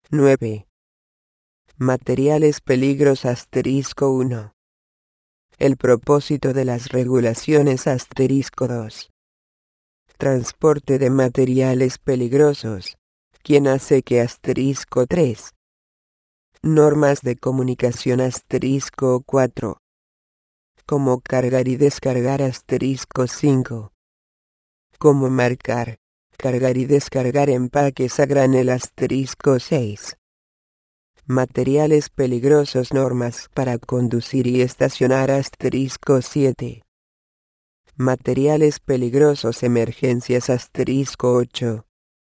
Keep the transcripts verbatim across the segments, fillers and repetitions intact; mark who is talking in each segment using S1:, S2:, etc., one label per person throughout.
S1: nueve. Materiales peligros asterisco uno. El propósito de las regulaciones asterisco dos. Transporte de materiales peligrosos, quien hace que asterisco tres. Normas de comunicación asterisco cuatro. Cómo cargar y descargar asterisco cinco. Cómo marcar, cargar y descargar empaques a granel asterisco seis. Materiales peligrosos, normas para conducir y estacionar asterisco siete. Materiales peligrosos, emergencias asterisco ocho.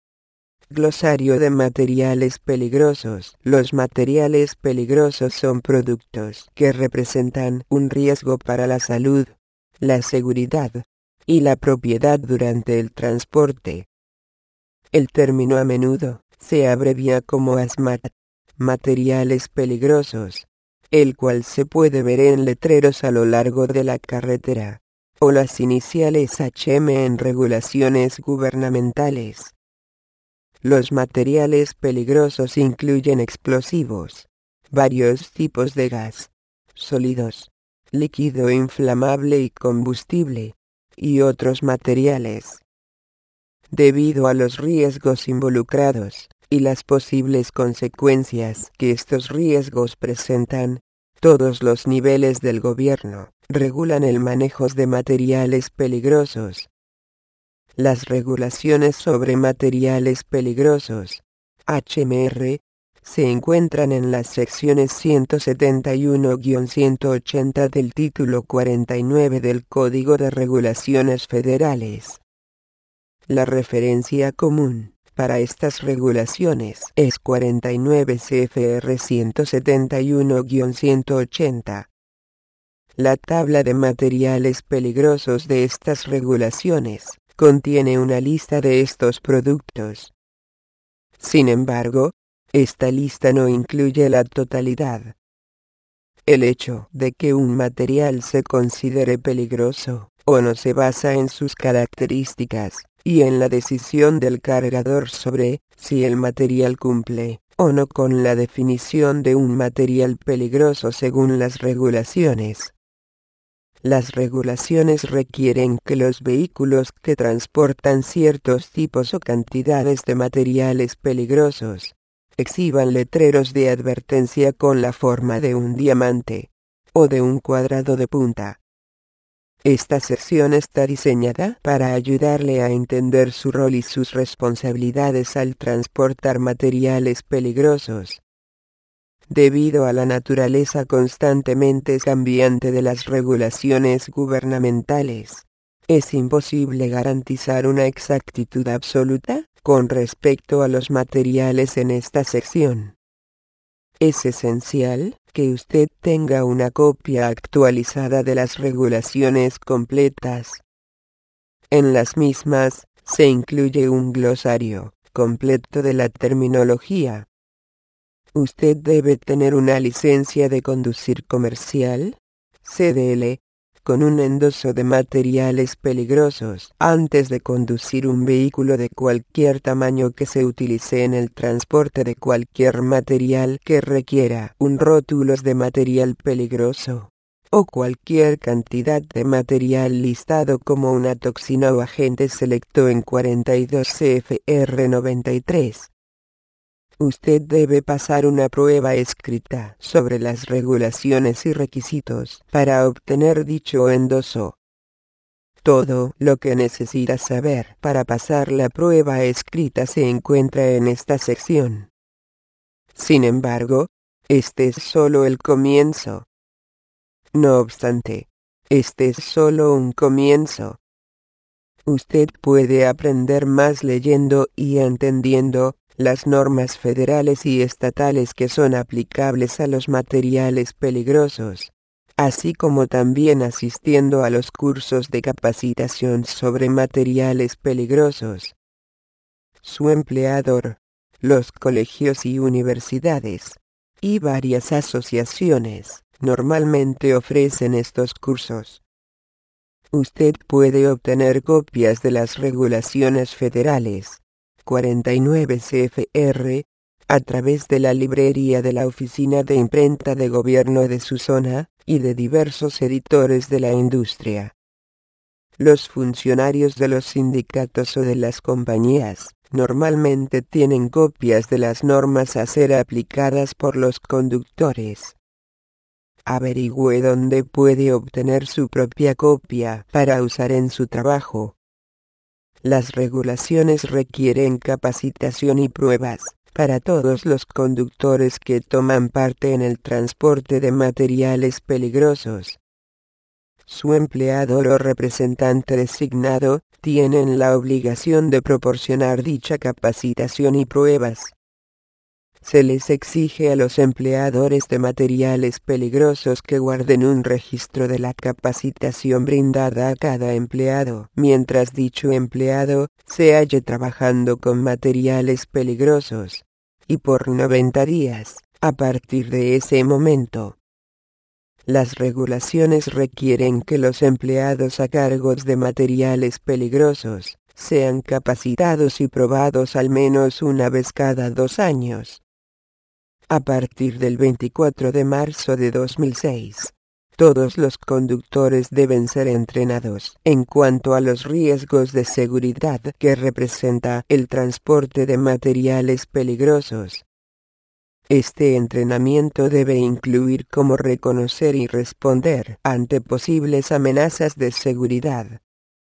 S1: Glosario de materiales peligrosos. Los materiales peligrosos son productos que representan un riesgo para la salud, la seguridad y la propiedad durante el transporte. El término a menudo se abrevia como ASMAT, materiales peligrosos, el cual se puede ver en letreros a lo largo de la carretera, o las iniciales H M en regulaciones gubernamentales. Los materiales peligrosos incluyen explosivos, varios tipos de gas, sólidos, líquido inflamable y combustible, y otros materiales. Debido a los riesgos involucrados y las posibles consecuencias que estos riesgos presentan, todos los niveles del gobierno regulan el manejo de materiales peligrosos. Las regulaciones sobre materiales peligrosos, H M R, se encuentran en las secciones ciento setenta y uno a ciento ochenta del título cuarenta y nueve del Código de Regulaciones Federales. La referencia común para estas regulaciones es cuarenta y nueve C F R ciento setenta y uno a ciento ochenta. La tabla de materiales peligrosos de estas regulaciones contiene una lista de estos productos. Sin embargo, esta lista no incluye la totalidad. El hecho de que un material se considere peligroso o no se basa en sus características y en la decisión del cargador sobre si el material cumple o no con la definición de un material peligroso según las regulaciones. Las regulaciones requieren que los vehículos que transportan ciertos tipos o cantidades de materiales peligrosos exhiban letreros de advertencia con la forma de un diamante o de un cuadrado de punta. Esta sección está diseñada para ayudarle a entender su rol y sus responsabilidades al transportar materiales peligrosos. Debido a la naturaleza constantemente cambiante de las regulaciones gubernamentales, es imposible garantizar una exactitud absoluta con respecto a los materiales en esta sección. Es esencial que usted tenga una copia actualizada de las regulaciones completas. En las mismas, se incluye un glosario completo de la terminología. Usted debe tener una licencia de conducir comercial, C D L, con un endoso de materiales peligrosos antes de conducir un vehículo de cualquier tamaño que se utilice en el transporte de cualquier material que requiera un rótulo de material peligroso, o cualquier cantidad de material listado como una toxina o agente selecto en cuarenta y dos C F R noventa y tres. Usted debe pasar una prueba escrita sobre las regulaciones y requisitos para obtener dicho endoso. Todo lo que necesita saber para pasar la prueba escrita se encuentra en esta sección. Sin embargo, este es solo el comienzo. No obstante, este es solo un comienzo. Usted puede aprender más leyendo y entendiendo las normas federales y estatales que son aplicables a los materiales peligrosos, así como también asistiendo a los cursos de capacitación sobre materiales peligrosos. Su empleador, los colegios y universidades, y varias asociaciones, normalmente ofrecen estos cursos. Usted puede obtener copias de las regulaciones federales, cuarenta y nueve C F R, a través de la librería de la Oficina de Imprenta de Gobierno de su zona, y de diversos editores de la industria. Los funcionarios de los sindicatos o de las compañías normalmente tienen copias de las normas a ser aplicadas por los conductores. Averigüe dónde puede obtener su propia copia para usar en su trabajo. Las regulaciones requieren capacitación y pruebas para todos los conductores que toman parte en el transporte de materiales peligrosos. Su empleador o representante designado tienen la obligación de proporcionar dicha capacitación y pruebas. Se les exige a los empleadores de materiales peligrosos que guarden un registro de la capacitación brindada a cada empleado, mientras dicho empleado se halle trabajando con materiales peligrosos, y por noventa días, a partir de ese momento. Las regulaciones requieren que los empleados a cargo de materiales peligrosos sean capacitados y probados al menos una vez cada dos años. A partir del veinticuatro de marzo de dos mil seis, todos los conductores deben ser entrenados en cuanto a los riesgos de seguridad que representa el transporte de materiales peligrosos. Este entrenamiento debe incluir cómo reconocer y responder ante posibles amenazas de seguridad.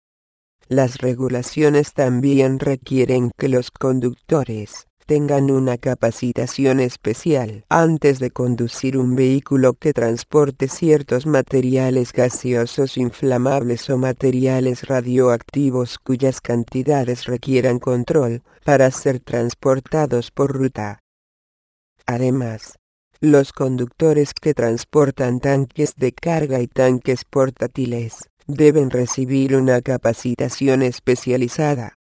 S1: Las regulaciones también requieren que los conductores tengan una capacitación especial antes de conducir un vehículo que transporte ciertos materiales gaseosos inflamables o materiales radioactivos cuyas cantidades requieran control para ser transportados por ruta. Además, los conductores que transportan tanques de carga y tanques portátiles deben recibir una capacitación especializada.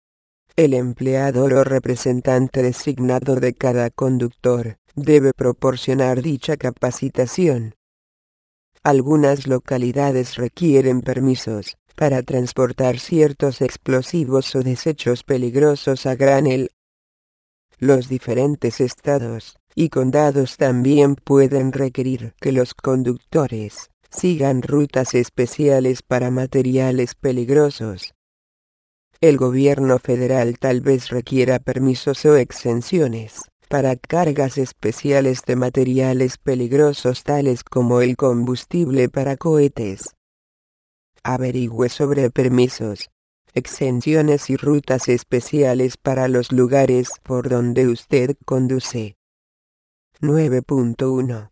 S1: El empleador o representante designado de cada conductor debe proporcionar dicha capacitación. Algunas localidades requieren permisos para transportar ciertos explosivos o desechos peligrosos a granel. Los diferentes estados y condados también pueden requerir que los conductores sigan rutas especiales para materiales peligrosos. El gobierno federal tal vez requiera permisos o exenciones para cargas especiales de materiales peligrosos tales como el combustible para cohetes. Averigüe sobre permisos, exenciones y rutas especiales para los lugares por donde usted conduce. nueve punto uno.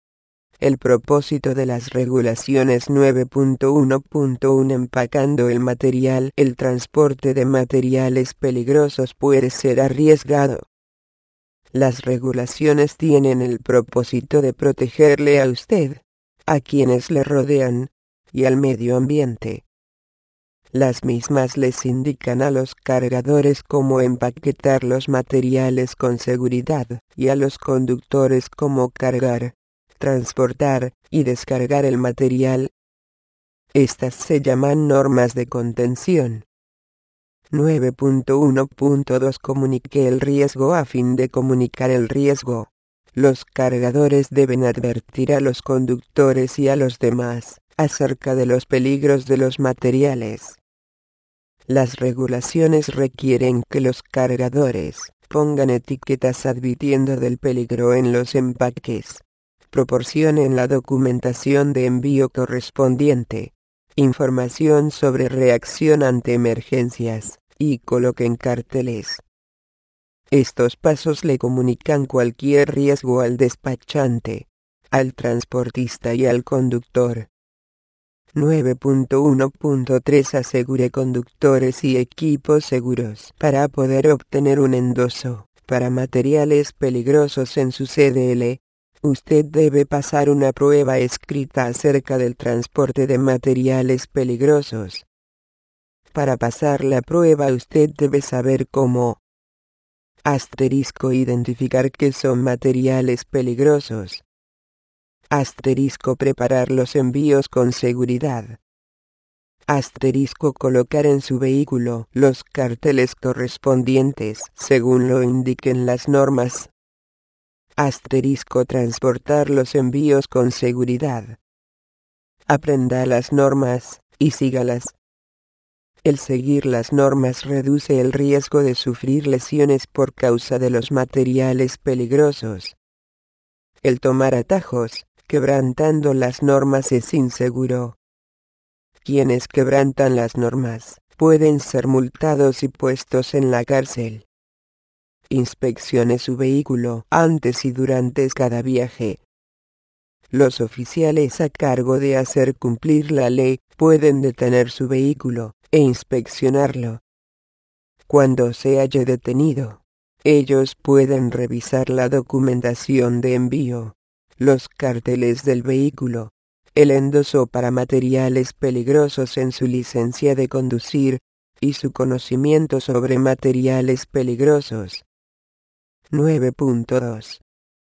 S1: El propósito de las regulaciones nueve punto uno punto uno Empacando el material. El transporte de materiales peligrosos puede ser arriesgado. Las regulaciones tienen el propósito de protegerle a usted, a quienes le rodean, y al medio ambiente. Las mismas les indican a los cargadores cómo empaquetar los materiales con seguridad, y a los conductores cómo cargar, transportar y descargar el material. Estas se llaman normas de contención. nueve punto uno punto dos Comunique el riesgo. A fin de comunicar el riesgo, los cargadores deben advertir a los conductores y a los demás acerca de los peligros de los materiales. Las regulaciones requieren que los cargadores pongan etiquetas advirtiendo del peligro en los empaques, proporcionen la documentación de envío correspondiente, información sobre reacción ante emergencias, y coloquen carteles. Estos pasos le comunican cualquier riesgo al despachante, al transportista y al conductor. nueve punto uno punto tres Asegure conductores y equipos seguros para poder obtener un endoso para materiales peligrosos en su C D L. Usted debe pasar una prueba escrita acerca del transporte de materiales peligrosos. Para pasar la prueba usted debe saber cómo asterisco identificar qué son materiales peligrosos. Asterisco preparar los envíos con seguridad. Asterisco colocar en su vehículo los carteles correspondientes según lo indiquen las normas. Asterisco transportar los envíos con seguridad. Aprenda las normas, y sígalas. El seguir las normas reduce el riesgo de sufrir lesiones por causa de los materiales peligrosos. El tomar atajos, quebrantando las normas es inseguro. Quienes quebrantan las normas, pueden ser multados y puestos en la cárcel. Inspeccione su vehículo antes y durante cada viaje. Los oficiales a cargo de hacer cumplir la ley pueden detener su vehículo e inspeccionarlo. Cuando se halle detenido, ellos pueden revisar la documentación de envío, los carteles del vehículo, el endoso para materiales peligrosos en su licencia de conducir y su conocimiento sobre materiales peligrosos. nueve punto dos.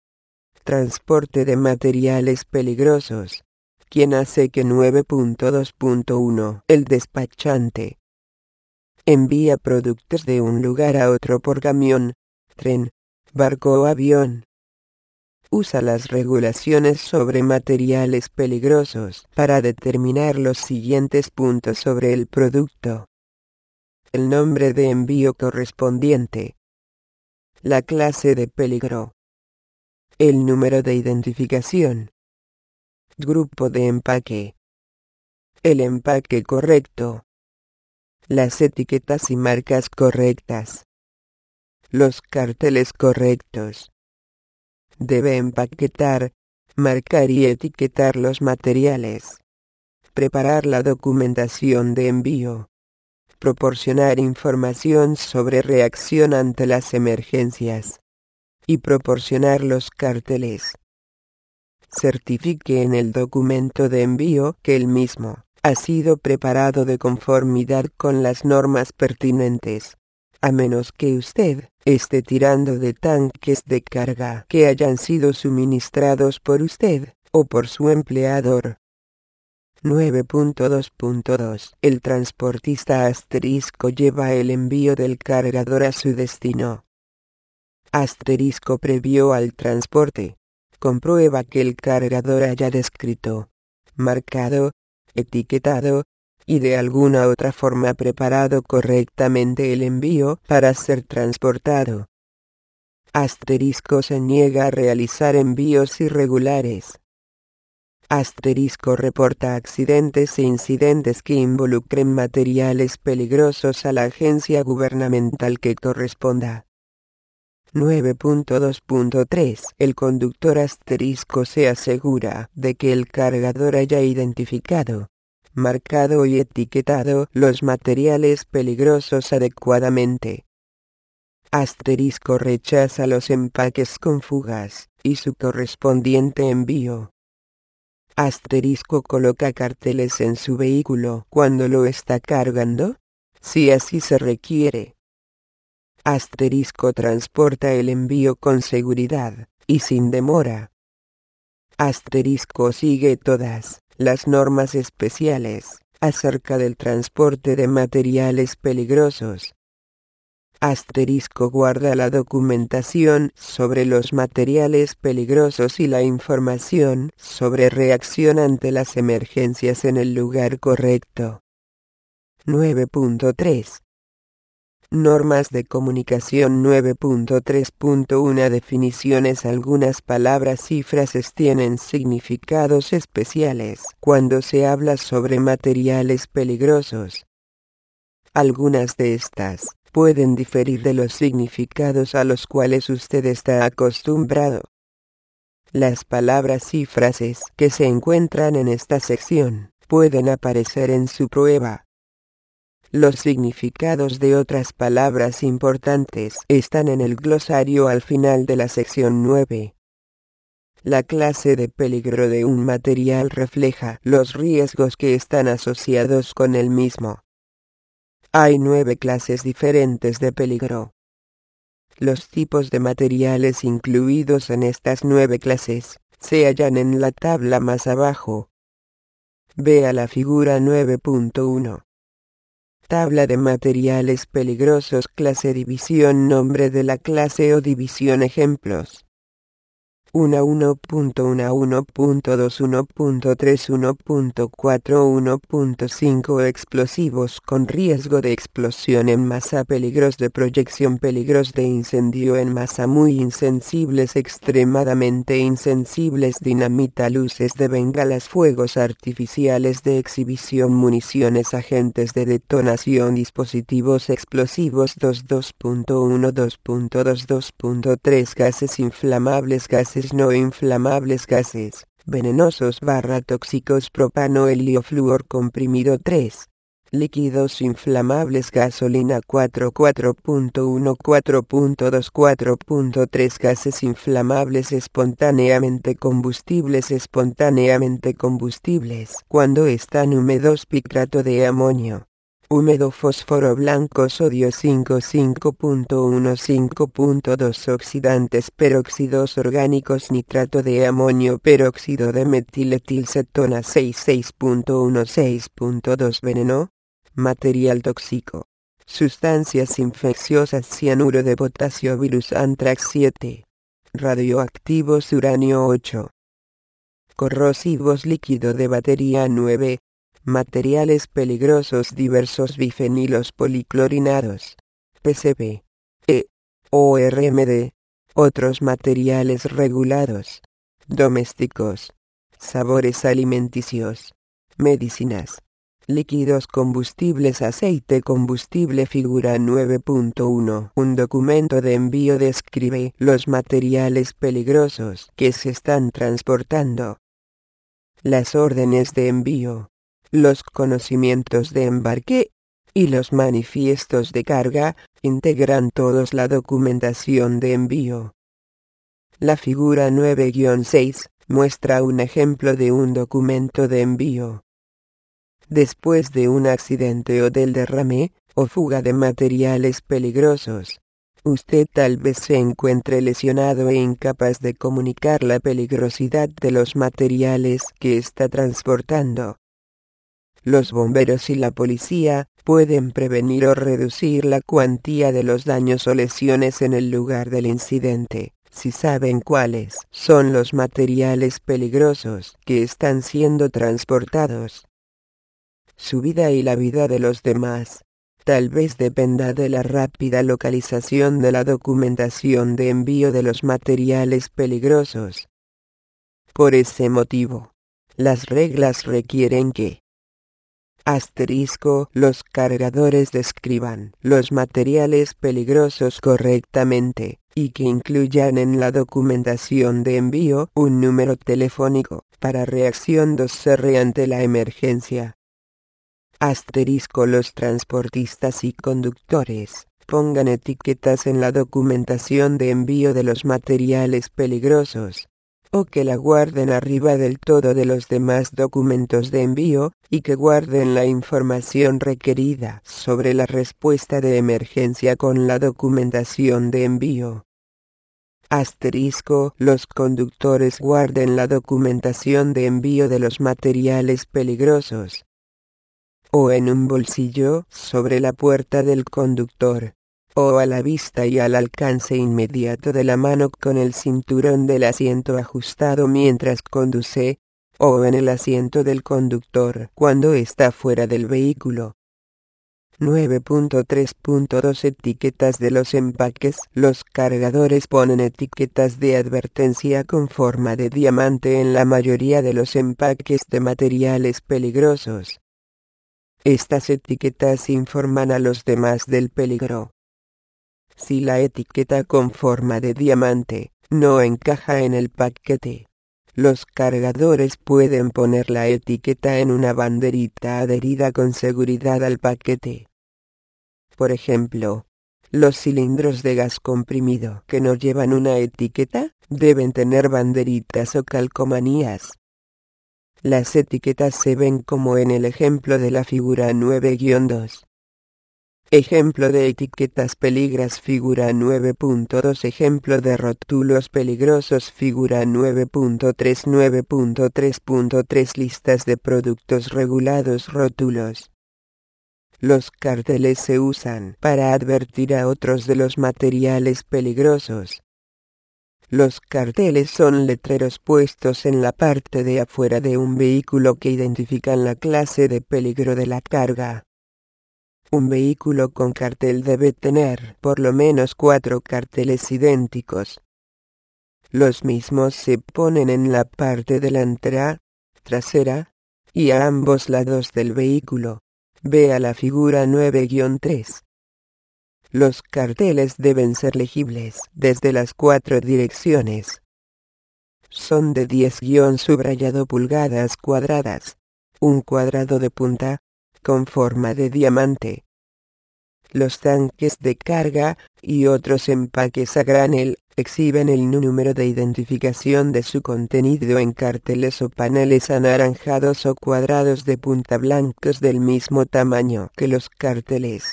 S1: Transporte de materiales peligrosos. ¿Quién hace que nueve punto dos punto uno? El despachante envía productos de un lugar a otro por camión, tren, barco o avión. Usa las regulaciones sobre materiales peligrosos para determinar los siguientes puntos sobre el producto. El nombre de envío correspondiente. La clase de peligro. El número de identificación. Grupo de empaque. El empaque correcto. Las etiquetas y marcas correctas. Los carteles correctos. Debe empaquetar, marcar y etiquetar los materiales. Preparar la documentación de envío. Proporcionar información sobre reacción ante las emergencias. Y proporcionar los carteles. Certifique en el documento de envío que el mismo ha sido preparado de conformidad con las normas pertinentes, a menos que usted esté tirando de tanques de carga que hayan sido suministrados por usted o por su empleador. nueve punto dos punto dos. El transportista asterisco lleva el envío del cargador a su destino. Asterisco previo al transporte. Comprueba que el cargador haya descrito, marcado, etiquetado, y de alguna otra forma preparado correctamente el envío para ser transportado. Asterisco se niega a realizar envíos irregulares. Asterisco reporta accidentes e incidentes que involucren materiales peligrosos a la agencia gubernamental que corresponda. nueve punto dos punto tres. El conductor asterisco se asegura de que el cargador haya identificado, marcado y etiquetado los materiales peligrosos adecuadamente. Asterisco rechaza los empaques con fugas y su correspondiente envío. Asterisco coloca carteles en su vehículo cuando lo está cargando, si así se requiere. Asterisco transporta el envío con seguridad y sin demora. Asterisco sigue todas las normas especiales acerca del transporte de materiales peligrosos. Asterisco guarda la documentación sobre los materiales peligrosos y la información sobre reacción ante las emergencias en el lugar correcto. nueve punto tres. Normas de comunicación nueve punto tres punto uno. Definiciones. Algunas palabras y frases tienen significados especiales cuando se habla sobre materiales peligrosos. Algunas de estas pueden diferir de los significados a los cuales usted está acostumbrado. Las palabras y frases que se encuentran en esta sección pueden aparecer en su prueba. Los significados de otras palabras importantes están en el glosario al final de la sección nueve. La clase de peligro de un material refleja los riesgos que están asociados con el mismo. Hay nueve clases diferentes de peligro. Los tipos de materiales incluidos en estas nueve clases se hallan en la tabla más abajo. Vea la figura nueve punto uno. Tabla de materiales peligrosos. Clase, división, nombre de la clase o división, ejemplos. uno uno punto uno uno punto dos uno punto tres uno punto cuatro uno punto cinco explosivos con riesgo de explosión en masa, peligros de proyección, peligros de incendio en masa muy insensibles, extremadamente insensibles, dinamita, luces de bengalas, fuegos artificiales de exhibición, municiones, agentes de detonación, dispositivos explosivos. Dos punto uno, dos punto dos, dos punto tres gases inflamables, gases no inflamables, gases venenosos barra tóxicos, propano, helio, flúor comprimido. Tres líquidos inflamables, gasolina. Cuatro punto uno, cuatro punto dos, cuatro punto tres gases inflamables espontáneamente combustibles, espontáneamente combustibles cuando están húmedos, pitrato de amonio húmedo, fósforo blanco, sodio cinco, cinco punto uno, cinco punto dos oxidantes, peróxidos orgánicos, nitrato de amonio, peróxido de metiletilcetona seis, seis punto uno, seis punto dos veneno, material tóxico, sustancias infecciosas, cianuro de potasio, virus, antrax. Siete radioactivos, uranio. Ocho corrosivos, líquido de batería. Nueve materiales peligrosos diversos, bifenilos policlorinados, P C B, E, O R M D, otros materiales regulados, domésticos, sabores alimenticios, medicinas, líquidos combustibles, aceite combustible. Figura nueve punto uno. Un documento de envío describe los materiales peligrosos que se están transportando, las órdenes de envío, los conocimientos de embarque y los manifiestos de carga, integran todos la documentación de envío. La figura nueve guión seis muestra un ejemplo de un documento de envío. Después de un accidente o del derrame o fuga de materiales peligrosos, usted tal vez se encuentre lesionado e incapaz de comunicar la peligrosidad de los materiales que está transportando. Los bomberos y la policía pueden prevenir o reducir la cuantía de los daños o lesiones en el lugar del incidente, si saben cuáles son los materiales peligrosos que están siendo transportados. Su vida y la vida de los demás tal vez dependa de la rápida localización de la documentación de envío de los materiales peligrosos. Por ese motivo, las reglas requieren que Asterisco, los cargadores describan los materiales peligrosos correctamente, y que incluyan en la documentación de envío un número telefónico para reacción dos R ante la emergencia. Asterisco, los transportistas y conductores pongan etiquetas en la documentación de envío de los materiales peligrosos, o que la guarden arriba del todo de los demás documentos de envío, y que guarden la información requerida sobre la respuesta de emergencia con la documentación de envío. Asterisco, los conductores guarden la documentación de envío de los materiales peligrosos, o en un bolsillo sobre la puerta del conductor, o a la vista y al alcance inmediato de la mano con el cinturón del asiento ajustado mientras conduce, o en el asiento del conductor cuando está fuera del vehículo. nueve punto tres punto dos Etiquetas de los empaques. Los cargadores ponen etiquetas de advertencia con forma de diamante en la mayoría de los empaques de materiales peligrosos. Estas etiquetas informan a los demás del peligro. Si la etiqueta con forma de diamante no encaja en el paquete, los cargadores pueden poner la etiqueta en una banderita adherida con seguridad al paquete. Por ejemplo, los cilindros de gas comprimido que no llevan una etiqueta deben tener banderitas o calcomanías. Las etiquetas se ven como en el ejemplo de la figura nueve guión dos. Ejemplo de etiquetas peligras. Figura nueve punto dos. Ejemplo de rótulos peligrosos. Figura nueve punto tres. nueve punto tres punto tres Listas de productos regulados. Rótulos. Los carteles se usan para advertir a otros de los materiales peligrosos. Los carteles son letreros puestos en la parte de afuera de un vehículo que identifican la clase de peligro de la carga. Un vehículo con cartel debe tener por lo menos cuatro carteles idénticos. Los mismos se ponen en la parte delantera, trasera, y a ambos lados del vehículo. Vea la figura nueve guión tres. Los carteles deben ser legibles desde las cuatro direcciones. Son de diez guión subrayado pulgadas cuadradas, un cuadrado de punta, con forma de diamante. Los tanques de carga y otros empaques a granel exhiben el número de identificación de su contenido en carteles o paneles anaranjados o cuadrados de punta blancos del mismo tamaño que los carteles.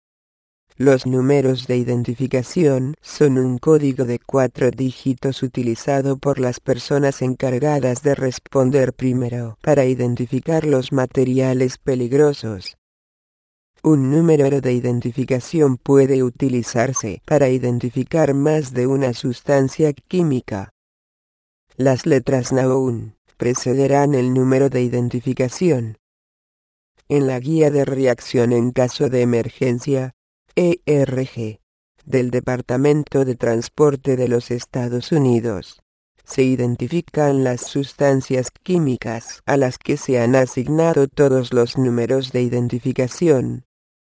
S1: Los números de identificación son un código de cuatro dígitos utilizado por las personas encargadas de responder primero para identificar los materiales peligrosos. Un número de identificación puede utilizarse para identificar más de una sustancia química. Las letras N A O U N precederán el número de identificación. En la guía de reacción en caso de emergencia, E R G, del Departamento de Transporte de los Estados Unidos, se identifican las sustancias químicas a las que se han asignado todos los números de identificación.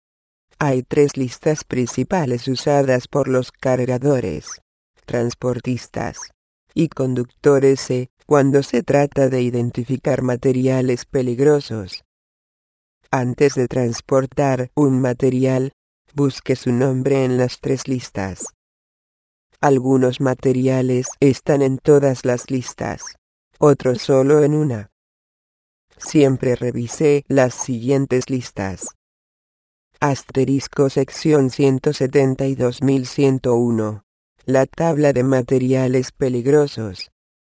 S1: Hay tres listas principales usadas por los cargadores, transportistas y conductores E cuando se trata de identificar materiales peligrosos. Antes de transportar un material, busque su nombre en las tres listas. Algunos materiales están en todas las listas, otros solo en una. Siempre revise las siguientes listas. Asterisco sección ciento setenta y dos mil ciento uno. La tabla de materiales peligrosos.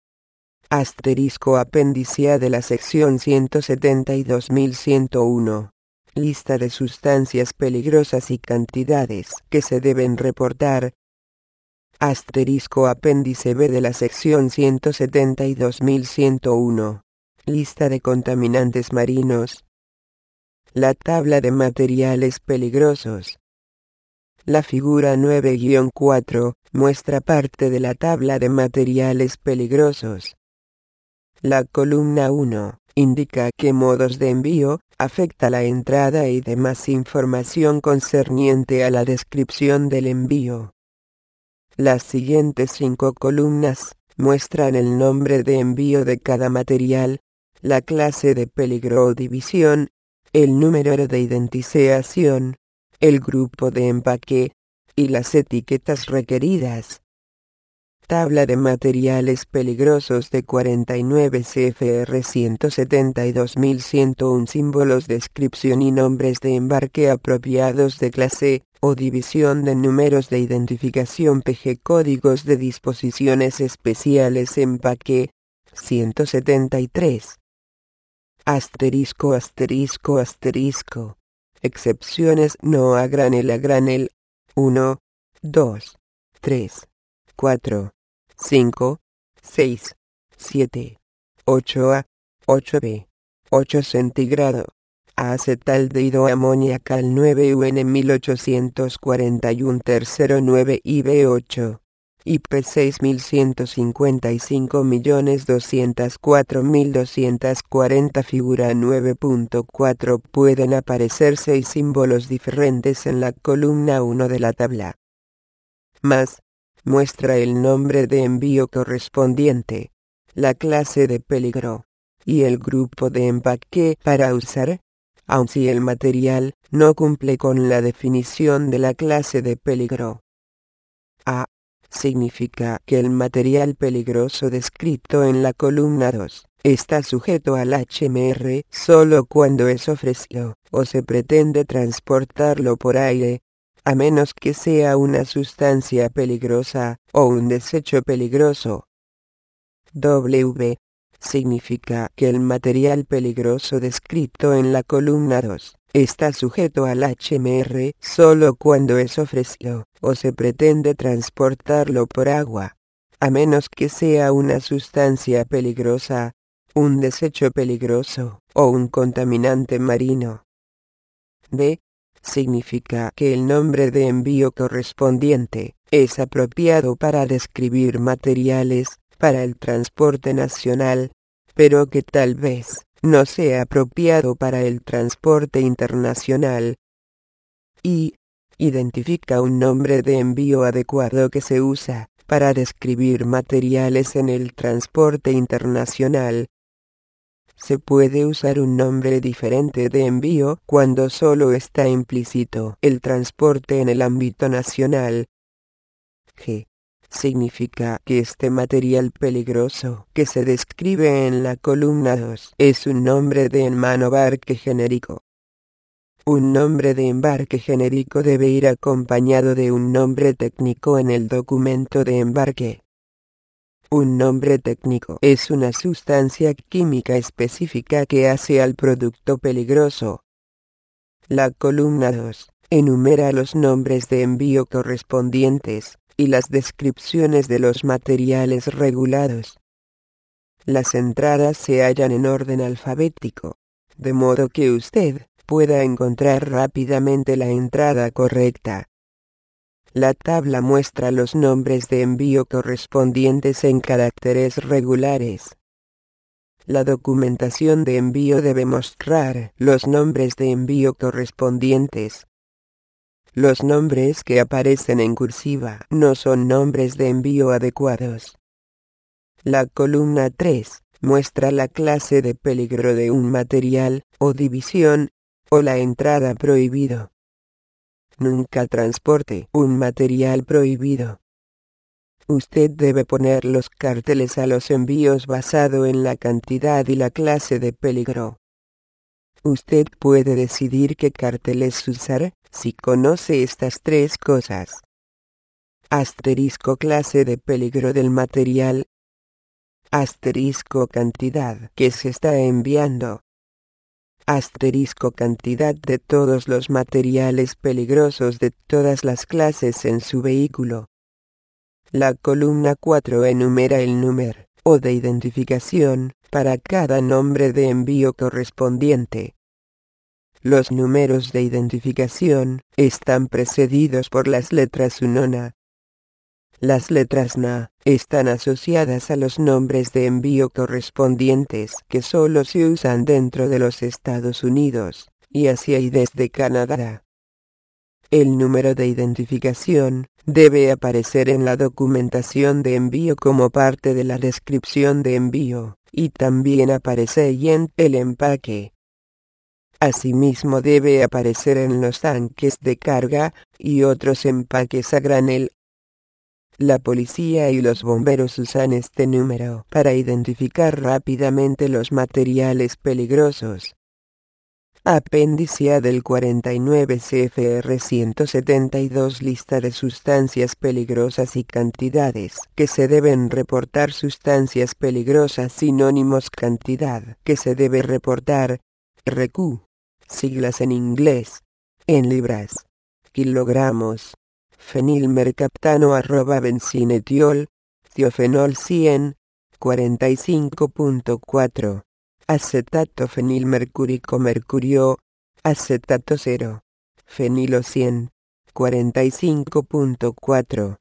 S1: Asterisco apéndice A de la sección ciento setenta y dos mil ciento uno. Lista de sustancias peligrosas y cantidades que se deben reportar. Asterisco apéndice B de la sección ciento setenta y dos mil ciento uno. Lista de contaminantes marinos. La tabla de materiales peligrosos. La figura nueve guión cuatro muestra parte de la tabla de materiales peligrosos. La columna uno indica qué modos de envío afecta la entrada y demás información concerniente a la descripción del envío. Las siguientes cinco columnas muestran el nombre de envío de cada material, la clase de peligro o división, el número de identificación, el grupo de empaque, y las etiquetas requeridas. Tabla de materiales peligrosos de cuarenta y nueve C F R ciento setenta y dos mil ciento uno. Símbolos, descripción y nombres de embarque apropiados de clase o división de números de identificación P G. Códigos de disposiciones especiales empaque ciento setenta y tres. Asterisco asterisco asterisco. Excepciones no a granel a granel. uno, dos, tres, cuatro, cinco, seis, siete, ocho A, ocho B, ocho centígrado, acetaldehído amoniacal nueve U N mil ochocientos cuarenta y uno tercero nueve I B ocho, I P seis mil ciento cincuenta y cinco millones doscientos cuatro mil doscientos cuarenta. Figura nueve punto cuatro. Pueden aparecer seis símbolos diferentes en la columna uno de la tabla. Más, muestra el nombre de envío correspondiente, la clase de peligro, y el grupo de empaque para usar, aun si el material no cumple con la definición de la clase de peligro. A. Significa que el material peligroso descrito en la columna dos está sujeto al H M R solo cuando es ofrecido o se pretende transportarlo por aire, a menos que sea una sustancia peligrosa o un desecho peligroso. W. Significa que el material peligroso descrito en la columna dos está sujeto al H M R solo cuando es ofrecido o se pretende transportarlo por agua, a menos que sea una sustancia peligrosa, un desecho peligroso, o un contaminante marino. D. Significa que el nombre de envío correspondiente es apropiado para describir materiales para el transporte nacional, pero que tal vez no sea apropiado para el transporte internacional. Y identifica un nombre de envío adecuado que se usa para describir materiales en el transporte internacional. Se puede usar un nombre diferente de envío cuando solo está implícito el transporte en el ámbito nacional. G. Significa que este material peligroso que se describe en la columna dos es un nombre de embarque genérico. Un nombre de embarque genérico debe ir acompañado de un nombre técnico en el documento de embarque. Un nombre técnico es una sustancia química específica que hace al producto peligroso. La columna dos enumera los nombres de envío correspondientes y las descripciones de los materiales regulados. Las entradas se hallan en orden alfabético, de modo que usted pueda encontrar rápidamente la entrada correcta. La tabla muestra los nombres de envío correspondientes en caracteres regulares. La documentación de envío debe mostrar los nombres de envío correspondientes. Los nombres que aparecen en cursiva no son nombres de envío adecuados. La columna tres muestra la clase de peligro de un material, o división, o la entrada prohibido. Nunca transporte un material prohibido. Usted debe poner los carteles a los envíos basado en la cantidad y la clase de peligro. Usted puede decidir qué carteles usar si conoce estas tres cosas. Asterisco clase de peligro del material. Asterisco cantidad que se está enviando. Asterisco cantidad de todos los materiales peligrosos de todas las clases en su vehículo. La columna cuatro enumera el número o de identificación para cada nombre de envío correspondiente. Los números de identificación están precedidos por las letras unona. Las letras N A están asociadas a los nombres de envío correspondientes que solo se usan dentro de los Estados Unidos, y hacia y desde Canadá. El número de identificación debe aparecer en la documentación de envío como parte de la descripción de envío, y también aparece en el empaque. Asimismo debe aparecer en los tanques de carga y otros empaques a granel. La policía y los bomberos usan este número para identificar rápidamente los materiales peligrosos. Apéndice A del cuarenta y nueve C F R ciento setenta y dos Lista de sustancias peligrosas y cantidades que se deben reportar. Sustancias peligrosas sinónimos cantidad que se debe reportar. R Q. Siglas en inglés. En libras. Kilogramos. Fenilmercaptano arroba bencinetiol. Tiofenol cien. cuarenta y cinco punto cuatro. Acetato fenilmercúrico mercurio. Acetato cero. Fenilo cien. cuarenta y cinco punto cuatro.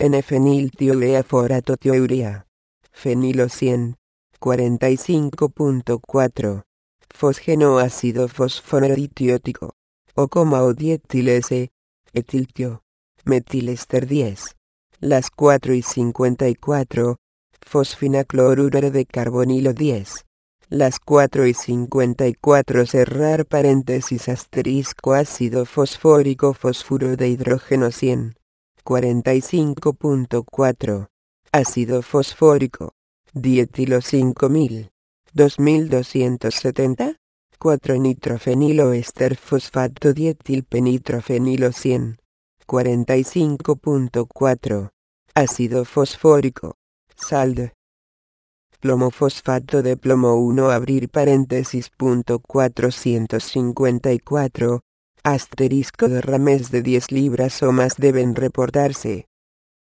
S1: N-feniltioleaforatotiourea. Fenilo cien. cuarenta y cinco punto cuatro. Fosgenoácido fosforoditiótico. O coma o dietil S. Etiltio. Metilester diez. Las cuatro y cincuenta y cuatro. Fosfinacloruro de carbonilo diez. Las cuatro y cincuenta y cuatro cerrar paréntesis asterisco ácido fosfórico fosfuro de hidrógeno cien. cuarenta y cinco punto cuatro. Ácido fosfórico. Dietilo cinco mil. dos mil doscientos setenta. cuatro nitrofenilo ester fosfato dietilpenitrofenilo cien. cuarenta y cinco punto cuatro. Ácido fosfórico. Sal. Plomo fosfato de plomo uno abrir paréntesis punto cuatrocientos cincuenta y cuatro. Asterisco derrames de diez libras o más deben reportarse.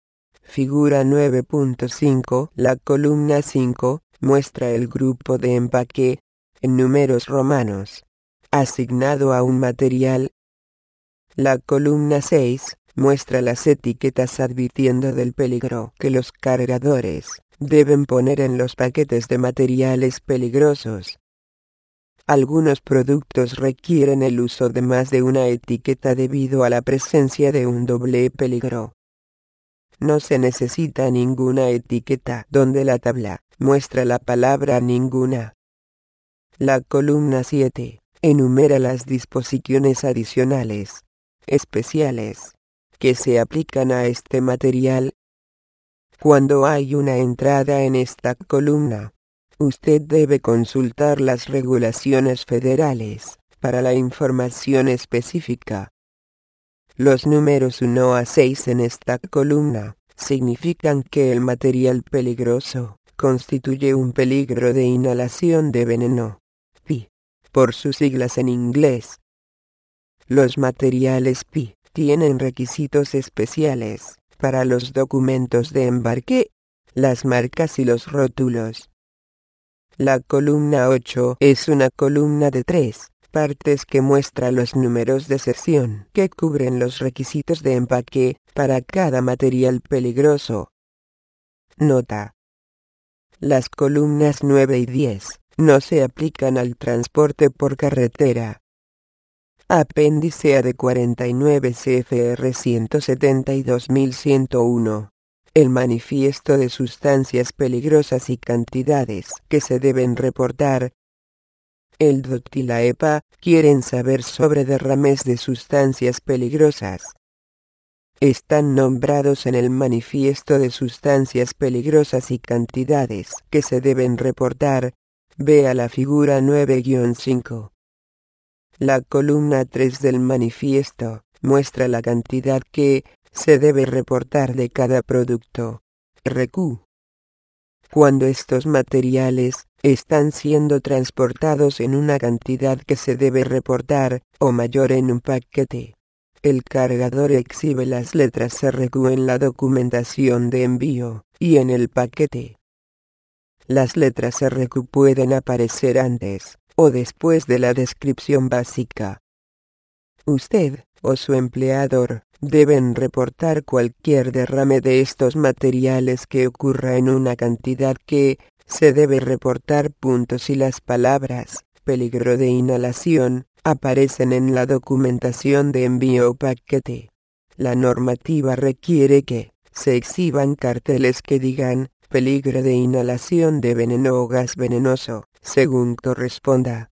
S1: Figura nueve punto cinco. La columna cinco muestra el grupo de empaque, en números romanos, asignado a un material. La columna seis muestra las etiquetas advirtiendo del peligro que los cargadores deben poner en los paquetes de materiales peligrosos. Algunos productos requieren el uso de más de una etiqueta debido a la presencia de un doble peligro. No se necesita ninguna etiqueta donde la tabla muestra la palabra ninguna. La columna siete enumera las disposiciones adicionales, especiales, que se aplican a este material. Cuando hay una entrada en esta columna, usted debe consultar las regulaciones federales para la información específica. Los números uno a seis en esta columna significan que el material peligroso constituye un peligro de inhalación de veneno, P I, por sus siglas en inglés. Los materiales P I tienen requisitos especiales para los documentos de embarque, las marcas y los rótulos. La columna ocho es una columna de tres partes que muestra los números de sección que cubren los requisitos de empaque para cada material peligroso. Nota: las columnas nueve y diez no se aplican al transporte por carretera. Apéndice A de cuarenta y nueve C F R ciento setenta y dos mil ciento uno. El manifiesto de sustancias peligrosas y cantidades que se deben reportar. El D O T y la E P A quieren saber sobre derrames de sustancias peligrosas. Están nombrados en el manifiesto de sustancias peligrosas y cantidades que se deben reportar. Vea la figura nueve guión cinco. La columna tres del manifiesto muestra la cantidad que se debe reportar de cada producto. R Q. Cuando estos materiales están siendo transportados en una cantidad que se debe reportar, o mayor en un paquete, el cargador exhibe las letras R Q en la documentación de envío, y en el paquete. Las letras R Q pueden aparecer antes o después de la descripción básica. Usted, o su empleador, deben reportar cualquier derrame de estos materiales que ocurra en una cantidad que se debe reportar. Si las palabras peligro de inhalación aparecen en la documentación de envío o paquete, la normativa requiere que se exhiban carteles que digan peligro de inhalación de veneno o gas venenoso, según corresponda.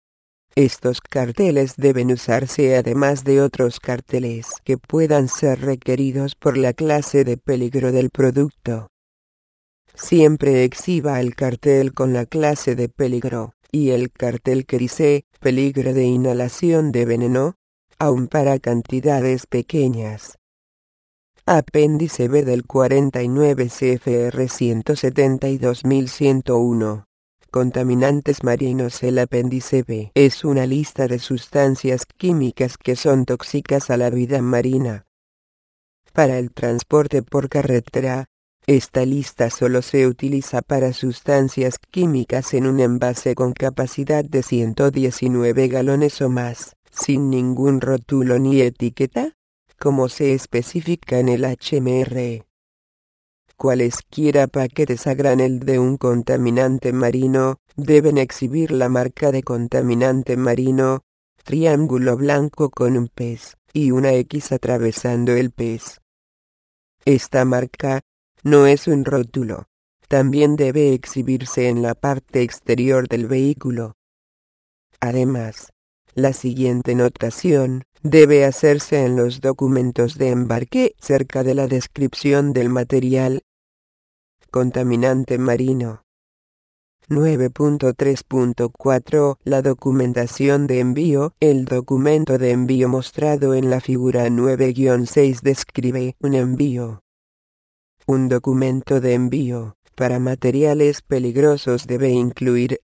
S1: Estos carteles deben usarse además de otros carteles que puedan ser requeridos por la clase de peligro del producto. Siempre exhiba el cartel con la clase de peligro, y el cartel que dice peligro de inhalación de veneno, aun para cantidades pequeñas. Apéndice B del cuarenta y nueve C F R ciento setenta y dos mil ciento uno. Contaminantes marinos. El apéndice B es una lista de sustancias químicas que son tóxicas a la vida marina. Para el transporte por carretera, esta lista solo se utiliza para sustancias químicas en un envase con capacidad de ciento diecinueve galones o más, sin ningún rótulo ni etiqueta, como se especifica en el H M R. Cualesquiera paquetes a granel de un contaminante marino deben exhibir la marca de contaminante marino, triángulo blanco con un pez y una X atravesando el pez. Esta marca no es un rótulo. También debe exhibirse en la parte exterior del vehículo. Además, la siguiente notación debe hacerse en los documentos de embarque cerca de la descripción del material. Contaminante marino. nueve punto tres punto cuatro. La documentación de envío. El documento de envío mostrado en la figura nueve guión seis describe un envío. Un documento de envío para materiales peligrosos debe incluir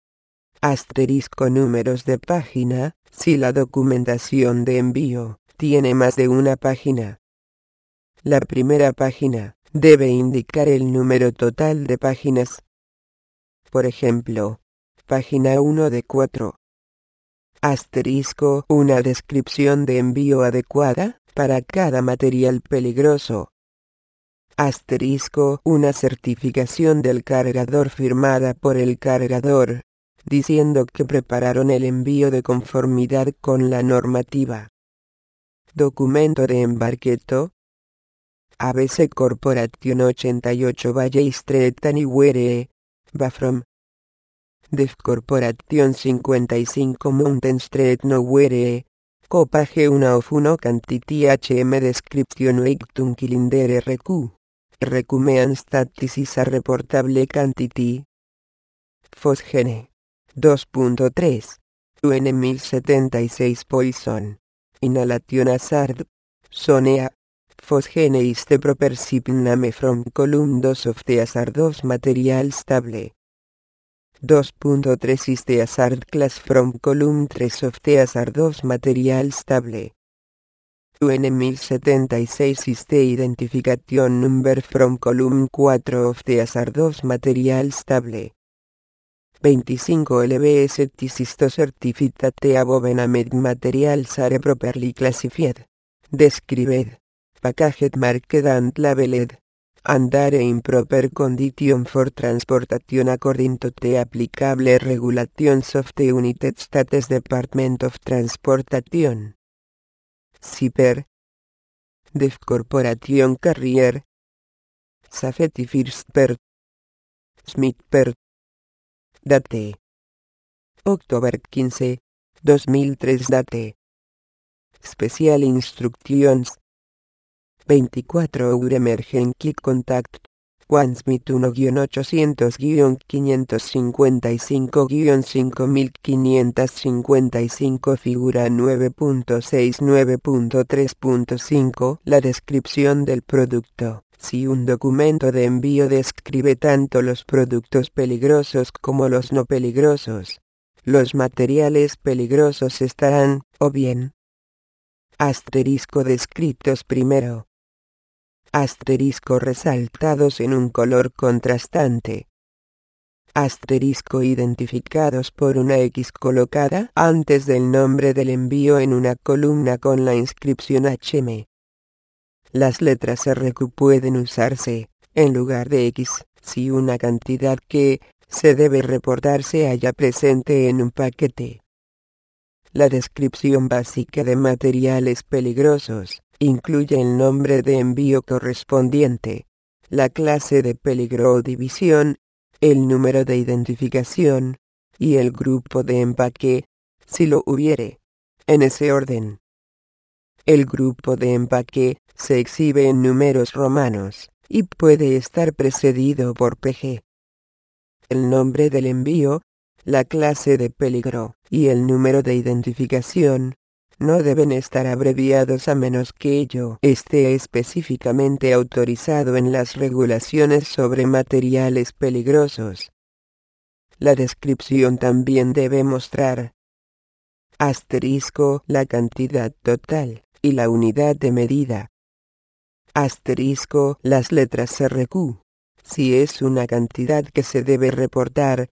S1: asterisco números de página, si la documentación de envío tiene más de una página. La primera página debe indicar el número total de páginas. Por ejemplo, página uno de cuatro. Asterisco, una descripción de envío adecuada para cada material peligroso. Asterisco, una certificación del cargador firmada por el cargador, diciendo que prepararon el envío de conformidad con la normativa. Documento de embarqueto. A B C Corporation ochenta y ocho Valley Street Anywhere, Bafrom. Def Corporation cincuenta y cinco Mountain Street Nowhere, Copage uno of uno Quantity H M Description Eighteen Cylinder R Q. Recommend Status is a reportable quantity. Fosgene. dos punto tres. U N mil setenta y seis Poison. Inhalation hazard. Sonea. Fosgene is the proper ship name from column two of the hazardous material stable. dos punto tres is the hazard class from column three of the hazardous material stable. U N mil setenta y seis is the identification number from column four of the hazardous material stable. veinticinco L B S This is to certify that the above named materials are properly classified, described, packaged, marked and labeled, and are in proper condition for transportation according to the applicable regulations of the United States Department of Transportation. Zipper. Def Corporation Carrier. Safety First Per. Smith Per. Date. October quince, dos mil tres Date. Special Instructions. veinticuatro Hour Emergency Contact. One Smith uno guion ochocientos guion quinientos cincuenta y cinco guion cinco mil quinientos cincuenta y cinco figura nueve punto seis nueve punto tres punto cinco La descripción del producto. Si un documento de envío describe tanto los productos peligrosos como los no peligrosos, los materiales peligrosos estarán, o bien, asterisco descritos primero, asterisco resaltados en un color contrastante, asterisco identificados por una X colocada antes del nombre del envío en una columna con la inscripción H M. Las letras R Q pueden usarse, en lugar de X, si una cantidad que se debe reportar se halla presente en un paquete. La descripción básica de materiales peligrosos incluye el nombre de envío correspondiente, la clase de peligro o división, el número de identificación, y el grupo de empaque, si lo hubiere, en ese orden. El grupo de empaque se exhibe en números romanos, y puede estar precedido por P G. El nombre del envío, la clase de peligro, y el número de identificación, no deben estar abreviados a menos que ello esté específicamente autorizado en las regulaciones sobre materiales peligrosos. La descripción también debe mostrar asterisco la cantidad total y la unidad de medida. Asterisco las letras R Q, si es una cantidad que se debe reportar.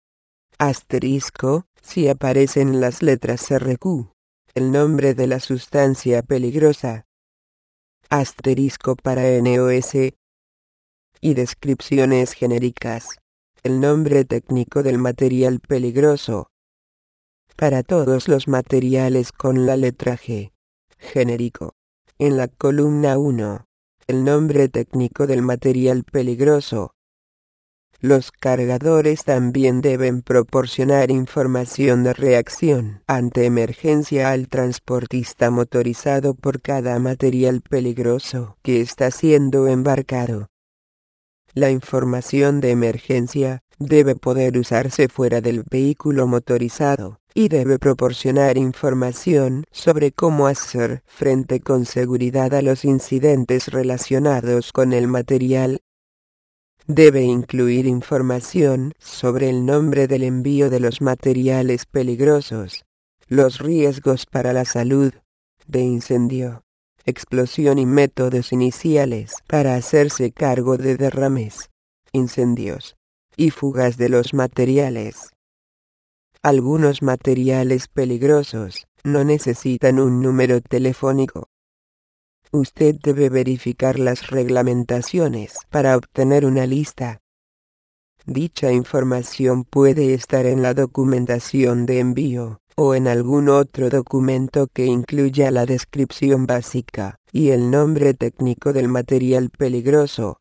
S1: Asterisco, si aparecen las letras R Q, el nombre de la sustancia peligrosa. Asterisco para N O S. Y descripciones genéricas. El nombre técnico del material peligroso. Para todos los materiales con la letra G. Genérico. En la columna uno. El nombre técnico del material peligroso. Los cargadores también deben proporcionar información de reacción ante emergencia al transportista motorizado por cada material peligroso que está siendo embarcado. La información de emergencia debe poder usarse fuera del vehículo motorizado y debe proporcionar información sobre cómo hacer frente con seguridad a los incidentes relacionados con el material. Debe incluir información sobre el nombre del envío de los materiales peligrosos, los riesgos para la salud, de incendio, explosión y métodos iniciales para hacerse cargo de derrames, incendios y fugas de los materiales. Algunos materiales peligrosos no necesitan un número telefónico. Usted debe verificar las reglamentaciones para obtener una lista. Dicha información puede estar en la documentación de envío o en algún otro documento que incluya la descripción básica y el nombre técnico del material peligroso.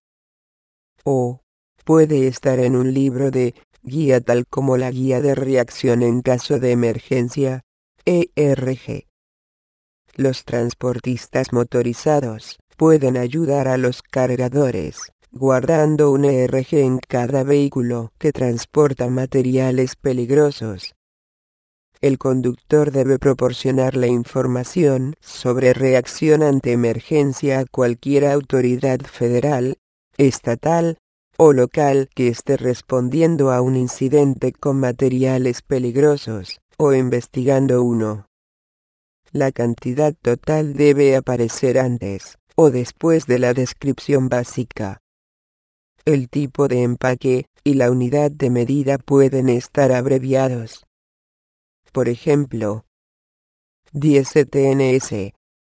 S1: O puede estar en un libro de guía tal como la Guía de Reacción en caso de emergencia, E R G. Los transportistas motorizados pueden ayudar a los cargadores, guardando un E R G en cada vehículo que transporta materiales peligrosos. El conductor debe proporcionar la información sobre reacción ante emergencia a cualquier autoridad federal, estatal o local que esté respondiendo a un incidente con materiales peligrosos o investigando uno. La cantidad total debe aparecer antes o después de la descripción básica. El tipo de empaque y la unidad de medida pueden estar abreviados. Por ejemplo, diez C T N S.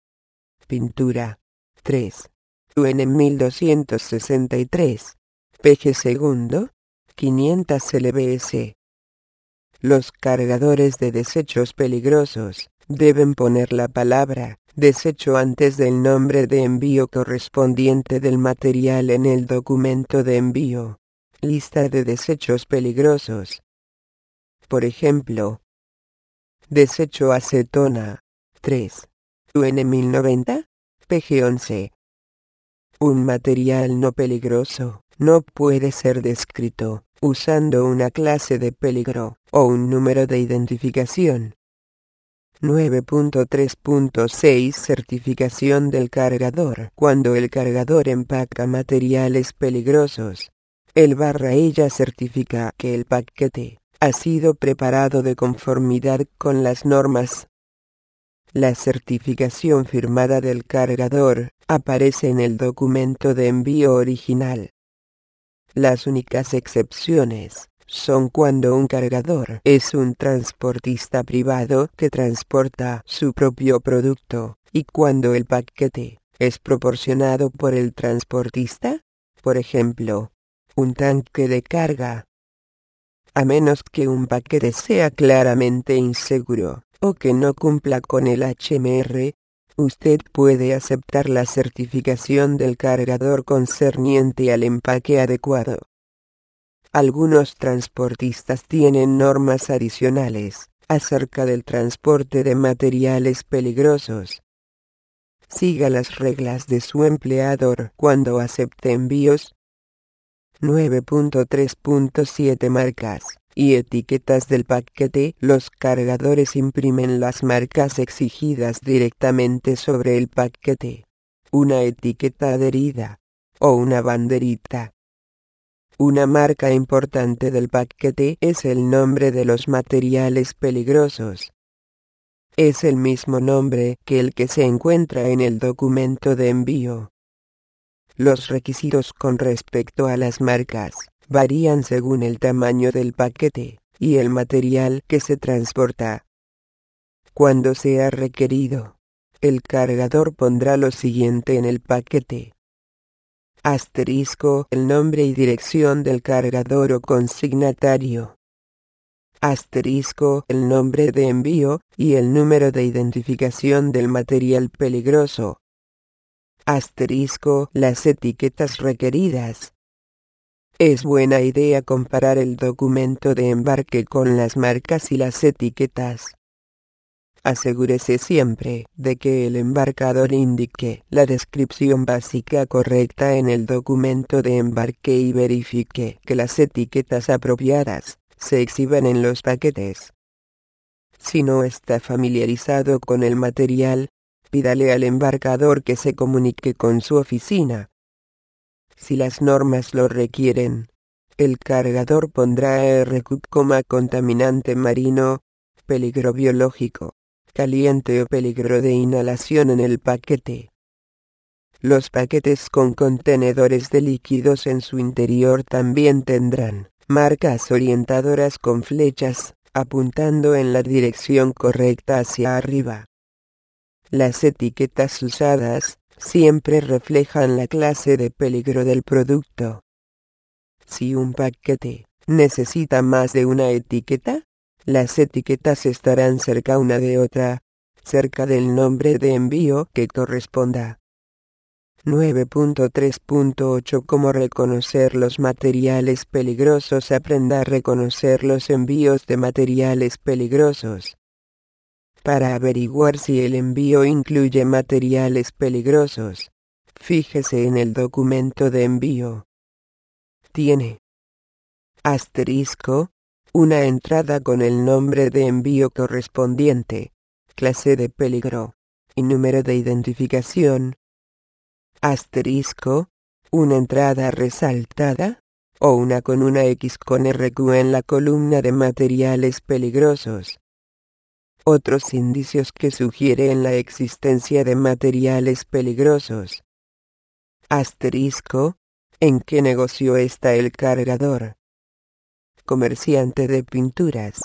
S1: Pintura. tres. U N mil doscientos sesenta y tres. P G segundo. quinientos L B S. Los cargadores de desechos peligrosos deben poner la palabra desecho antes del nombre de envío correspondiente del material en el documento de envío. Lista de desechos peligrosos. Por ejemplo, desecho acetona. tres. U N mil noventa. P G once. Un material no peligroso no puede ser descrito usando una clase de peligro o un número de identificación. nueve punto tres punto seis Certificación del cargador. Cuando el cargador empaca materiales peligrosos, el barra ella certifica que el paquete ha sido preparado de conformidad con las normas. La certificación firmada del cargador aparece en el documento de envío original. Las únicas excepciones son cuando un cargador es un transportista privado que transporta su propio producto, y cuando el paquete es proporcionado por el transportista, por ejemplo, un tanque de carga. A menos que un paquete sea claramente inseguro o que no cumpla con el H M R, usted puede aceptar la certificación del cargador concerniente al empaque adecuado. Algunos transportistas tienen normas adicionales acerca del transporte de materiales peligrosos. Siga las reglas de su empleador cuando acepte envíos. nueve punto tres punto siete Marcas y etiquetas del paquete. Los cargadores imprimen las marcas exigidas directamente sobre el paquete. Una etiqueta adherida o una banderita. Una marca importante del paquete es el nombre de los materiales peligrosos. Es el mismo nombre que el que se encuentra en el documento de envío. Los requisitos con respecto a las marcas varían según el tamaño del paquete y el material que se transporta. Cuando sea requerido, el cargador pondrá lo siguiente en el paquete. Asterisco, el nombre y dirección del cargador o consignatario. Asterisco, el nombre de envío y el número de identificación del material peligroso. Asterisco, las etiquetas requeridas. Es buena idea comparar el documento de embarque con las marcas y las etiquetas. Asegúrese siempre de que el embarcador indique la descripción básica correcta en el documento de embarque y verifique que las etiquetas apropiadas se exhiban en los paquetes. Si no está familiarizado con el material, pídale al embarcador que se comunique con su oficina. Si las normas lo requieren, el cargador pondrá R Q como contaminante marino, peligro biológico, caliente o peligro de inhalación en el paquete. Los paquetes con contenedores de líquidos en su interior también tendrán marcas orientadoras con flechas, apuntando en la dirección correcta hacia arriba. Las etiquetas usadas siempre reflejan la clase de peligro del producto. Si un paquete necesita más de una etiqueta, las etiquetas estarán cerca una de otra, cerca del nombre de envío que corresponda. nueve punto tres punto ocho Cómo reconocer los materiales peligrosos. Aprenda a reconocer los envíos de materiales peligrosos. Para averiguar si el envío incluye materiales peligrosos, fíjese en el documento de envío. Tiene asterisco, una entrada con el nombre de envío correspondiente, clase de peligro, y número de identificación. Asterisco, una entrada resaltada, o una con una X con R Q en la columna de materiales peligrosos. Otros indicios que sugieren la existencia de materiales peligrosos. Asterisco, ¿en qué negocio está el cargador? Comerciante de pinturas.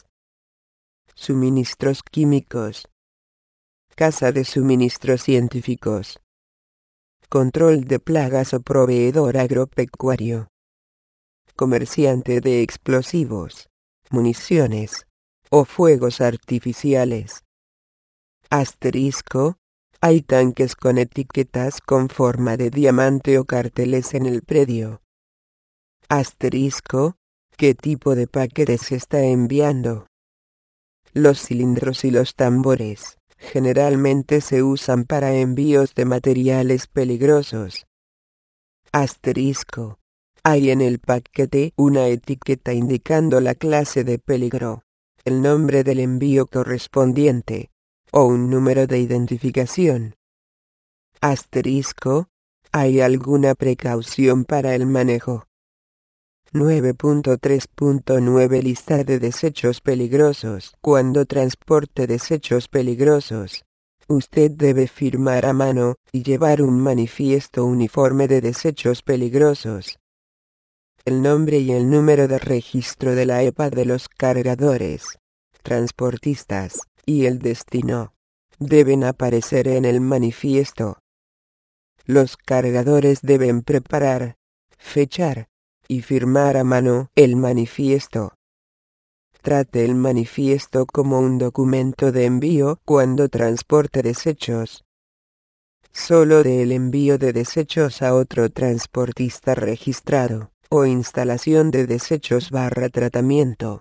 S1: Suministros químicos. Casa de suministros científicos. Control de plagas o proveedor agropecuario. Comerciante de explosivos, municiones o fuegos artificiales. Asterisco, hay tanques con etiquetas con forma de diamante o carteles en el predio. Asterisco, ¿qué tipo de paquete se está enviando? Los cilindros y los tambores generalmente se usan para envíos de materiales peligrosos. Asterisco, hay en el paquete una etiqueta indicando la clase de peligro, el nombre del envío correspondiente, o un número de identificación. Asterisco, ¿hay alguna precaución para el manejo? nueve punto tres punto nueve Lista de desechos peligrosos. Cuando transporte desechos peligrosos, usted debe firmar a mano y llevar un manifiesto uniforme de desechos peligrosos. El nombre y el número de registro de la E P A de los cargadores, transportistas, y el destino deben aparecer en el manifiesto. Los cargadores deben preparar, fechar y firmar a mano el manifiesto. Trate el manifiesto como un documento de envío cuando transporte desechos. Solo del envío de desechos a otro transportista registrado, o instalación de desechos barra tratamiento.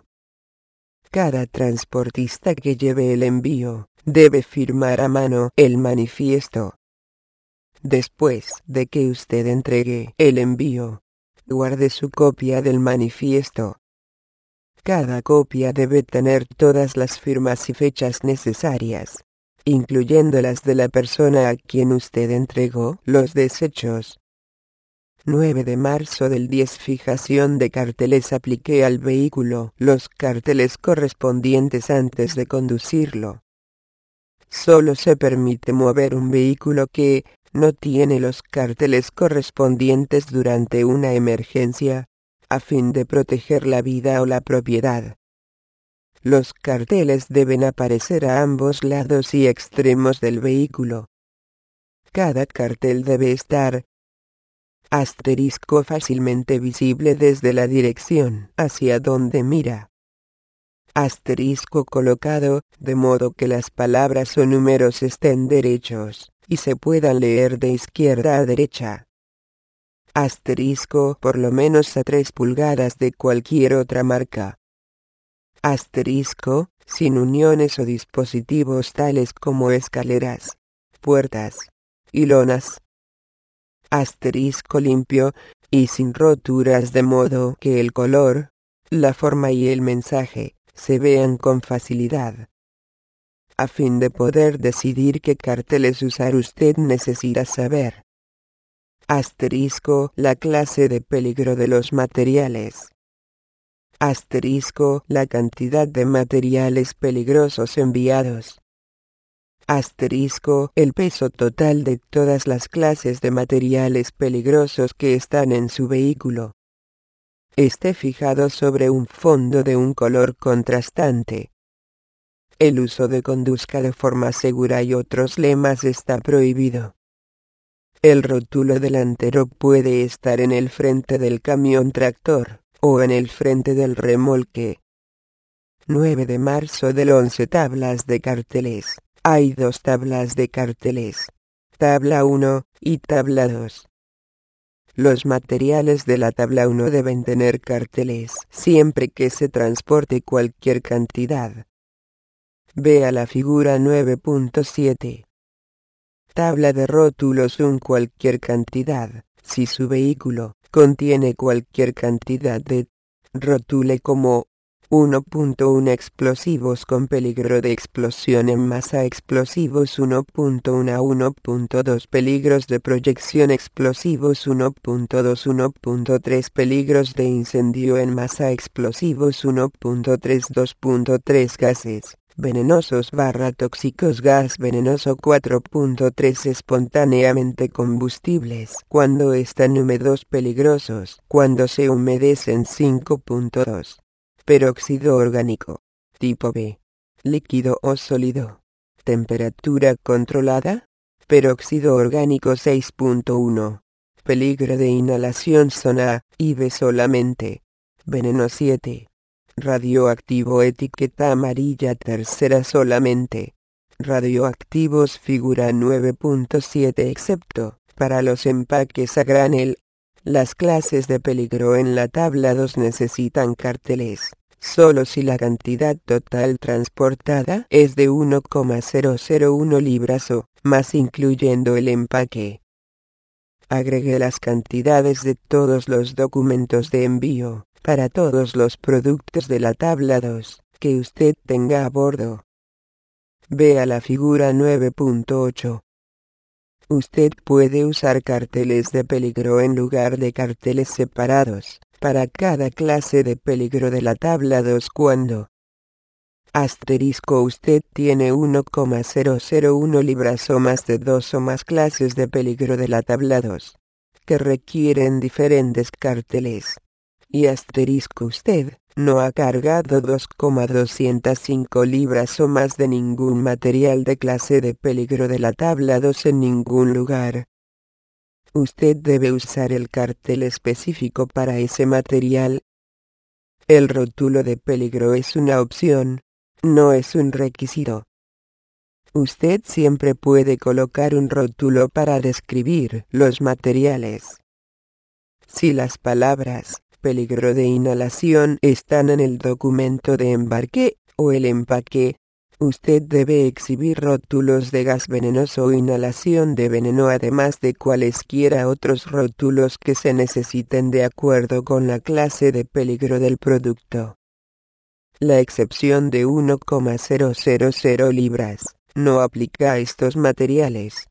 S1: Cada transportista que lleve el envío debe firmar a mano el manifiesto. Después de que usted entregue el envío, guarde su copia del manifiesto. Cada copia debe tener todas las firmas y fechas necesarias, incluyendo las de la persona a quien usted entregó los desechos. nueve de marzo del diez Fijación de carteles. Aplique al vehículo los carteles correspondientes antes de conducirlo. Solo se permite mover un vehículo que no tiene los carteles correspondientes durante una emergencia, a fin de proteger la vida o la propiedad. Los carteles deben aparecer a ambos lados y extremos del vehículo. Cada cartel debe estar asterisco fácilmente visible desde la dirección hacia donde mira. Asterisco colocado de modo que las palabras o números estén derechos y se puedan leer de izquierda a derecha. Asterisco por lo menos a tres pulgadas de cualquier otra marca. Asterisco sin uniones o dispositivos tales como escaleras, puertas y lonas. Asterisco limpio y sin roturas de modo que el color, la forma y el mensaje se vean con facilidad. A fin de poder decidir qué carteles usar, usted necesita saber: asterisco la clase de peligro de los materiales. Asterisco la cantidad de materiales peligrosos enviados. Asterisco. El peso total de todas las clases de materiales peligrosos que están en su vehículo esté fijado sobre un fondo de un color contrastante. El uso de conduzca de forma segura y otros lemas está prohibido. El rótulo delantero puede estar en el frente del camión tractor, o en el frente del remolque. nueve de marzo del once. Tablas de carteles. Hay dos tablas de carteles. Tabla uno y tabla dos. Los materiales de la tabla uno deben tener carteles siempre que se transporte cualquier cantidad. Vea la figura nueve punto siete. Tabla de rótulos un cualquier cantidad. Si su vehículo contiene cualquier cantidad de, rotule como uno punto uno explosivos con peligro de explosión en masa, explosivos uno punto uno a uno punto dos, peligros de proyección, explosivos uno punto dos, uno punto tres, peligros de incendio en masa, explosivos uno punto tres, dos punto tres, gases venenosos barra tóxicos, gas venenoso cuatro punto tres, espontáneamente combustibles cuando están húmedos, peligrosos cuando se humedecen cinco punto dos. Peróxido orgánico, tipo B, líquido o sólido, temperatura controlada, peróxido orgánico seis punto uno, peligro de inhalación zona A y B solamente, veneno siete. Radioactivo etiqueta amarilla tercera solamente. Radioactivos figura nueve punto siete excepto para los empaques a granel. Las clases de peligro en la tabla dos necesitan carteles solo si la cantidad total transportada es de uno coma cero cero uno libras o más incluyendo el empaque. Agregue las cantidades de todos los documentos de envío para todos los productos de la tabla dos que usted tenga a bordo. Vea la figura nueve punto ocho. Usted puede usar carteles de peligro en lugar de carteles separados para cada clase de peligro de la tabla dos cuando asterisco usted tiene uno coma cero cero uno libras o más de dos o más clases de peligro de la tabla dos que requieren diferentes carteles. Y asterisco usted no ha cargado dos coma doscientas cinco libras o más de ningún material de clase de peligro de la tabla dos en ningún lugar. Usted debe usar el cartel específico para ese material. El rótulo de peligro es una opción, no es un requisito. Usted siempre puede colocar un rótulo para describir los materiales. Si las palabras peligro de inhalación están en el documento de embarque o el empaque, usted debe exhibir rótulos de gas venenoso o inhalación de veneno además de cualesquiera otros rótulos que se necesiten de acuerdo con la clase de peligro del producto. La excepción de uno coma cero cero cero libras no aplica a estos materiales.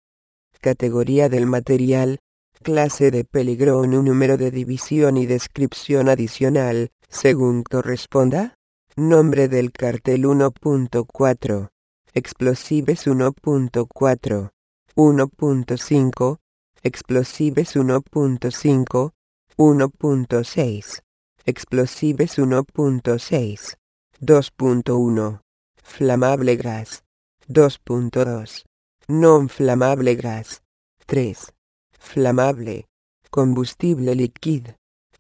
S1: Categoría del material. Clase de peligro en un número de división y descripción adicional, según corresponda. Nombre del cartel uno punto cuatro. Explosives uno punto cuatro. uno punto cinco. Explosives uno punto cinco. uno punto seis. Explosives uno punto seis. dos punto uno. Flamable gas. dos punto dos. Non flamable gas. tres. Flamable. Combustible líquido.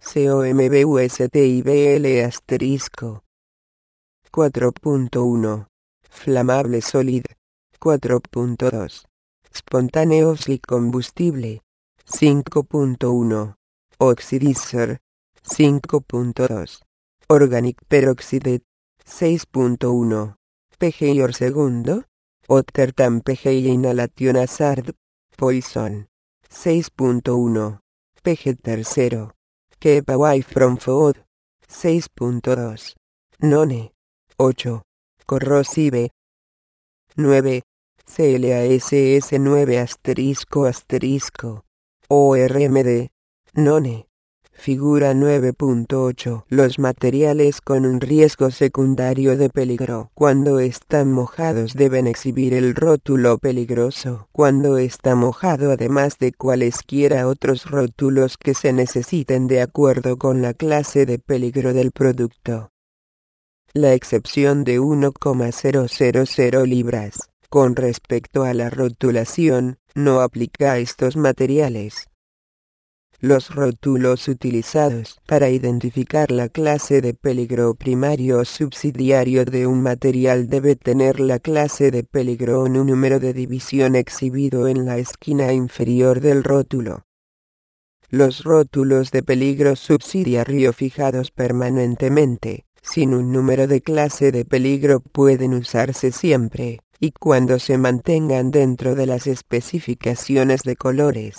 S1: Combustible asterisco. cuatro punto uno. Flamable sólido. cuatro punto dos. Espontáneos y combustible. cinco punto uno. Oxidizer. cinco punto dos. Organic peroxide. seis punto uno. P G or segundo. Ottertan P G inhalation hazard. Poison. seis punto uno. P G tercero. Keep away from food. seis punto dos. None. ocho. Corrosive. nueve. C L A S S nueve asterisco asterisco. O R M D. None. Figura nueve punto ocho. Los materiales con un riesgo secundario de peligro. Cuando están mojados deben exhibir el rótulo peligroso. Cuando está mojado, además de cualesquiera otros rótulos que se necesiten de acuerdo con la clase de peligro del producto. La excepción de uno coma cero cero cero libras, con respecto a la rotulación, no aplica a estos materiales. Los rótulos utilizados para identificar la clase de peligro primario o subsidiario de un material debe tener la clase de peligro o un número de división exhibido en la esquina inferior del rótulo. Los rótulos de peligro subsidiario fijados permanentemente, sin un número de clase de peligro, pueden usarse siempre, y cuando se mantengan dentro de las especificaciones de colores.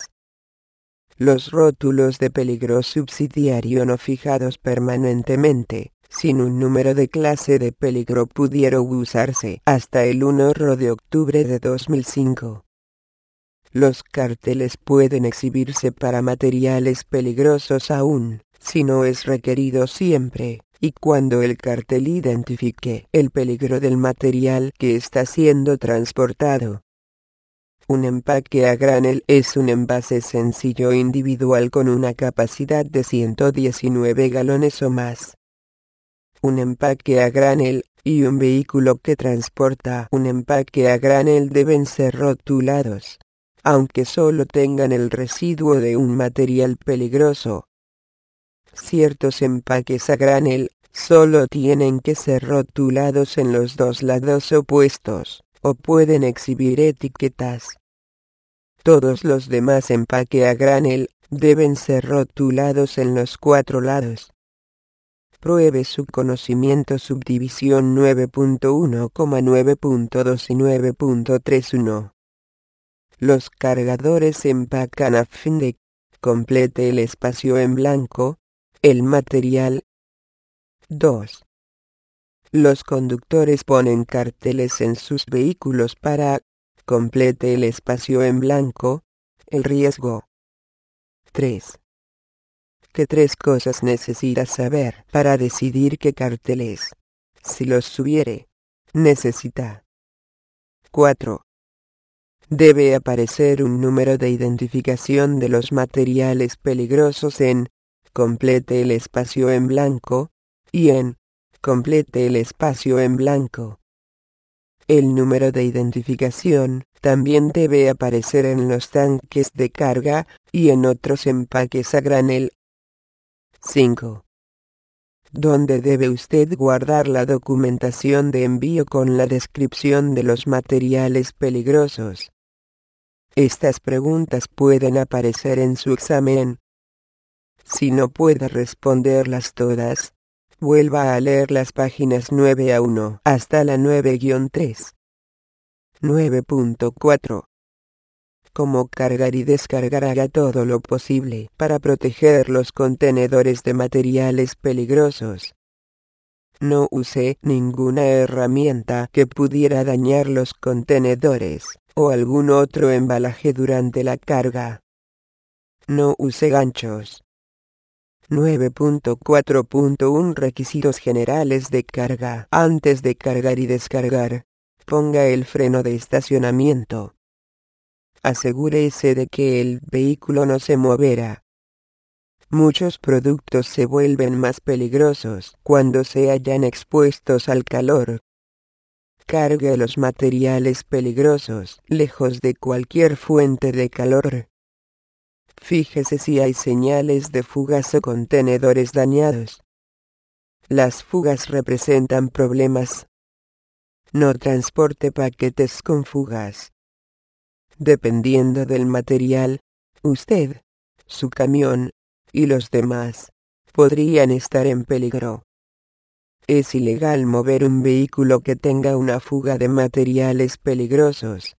S1: Los rótulos de peligro subsidiario no fijados permanentemente, sin un número de clase de peligro, pudieron usarse hasta el primero de octubre de dos mil cinco. Los carteles pueden exhibirse para materiales peligrosos aún, si no es requerido siempre, y cuando el cartel identifique el peligro del material que está siendo transportado. Un empaque a granel es un envase sencillo individual con una capacidad de ciento diecinueve galones o más. Un empaque a granel y un vehículo que transporta un empaque a granel deben ser rotulados, aunque solo tengan el residuo de un material peligroso. Ciertos empaques a granel solo tienen que ser rotulados en los dos lados opuestos, o pueden exhibir etiquetas. Todos los demás empaques a granel deben ser rotulados en los cuatro lados. Pruebe su conocimiento. Subdivisión nueve punto uno, nueve punto dos y nueve punto tres punto uno. Los cargadores empacan a fin de complete el espacio en blanco, el material. dos. Los conductores ponen carteles en sus vehículos para complete el espacio en blanco, el riesgo. tres. ¿Qué tres cosas necesitas saber para decidir qué carteles, si los hubiere, necesita? cuatro. Debe aparecer un número de identificación de los materiales peligrosos en complete el espacio en blanco y en complete el espacio en blanco. El número de identificación también debe aparecer en los tanques de carga y en otros empaques a granel. cinco. ¿Dónde debe usted guardar la documentación de envío con la descripción de los materiales peligrosos? Estas preguntas pueden aparecer en su examen. Si no puede responderlas todas, vuelva a leer las páginas nueve a uno hasta la nueve guión tres. nueve punto cuatro. Cómo cargar y descargar. Haga todo lo posible para proteger los contenedores de materiales peligrosos. No use ninguna herramienta que pudiera dañar los contenedores o algún otro embalaje durante la carga. No use ganchos. nueve punto cuatro punto uno Requisitos generales de carga. Antes de cargar y descargar, ponga el freno de estacionamiento. Asegúrese de que el vehículo no se moverá. Muchos productos se vuelven más peligrosos cuando se hallan expuestos al calor. Cargue los materiales peligrosos lejos de cualquier fuente de calor. Fíjese si hay señales de fugas o contenedores dañados. Las fugas representan problemas. No transporte paquetes con fugas. Dependiendo del material, usted, su camión y los demás podrían estar en peligro. Es ilegal mover un vehículo que tenga una fuga de materiales peligrosos.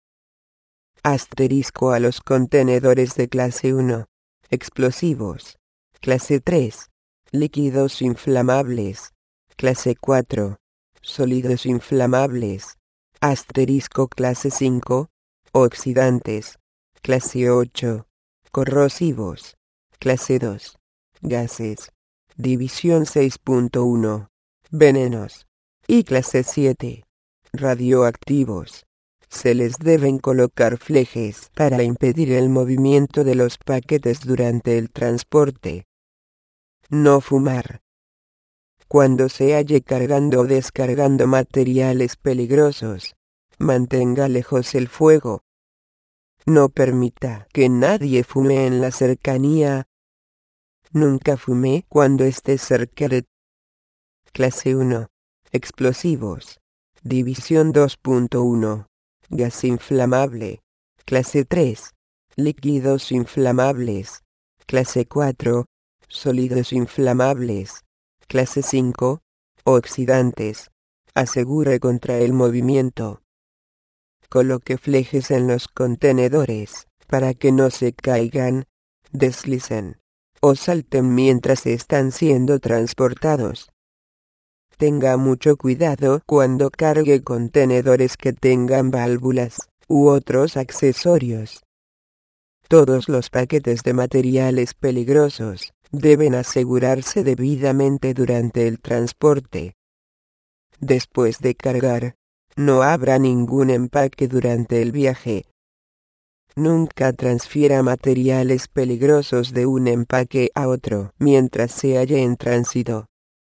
S1: Asterisco a los contenedores de clase uno, explosivos, clase tres, líquidos inflamables, clase cuatro, sólidos inflamables, asterisco clase cinco, oxidantes, clase ocho, corrosivos, clase dos, gases. División seis punto uno. Venenos. Y clase siete. Radioactivos. Se les deben colocar flejes para impedir el movimiento de los paquetes durante el transporte. No fumar. Cuando se halle cargando o descargando materiales peligrosos, mantenga lejos el fuego. No permita que nadie fume en la cercanía. Nunca fume cuando esté cerca de. Clase uno. Explosivos. División dos punto uno. Gas inflamable. Clase tres. Líquidos inflamables. Clase cuatro. Sólidos inflamables. Clase cinco. Oxidantes. Asegure contra el movimiento. Coloque flejes en los contenedores, para que no se caigan, deslicen o salten mientras están siendo transportados. Tenga mucho cuidado cuando cargue contenedores que tengan válvulas u otros accesorios. Todos los paquetes de materiales peligrosos deben asegurarse debidamente durante el transporte. Después de cargar, no abra ningún empaque durante el viaje. Nunca transfiera materiales peligrosos de un empaque a otro mientras se halle en tránsito.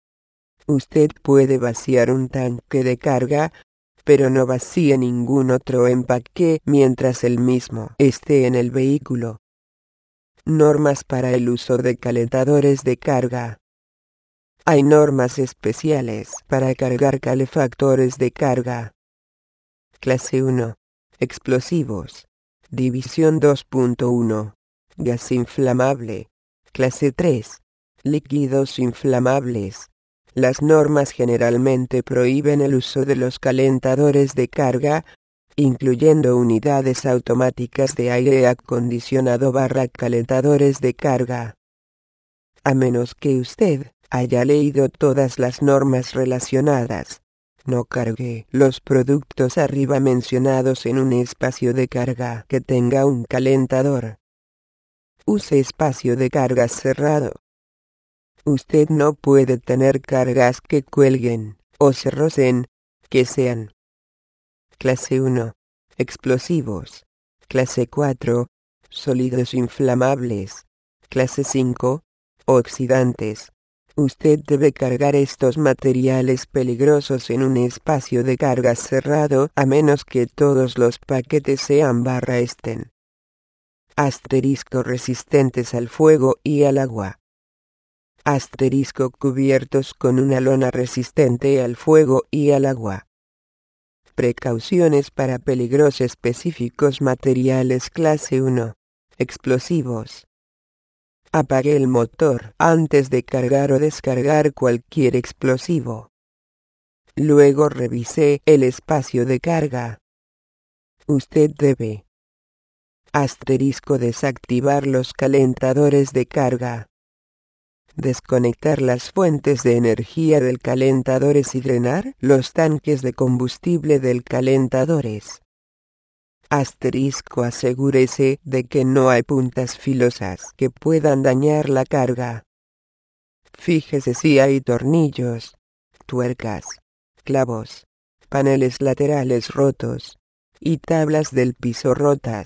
S1: Usted puede vaciar un tanque de carga, pero no vacíe ningún otro empaque mientras el mismo esté en el vehículo. Normas para el uso de calentadores de carga. Hay normas especiales para cargar calefactores de carga. Clase uno. Explosivos. División dos punto uno. Gas inflamable. Clase tres. Líquidos inflamables. Las normas generalmente prohíben el uso de los calentadores de carga, incluyendo unidades automáticas de aire acondicionado barra calentadores de carga. A menos que usted haya leído todas las normas relacionadas, no cargue los productos arriba mencionados en un espacio de carga que tenga un calentador. Use espacio de carga cerrado. Usted no puede tener cargas que cuelguen o se rocen, que sean. Clase uno. Explosivos. Clase cuatro. Sólidos inflamables. Clase cinco. Oxidantes. Usted debe cargar estos materiales peligrosos en un espacio de carga cerrado a menos que todos los paquetes sean barra estén. Asterisco resistentes al fuego y al agua. Asterisco cubiertos con una lona resistente al fuego y al agua. Precauciones para peligros específicos materiales clase uno. Explosivos. Apague el motor antes de cargar o descargar cualquier explosivo. Luego revise el espacio de carga. Usted debe. Asterisco desactivar los calentadores de carga. Desconectar las fuentes de energía del calentadores y drenar los tanques de combustible del calentadores. Asterisco asegúrese de que no hay puntas filosas que puedan dañar la carga. Fíjese si hay tornillos, tuercas, clavos, paneles laterales rotos y tablas del piso rotas.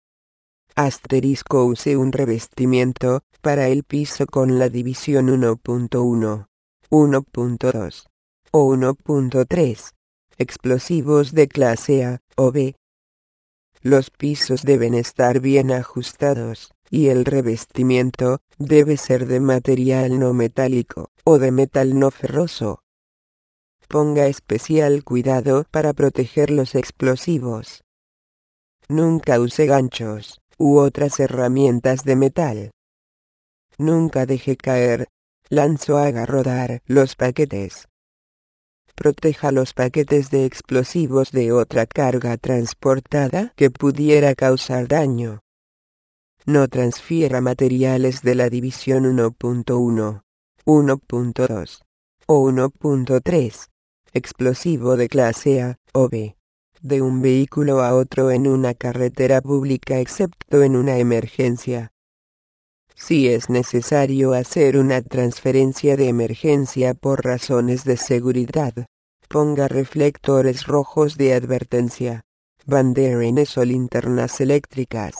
S1: Asterisco use un revestimiento para el piso con la división uno punto uno, uno punto dos o uno punto tres, explosivos de clase A o B. Los pisos deben estar bien ajustados, y el revestimiento debe ser de material no metálico o de metal no ferroso. Ponga especial cuidado para proteger los explosivos. Nunca use ganchos u otras herramientas de metal. Nunca deje caer, lance o haga rodar los paquetes. Proteja los paquetes de explosivos de otra carga transportada que pudiera causar daño. No transfiera materiales de la división uno punto uno, uno punto dos o uno punto tres, explosivo de clase A o B, de un vehículo a otro en una carretera pública excepto en una emergencia. Si es necesario hacer una transferencia de emergencia por razones de seguridad, ponga reflectores rojos de advertencia, banderines o linternas eléctricas.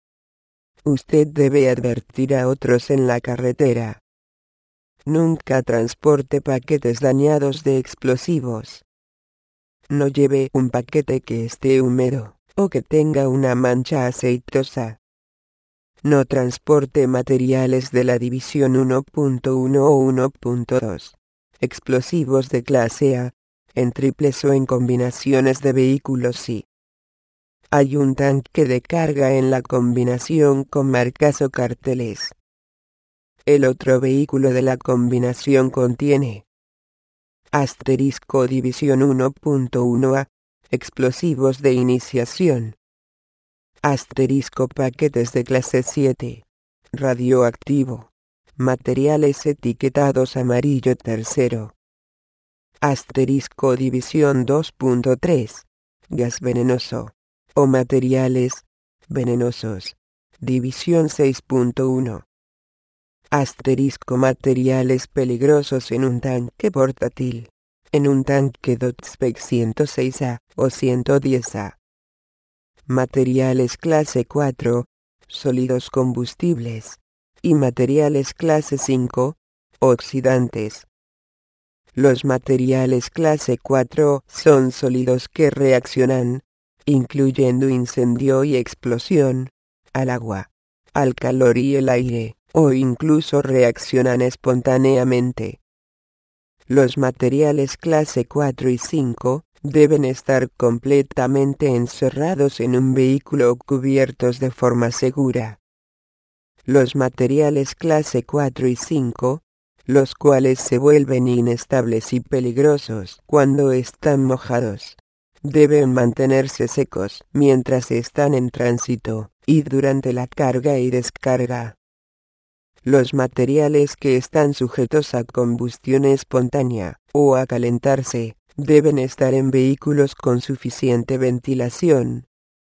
S1: Usted debe advertir a otros en la carretera. Nunca transporte paquetes dañados de explosivos. No lleve un paquete que esté húmedo o que tenga una mancha aceitosa. No transporte materiales de la División uno punto uno o uno punto dos. Explosivos de clase A, en triples o en combinaciones de vehículos sí. Hay un tanque de carga en la combinación con marcas o carteles. El otro vehículo de la combinación contiene asterisco División uno punto uno A, explosivos de iniciación. Asterisco paquetes de clase siete, radioactivo, materiales etiquetados amarillo tercero. Asterisco División dos punto tres, gas venenoso, o materiales venenosos, División seis punto uno. Asterisco materiales peligrosos en un tanque portátil, en un tanque Dotspec ciento seis A o ciento diez A. Materiales clase cuatro, sólidos combustibles, y materiales clase cinco, oxidantes. Los materiales clase cuatro son sólidos que reaccionan, incluyendo incendio y explosión, al agua, al calor y el aire, o incluso reaccionan espontáneamente. Los materiales clase cuatro y cinco deben estar completamente encerrados en un vehículo o cubiertos de forma segura. Los materiales clase cuatro y cinco, los cuales se vuelven inestables y peligrosos cuando están mojados, deben mantenerse secos mientras están en tránsito y durante la carga y descarga. Los materiales que están sujetos a combustión espontánea o a calentarse deben estar en vehículos con suficiente ventilación.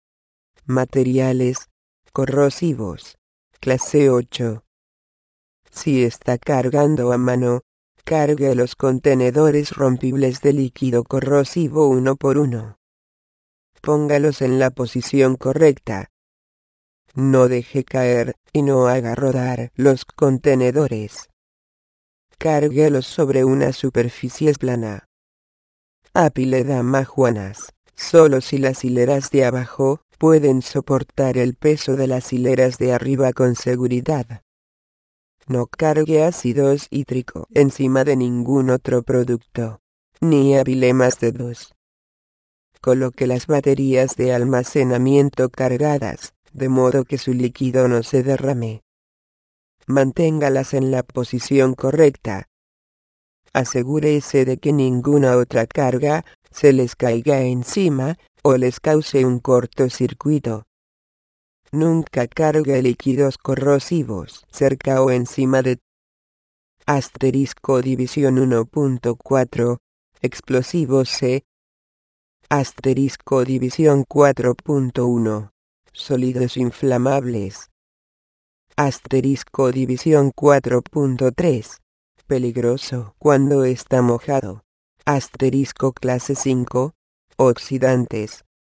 S1: Materiales corrosivos, clase ocho. Si está cargando a mano, cargue los contenedores rompibles de líquido corrosivo uno por uno. Póngalos en la posición correcta. No deje caer y no haga rodar los contenedores. Cárguelos sobre una superficie plana. Apile damajuanas, solo si las hileras de abajo pueden soportar el peso de las hileras de arriba con seguridad. No cargue ácido cítrico encima de ningún otro producto, ni apile más de dos. Coloque las baterías de almacenamiento cargadas, de modo que su líquido no se derrame. Manténgalas en la posición correcta. Asegúrese de que ninguna otra carga se les caiga encima o les cause un cortocircuito. Nunca cargue líquidos corrosivos cerca o encima de asterisco División uno punto cuatro, explosivos C. Asterisco División cuatro punto uno, sólidos inflamables. Asterisco División cuatro punto tres, peligroso cuando está mojado. Asterisco clase cinco, oxidantes.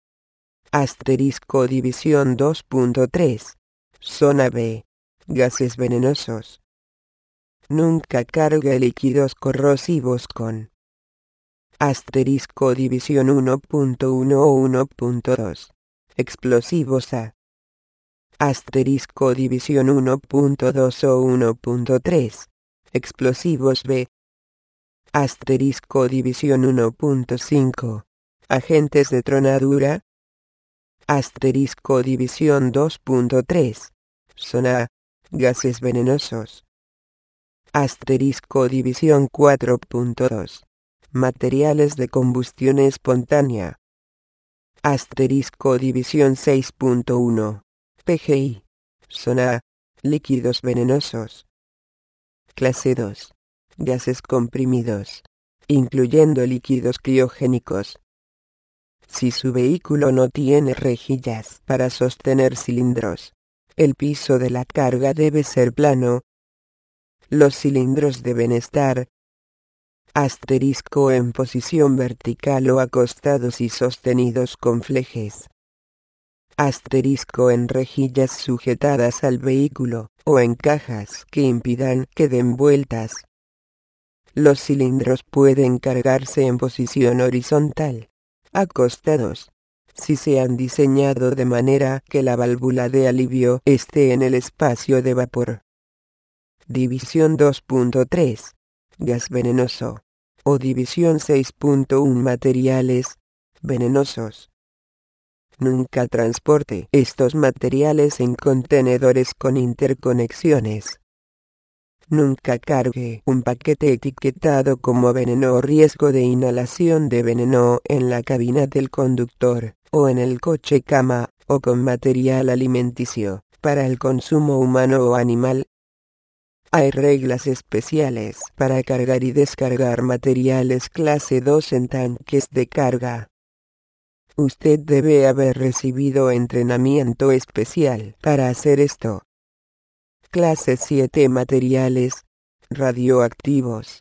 S1: Asterisco División dos punto tres, zona B, gases venenosos. Nunca cargue líquidos corrosivos con asterisco División uno punto uno o uno punto dos, explosivos A. Asterisco División uno punto dos o uno punto tres, explosivos B. Asterisco División uno punto cinco, agentes de tronadura. Asterisco División dos punto tres, zona A, gases venenosos. Asterisco División cuatro punto dos, materiales de combustión espontánea. Asterisco División seis punto uno, P G I, zona A, líquidos venenosos. Clase dos, gases comprimidos, incluyendo líquidos criogénicos. Si su vehículo no tiene rejillas para sostener cilindros, El piso de la carga debe ser plano. Los cilindros deben estar asterisco en posición vertical o acostados y sostenidos con flejes. Asterisco en rejillas sujetadas al vehículo, o en cajas que impidan que den vueltas. Los cilindros pueden cargarse en posición horizontal, acostados, si se han diseñado de manera que la válvula de alivio esté en el espacio de vapor. División dos punto tres. Gas venenoso. O división seis punto uno. Materiales venenosos. Nunca transporte estos materiales en contenedores con interconexiones. Nunca cargue un paquete etiquetado como veneno o riesgo de inhalación de veneno en la cabina del conductor, o en el coche cama, o con material alimenticio, para el consumo humano o animal. Hay reglas especiales para cargar y descargar materiales clase dos en tanques de carga. Usted debe haber recibido entrenamiento especial para hacer esto. Clase siete. Materiales radioactivos.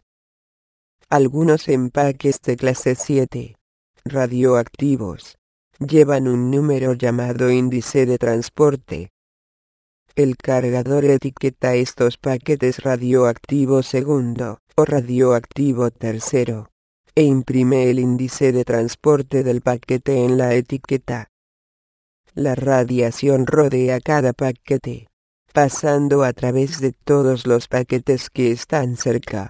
S1: Algunos empaques de clase siete, radioactivos, llevan un número llamado índice de transporte. El cargador etiqueta estos paquetes radioactivo segundo, o radioactivo tercero, e imprime el índice de transporte del paquete en la etiqueta. La radiación rodea cada paquete, pasando a través de todos los paquetes que están cerca.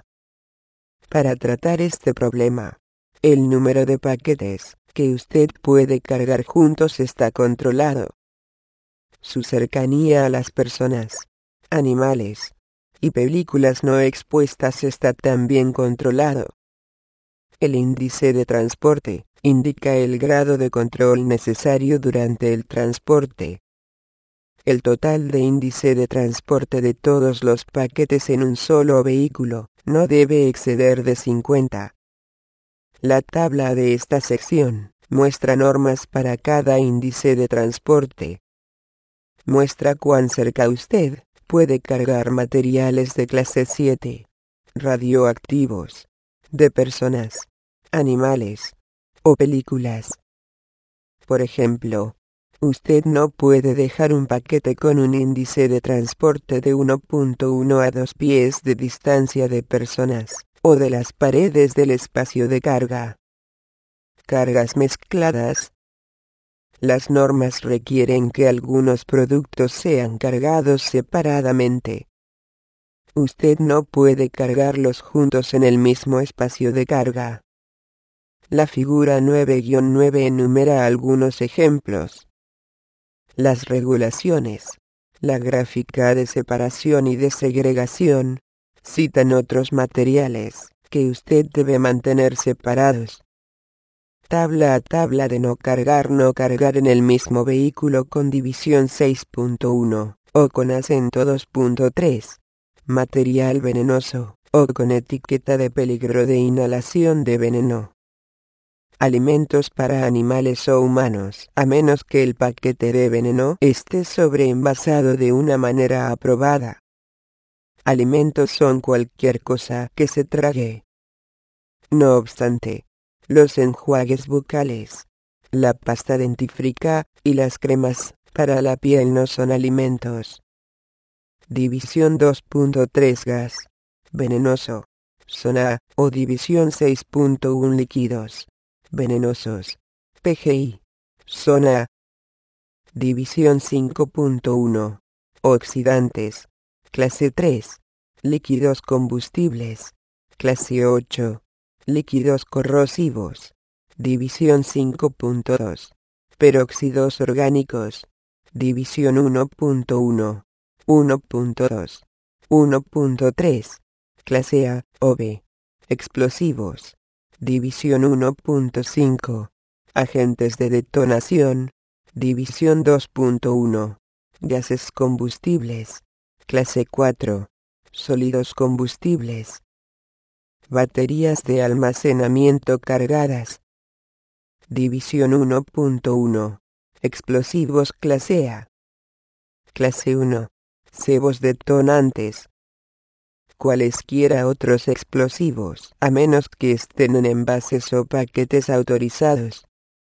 S1: Para tratar este problema, el número de paquetes que usted puede cargar juntos está controlado. Su cercanía a las personas, animales y películas no expuestas está también controlado. El índice de transporte indica el grado de control necesario durante el transporte. El total de índice de transporte de todos los paquetes en un solo vehículo no debe exceder de cincuenta. La tabla de esta sección muestra normas para cada índice de transporte. Muestra cuán cerca usted puede cargar materiales de clase siete, radioactivos, de personas, animales o películas. Por ejemplo, usted no puede dejar un paquete con un índice de transporte de uno punto uno a dos pies de distancia de personas, o de las paredes del espacio de carga. Cargas mezcladas. Las normas requieren que algunos productos sean cargados separadamente. Usted no puede cargarlos juntos en el mismo espacio de carga. La figura nueve guion nueve enumera algunos ejemplos. Las regulaciones, la gráfica de separación y de segregación, citan otros materiales que usted debe mantener separados. Tabla a tabla de no cargar. No cargar en el mismo vehículo con división seis punto uno, o con acento dos punto tres. Material venenoso, o con etiqueta de peligro de inhalación de veneno. Alimentos para animales o humanos, a menos que el paquete de veneno esté sobreenvasado de una manera aprobada. Alimentos son cualquier cosa que se trague. No obstante, los enjuagues bucales, la pasta dentífrica y las cremas para la piel no son alimentos. División dos punto tres. Gas venenoso, zona, o división seis punto uno. Líquidos venenosos, P G I, zona. División cinco punto uno. Oxidantes, clase tres. Líquidos combustibles, clase ocho. Líquidos corrosivos, división cinco punto dos. Peróxidos orgánicos, división uno punto uno, uno punto dos, uno punto tres. Clase A o B. Explosivos, división uno punto cinco. Agentes de detonación, división dos punto uno. Gases combustibles, clase cuatro. Sólidos combustibles. Baterías de almacenamiento cargadas, división uno punto uno. Explosivos clase A. Clase uno. Cebos detonantes. Cualesquiera otros explosivos, a menos que estén en envases o paquetes autorizados.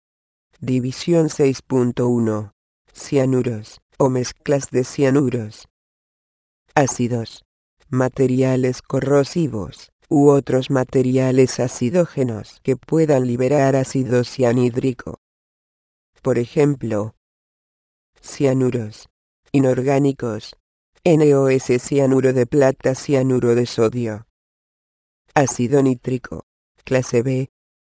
S1: División seis punto uno. Cianuros, o mezclas de cianuros. Ácidos. Materiales corrosivos, u otros materiales acidógenos que puedan liberar ácido cianhídrico. Por ejemplo, cianuros inorgánicos, N O S cianuro de plata, cianuro de sodio. Ácido nítrico, clase B.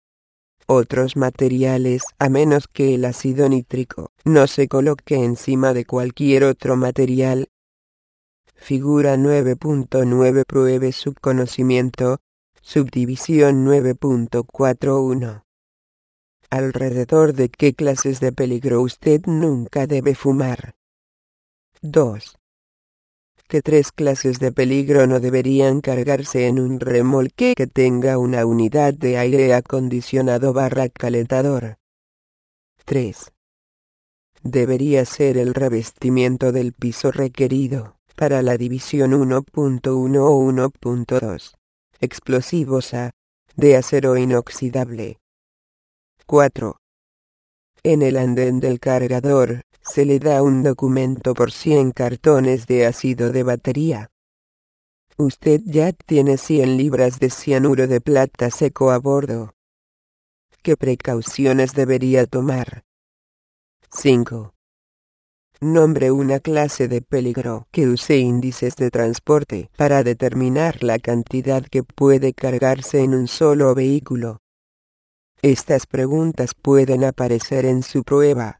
S1: Otros materiales, a menos que el ácido nítrico no se coloque encima de cualquier otro material. Figura nueve punto nueve. Pruebe su conocimiento. Subdivisión nueve punto cuarenta y uno. ¿Alrededor de qué clases de peligro usted nunca debe fumar? dos. ¿Qué tres clases de peligro no deberían cargarse en un remolque que tenga una unidad de aire acondicionado barra calentador? tres. Debería ser el revestimiento del piso requerido para la división uno punto uno o uno punto dos. Explosivos A, de acero inoxidable. cuatro. En el andén del cargador, se le da un documento por cien cartones de ácido de batería. Usted ya tiene cien libras de cianuro de plata seco a bordo. ¿Qué precauciones debería tomar? cinco. Nombre una clase de peligro que use índices de transporte para determinar la cantidad que puede cargarse en un solo vehículo. Estas preguntas pueden aparecer en su prueba.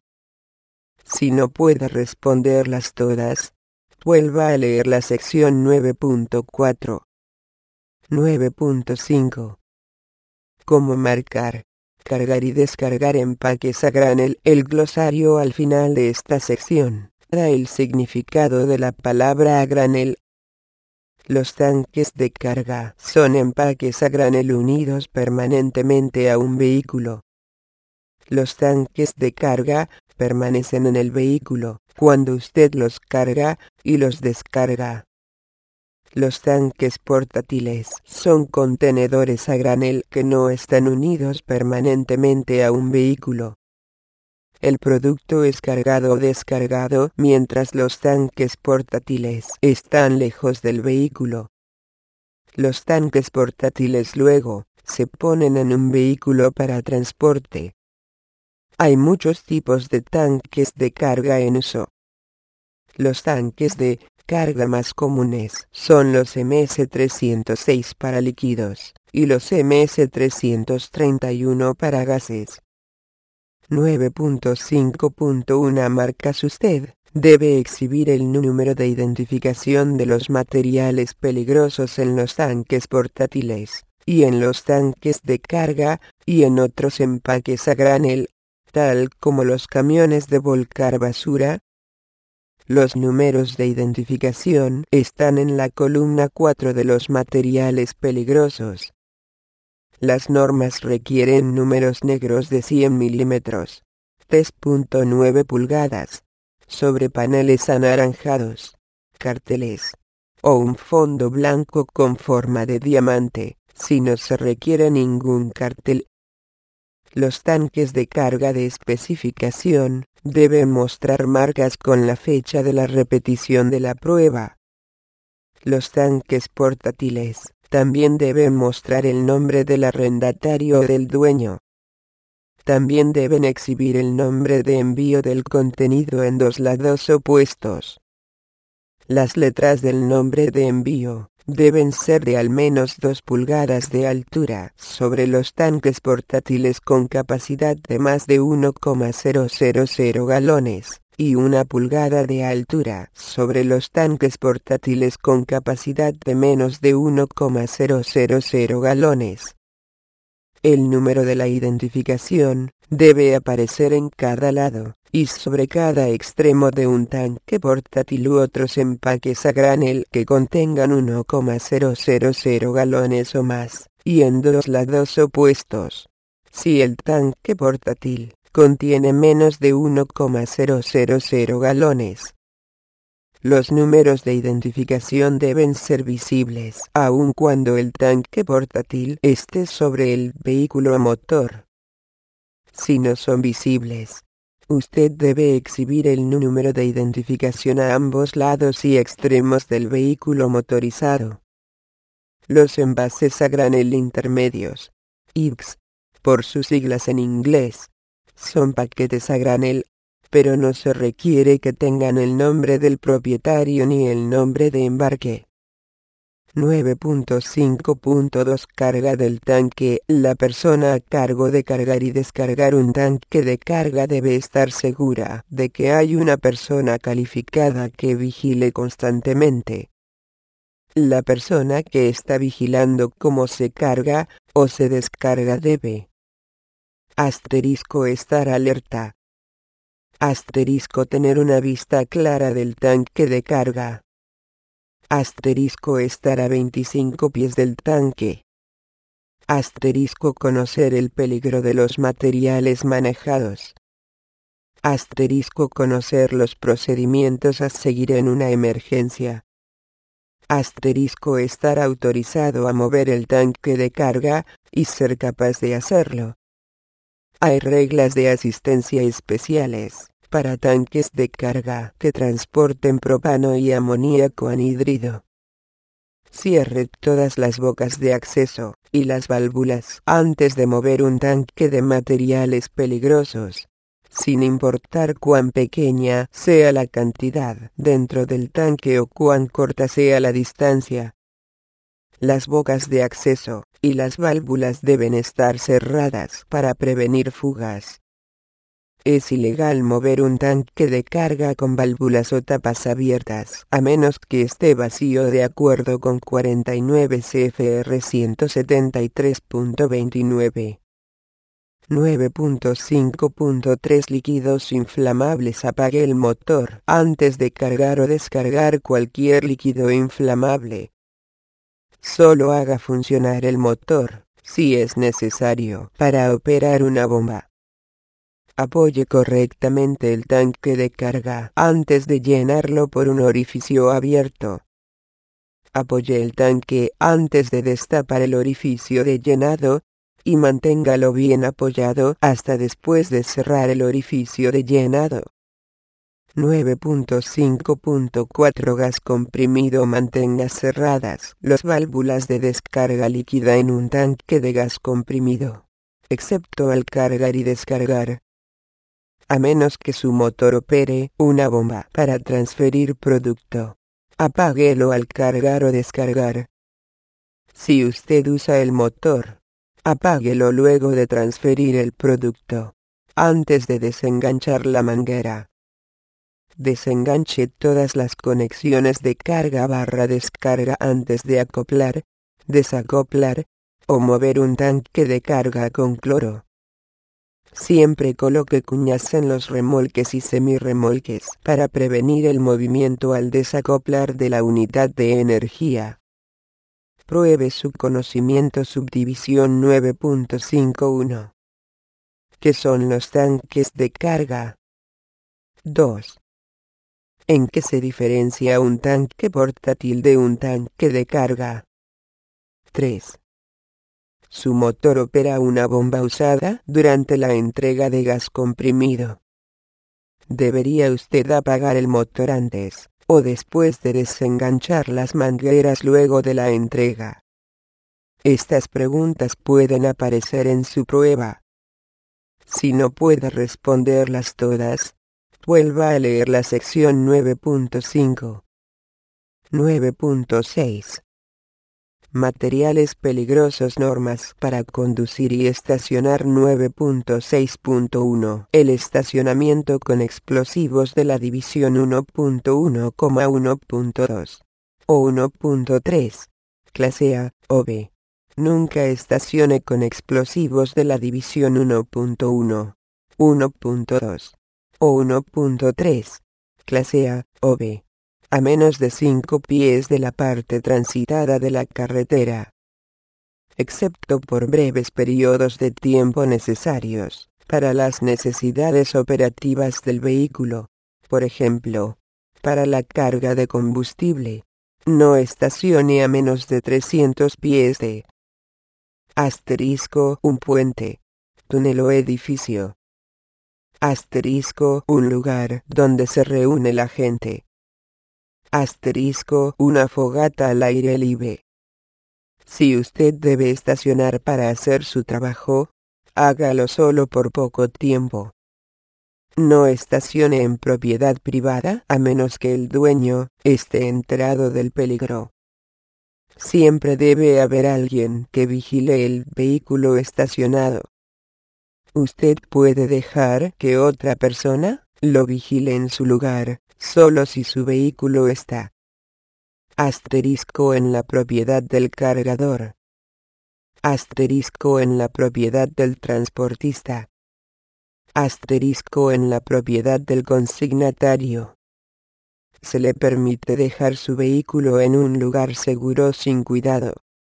S1: Si no puede responderlas todas, vuelva a leer la sección nueve punto cuatro. nueve punto cinco. ¿Cómo marcar, cargar y descargar empaques a granel? El glosario al final de esta sección da el significado de la palabra a granel. Los tanques de carga son empaques a granel unidos permanentemente a un vehículo. Los tanques de carga permanecen en el vehículo cuando usted los carga y los descarga. Los tanques portátiles son contenedores a granel que no están unidos permanentemente a un vehículo. El producto es cargado o descargado mientras los tanques portátiles están lejos del vehículo. Los tanques portátiles luego se ponen en un vehículo para transporte. Hay muchos tipos de tanques de carga en uso. Los tanques de carga más comunes son los M S trescientos seis para líquidos y los M S trescientos treinta y uno para gases. nueve punto cinco punto uno Marcas. Usted debe exhibir el número de identificación de los materiales peligrosos en los tanques portátiles, y en los tanques de carga, y en otros empaques a granel, tal como los camiones de volcar basura. Los números de identificación están en la columna cuatro de los materiales peligrosos. Las normas requieren números negros de cien milímetros, tres punto nueve pulgadas, sobre paneles anaranjados, carteles, o un fondo blanco con forma de diamante, si no se requiere ningún cartel. Los tanques de carga de especificación deben mostrar marcas con la fecha de la repetición de la prueba. Los tanques portátiles también deben mostrar el nombre del arrendatario o del dueño. También deben exhibir el nombre de envío del contenido en dos lados opuestos. Las letras del nombre de envío deben ser de al menos dos pulgadas de altura sobre los tanques portátiles con capacidad de más de uno coma cero cero cero galones, y una pulgada de altura sobre los tanques portátiles con capacidad de menos de uno coma cero cero cero galones. El número de la identificación debe aparecer en cada lado y sobre cada extremo de un tanque portátil u otros empaques a granel que contengan uno coma cero cero cero galones o más, y en dos lados opuestos. Si el tanque portátil contiene menos de uno coma cero cero cero galones, Los números de identificación deben ser visibles aun cuando el tanque portátil esté sobre el vehículo motor. Si no son visibles, usted debe exhibir el número de identificación a ambos lados y extremos del vehículo motorizado. Los envases a granel intermedios, I G S, por sus siglas en inglés, son paquetes a granel, pero no se requiere que tengan el nombre del propietario ni el nombre de embarque. nueve punto cinco punto dos Carga del tanque. La persona a cargo de cargar y descargar un tanque de carga debe estar segura de que hay una persona calificada que vigile constantemente. La persona que está vigilando cómo se carga o se descarga debe: asterisco estar alerta, asterisco tener una vista clara del tanque de carga, asterisco estar a veinticinco pies del tanque, asterisco conocer el peligro de los materiales manejados, asterisco conocer los procedimientos a seguir en una emergencia, asterisco estar autorizado a mover el tanque de carga y ser capaz de hacerlo. Hay reglas de asistencia especiales para tanques de carga que transporten propano y amoníaco anhídrido. Cierre todas las bocas de acceso y las válvulas antes de mover un tanque de materiales peligrosos, sin importar cuán pequeña sea la cantidad dentro del tanque o cuán corta sea la distancia. Las bocas de acceso y las válvulas deben estar cerradas para prevenir fugas. Es ilegal mover un tanque de carga con válvulas o tapas abiertas, a menos que esté vacío de acuerdo con cuarenta y nueve C F R ciento setenta y tres punto veintinueve. nueve punto cinco punto tres Líquidos inflamables. Apague el motor antes de cargar o descargar cualquier líquido inflamable. Solo haga funcionar el motor si es necesario para operar una bomba. Apoye correctamente el tanque de carga antes de llenarlo por un orificio abierto. Apoye el tanque antes de destapar el orificio de llenado y manténgalo bien apoyado hasta después de cerrar el orificio de llenado. nueve punto cinco punto cuatro Gas comprimido. Mantenga cerradas las válvulas de descarga líquida en un tanque de gas comprimido, excepto al cargar y descargar. A menos que su motor opere una bomba para transferir producto, apáguelo al cargar o descargar. Si usted usa el motor, apáguelo luego de transferir el producto, antes de desenganchar la manguera. Desenganche todas las conexiones de carga barra descarga antes de acoplar, desacoplar o mover un tanque de carga con cloro. Siempre coloque cuñas en los remolques y semirremolques para prevenir el movimiento al desacoplar de la unidad de energía. Pruebe su conocimiento. Subdivisión nueve punto cinco uno. ¿Qué son los tanques de carga? dos. ¿En qué se diferencia un tanque portátil de un tanque de carga? tres. Su motor opera una bomba usada durante la entrega de gas comprimido. ¿Debería usted apagar el motor antes o después de desenganchar las mangueras luego de la entrega? Estas preguntas pueden aparecer en su prueba. Si no puede responderlas todas, vuelva a leer la sección nueve punto cinco. nueve punto seis. Materiales peligrosos. Normas para conducir y estacionar. nueve punto seis punto uno. El estacionamiento con explosivos de la división uno punto uno coma uno punto dos o uno punto tres, clase A o B. Nunca estacione con explosivos de la división uno punto uno, uno punto dos o uno punto tres, clase A o B, a menos de cinco pies de la parte transitada de la carretera, excepto por breves periodos de tiempo necesarios para las necesidades operativas del vehículo, por ejemplo, para la carga de combustible. No estacione a menos de trescientos pies de asterisco un puente, túnel o edificio. Asterisco un lugar donde se reúne la gente. Asterisco una fogata al aire libre. Si usted debe estacionar para hacer su trabajo, hágalo solo por poco tiempo. No estacione en propiedad privada a menos que el dueño esté enterado del peligro. Siempre debe haber alguien que vigile el vehículo estacionado. Usted puede dejar que otra persona lo vigile en su lugar, solo si su vehículo está asterisco en la propiedad del cargador. Asterisco en la propiedad del transportista. Asterisco en la propiedad del consignatario. Se le permite dejar su vehículo en un lugar seguro sin cuidado.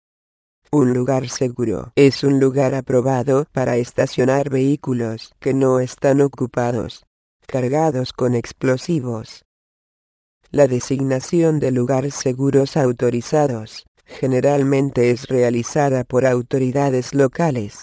S1: Un lugar seguro es un lugar aprobado para estacionar vehículos que no están ocupados, cargados con explosivos. La designación de lugares seguros autorizados generalmente es realizada por autoridades locales.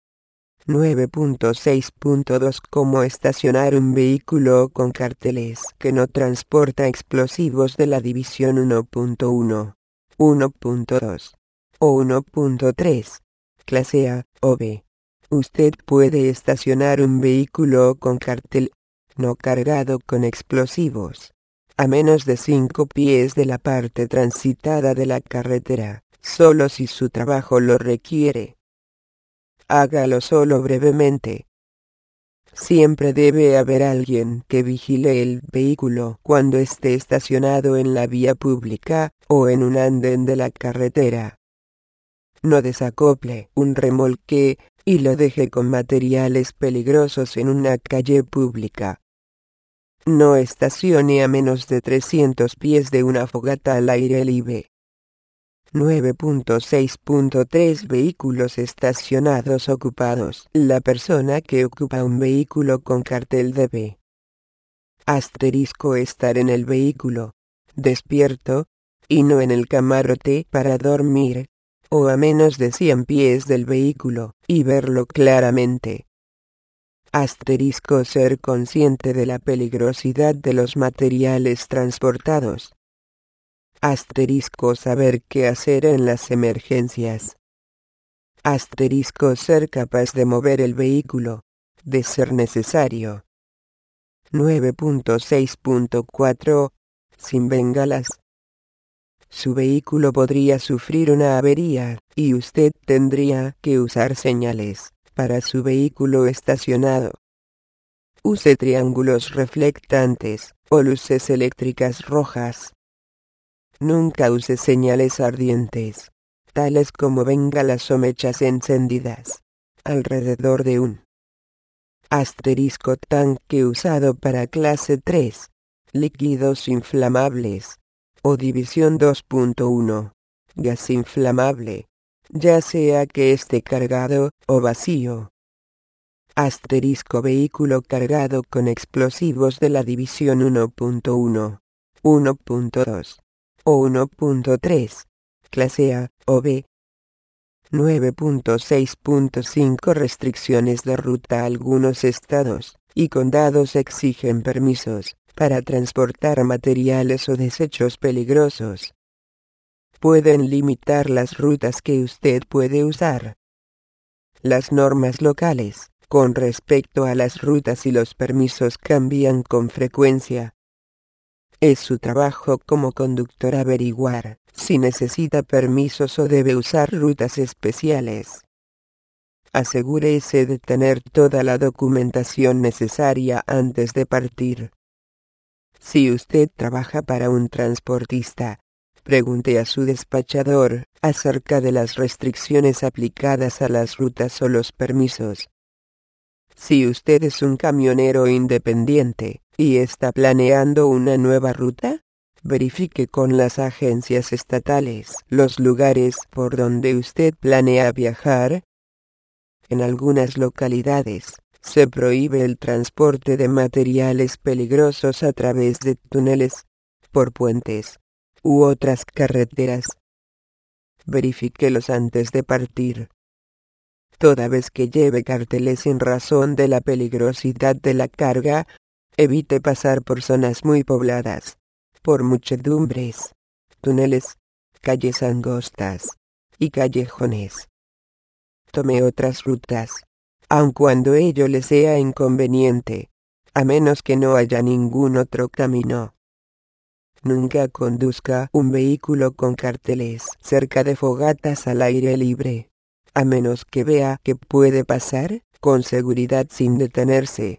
S1: nueve punto seis punto dos Cómo estacionar un vehículo con carteles que no transporta explosivos de la División uno punto uno, uno punto dos o uno punto tres, clase A o B. Usted puede estacionar un vehículo con cartel no cargado con explosivos a menos de cinco pies de la parte transitada de la carretera, solo si su trabajo lo requiere. Hágalo solo brevemente. Siempre debe haber alguien que vigile el vehículo cuando esté estacionado en la vía pública o en un andén de la carretera. No desacople un remolque y lo deje con materiales peligrosos en una calle pública. No estacione a menos de trescientos pies de una fogata al aire libre. nueve punto seis punto tres Vehículos estacionados ocupados. La persona que ocupa un vehículo con cartel debe asterisco estar en el vehículo, despierto, y no en el camarote para dormir, o a menos de cien pies del vehículo, y verlo claramente. Asterisco ser consciente de la peligrosidad de los materiales transportados. Asterisco saber qué hacer en las emergencias. Asterisco ser capaz de mover el vehículo, de ser necesario. nueve punto seis punto cuatro Sin bengalas. Su vehículo podría sufrir una avería, y usted tendría que usar señales para su vehículo estacionado. Use triángulos reflectantes o luces eléctricas rojas. Nunca use señales ardientes, tales como bengalas o mechas encendidas, alrededor de un asterisco tanque usado para clase tres, líquidos inflamables, o división dos punto uno, gas inflamable, ya sea que esté cargado o vacío. Asterisco vehículo cargado con explosivos de la División uno punto uno, uno punto dos o uno punto tres, clase A o B. nueve punto seis punto cinco Restricciones de ruta. Algunos estados y condados exigen permisos para transportar materiales o desechos peligrosos. Pueden limitar las rutas que usted puede usar. Las normas locales con respecto a las rutas y los permisos cambian con frecuencia. Es su trabajo como conductor averiguar si necesita permisos o debe usar rutas especiales. Asegúrese de tener toda la documentación necesaria antes de partir. Si usted trabaja para un transportista, pregunte a su despachador acerca de las restricciones aplicadas a las rutas o los permisos. Si usted es un camionero independiente y está planeando una nueva ruta, verifique con las agencias estatales los lugares por donde usted planea viajar. En algunas localidades, se prohíbe el transporte de materiales peligrosos a través de túneles, por puentes u otras carreteras. Verifíquelos antes de partir. Toda vez que lleve carteles en razón de la peligrosidad de la carga, evite pasar por zonas muy pobladas, por muchedumbres, túneles, calles angostas y callejones. Tome otras rutas, aun cuando ello le sea inconveniente, a menos que no haya ningún otro camino. Nunca conduzca un vehículo con carteles cerca de fogatas al aire libre, a menos que vea que puede pasar con seguridad sin detenerse.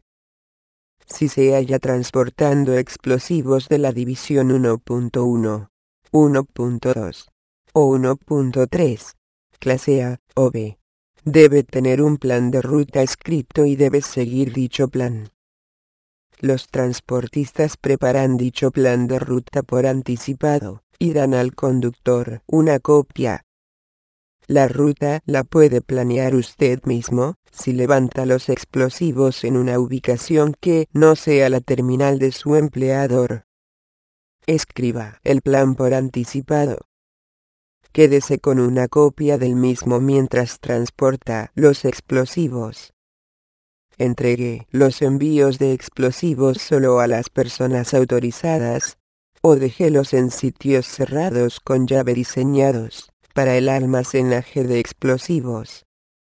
S1: Si se halla transportando explosivos de la División uno punto uno, uno punto dos o uno punto tres, clase A o B, debe tener un plan de ruta escrito y debe seguir dicho plan. Los transportistas preparan dicho plan de ruta por anticipado y dan al conductor una copia. La ruta la puede planear usted mismo, si levanta los explosivos en una ubicación que no sea la terminal de su empleador. Escriba el plan por anticipado. Quédese con una copia del mismo mientras transporta los explosivos. Entregue los envíos de explosivos solo a las personas autorizadas, o déjelos en sitios cerrados con llave diseñados para el almacenaje de explosivos.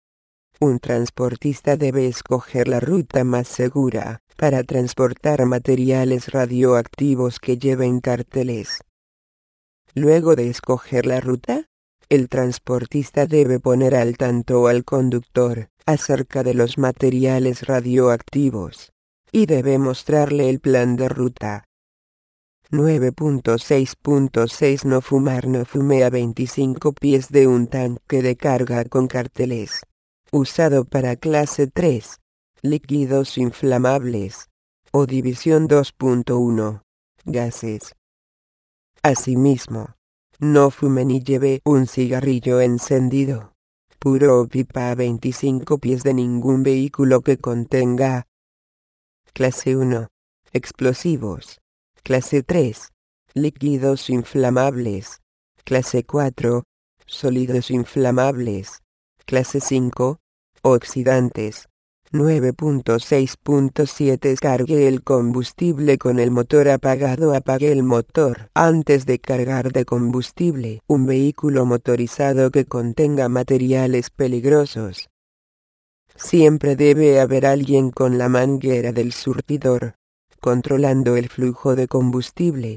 S1: Un transportista debe escoger la ruta más segura para transportar materiales radioactivos que lleven carteles. Luego de escoger la ruta, el transportista debe poner al tanto al conductor acerca de los materiales radioactivos, y debe mostrarle el plan de ruta. nueve punto seis punto seis No fumar. No fume a veinticinco pies de un tanque de carga con carteles, usado para clase tres, líquidos inflamables, o división dos punto uno, gases. Asimismo, no fume ni lleve un cigarrillo encendido, puro o pipa a veinticinco pies de ningún vehículo que contenga clase uno, explosivos, clase tres, líquidos inflamables, clase cuatro, sólidos inflamables, clase cinco, oxidantes. nueve punto seis punto siete Cargue el combustible con el motor apagado. Apague el motor antes de cargar de combustible un vehículo motorizado que contenga materiales peligrosos. Siempre debe haber alguien con la manguera del surtidor, controlando el flujo de combustible.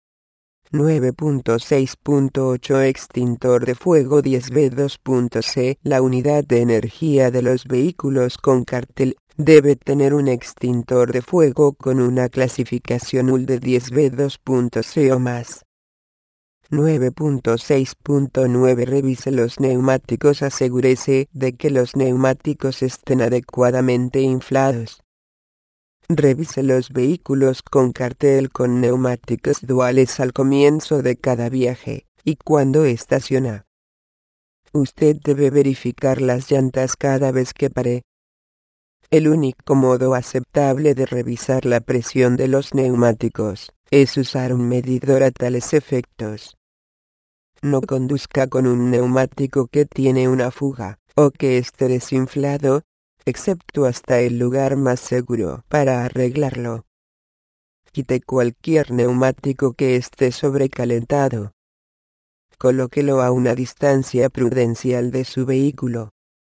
S1: nueve punto seis punto ocho Extintor de fuego diez B dos punto C La unidad de energía de los vehículos con cartel debe tener un extintor de fuego con una clasificación U L de diez B dos punto C o más. nueve punto seis punto nueve Revise los neumáticos. Asegúrese de que los neumáticos estén adecuadamente inflados. Revise los vehículos con cartel con neumáticos duales al comienzo de cada viaje, y cuando estaciona. Usted debe verificar las llantas cada vez que pare. El único modo aceptable de revisar la presión de los neumáticos es usar un medidor a tales efectos. No conduzca con un neumático que tiene una fuga, o que esté desinflado, excepto hasta el lugar más seguro para arreglarlo. Quite cualquier neumático que esté sobrecalentado. Colóquelo a una distancia prudencial de su vehículo.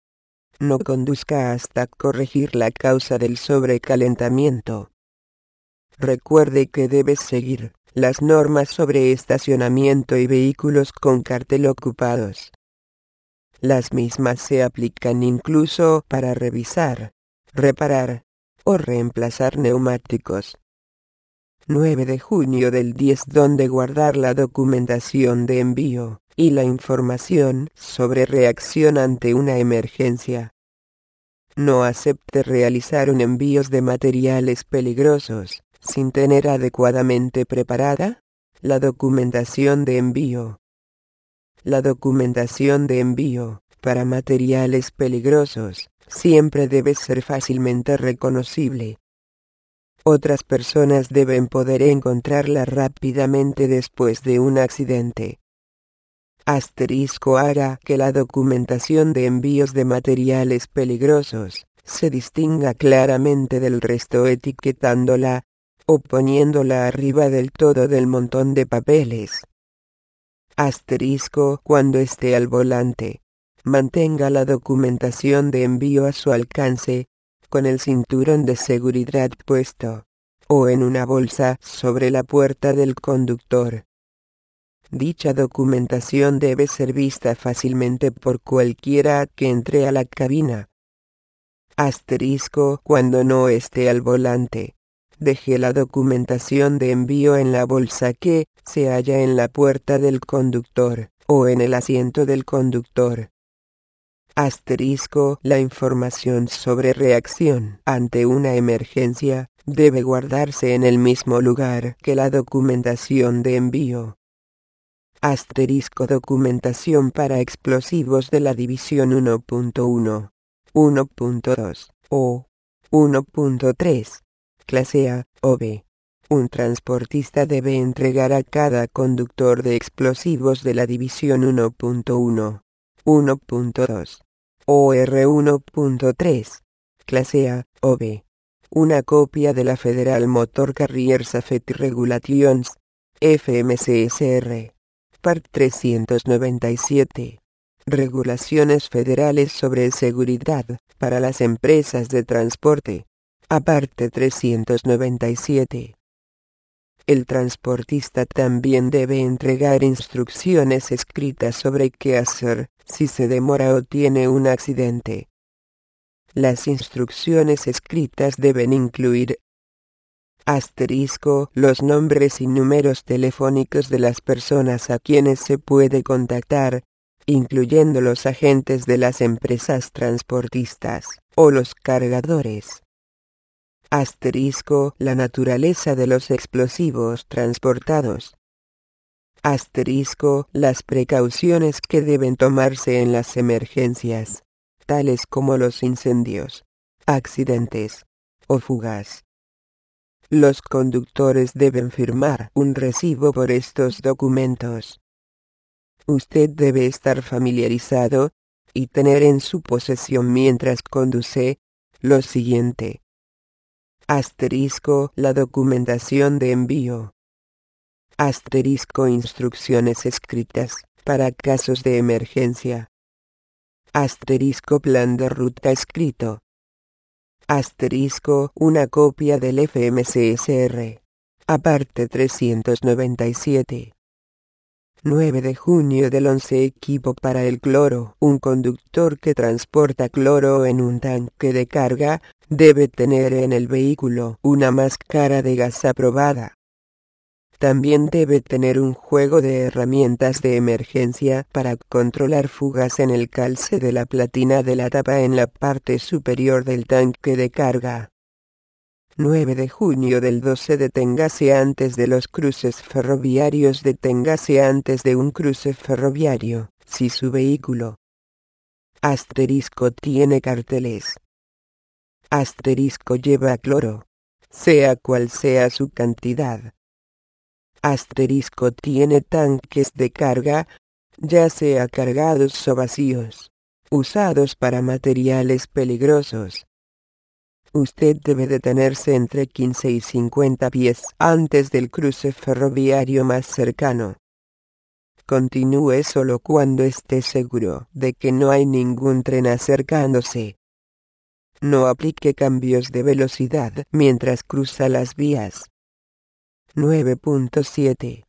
S1: No conduzca hasta corregir la causa del sobrecalentamiento. Recuerde que debe seguir las normas sobre estacionamiento y vehículos con cartel ocupados. Las mismas se aplican incluso para revisar, reparar o reemplazar neumáticos. nueve de junio del diez Donde guardar la documentación de envío y la información sobre reacción ante una emergencia. No acepte realizar un envío de materiales peligrosos sin tener adecuadamente preparada la documentación de envío. La documentación de envío para materiales peligrosos siempre debe ser fácilmente reconocible. Otras personas deben poder encontrarla rápidamente después de un accidente. Asterisco haga que la documentación de envíos de materiales peligrosos se distinga claramente del resto etiquetándola o poniéndola arriba del todo del montón de papeles. Asterisco cuando esté al volante, mantenga la documentación de envío a su alcance, con el cinturón de seguridad puesto, o en una bolsa sobre la puerta del conductor. Dicha documentación debe ser vista fácilmente por cualquiera que entre a la cabina. Asterisco cuando no esté al volante, deje la documentación de envío en la bolsa que se halla en la puerta del conductor, o en el asiento del conductor. Asterisco la información sobre reacción ante una emergencia debe guardarse en el mismo lugar que la documentación de envío. Asterisco documentación para explosivos de la división uno punto uno, uno punto dos o uno punto tres, clase A o B. Un transportista debe entregar a cada conductor de explosivos de la división uno punto uno, uno punto dos o R uno punto tres, clase A o B, una copia de la Federal Motor Carrier Safety Regulations, F M C S R. Part trescientos noventa y siete. Regulaciones federales sobre seguridad para las empresas de transporte. Aparte trescientos noventa y siete. El transportista también debe entregar instrucciones escritas sobre qué hacer si se demora o tiene un accidente. Las instrucciones escritas deben incluir asterisco los nombres y números telefónicos de las personas a quienes se puede contactar, incluyendo los agentes de las empresas transportistas o los cargadores. Asterisco la naturaleza de los explosivos transportados. Asterisco las precauciones que deben tomarse en las emergencias, tales como los incendios, accidentes o fugas. Los conductores deben firmar un recibo por estos documentos. Usted debe estar familiarizado y tener en su posesión mientras conduce lo siguiente. Asterisco la documentación de envío. Asterisco instrucciones escritas para casos de emergencia. Asterisco plan de ruta escrito. Asterisco una copia del F M C S R. Aparte trescientos noventa y siete. nueve de junio del once Equipo para el cloro. Un conductor que transporta cloro en un tanque de carga debe tener en el vehículo una máscara de gas aprobada. También debe tener un juego de herramientas de emergencia para controlar fugas en el calce de la platina de la tapa en la parte superior del tanque de carga. nueve de junio del doce Deténgase antes de los cruces ferroviarios. Deténgase antes de un cruce ferroviario, si su vehículo asterisco tiene carteles. Asterisco lleva cloro, sea cual sea su cantidad. Asterisco tiene tanques de carga, ya sea cargados o vacíos, usados para materiales peligrosos. Usted debe detenerse entre quince y cincuenta pies antes del cruce ferroviario más cercano. Continúe solo cuando esté seguro de que no hay ningún tren acercándose. No aplique cambios de velocidad mientras cruza las vías. nueve punto siete.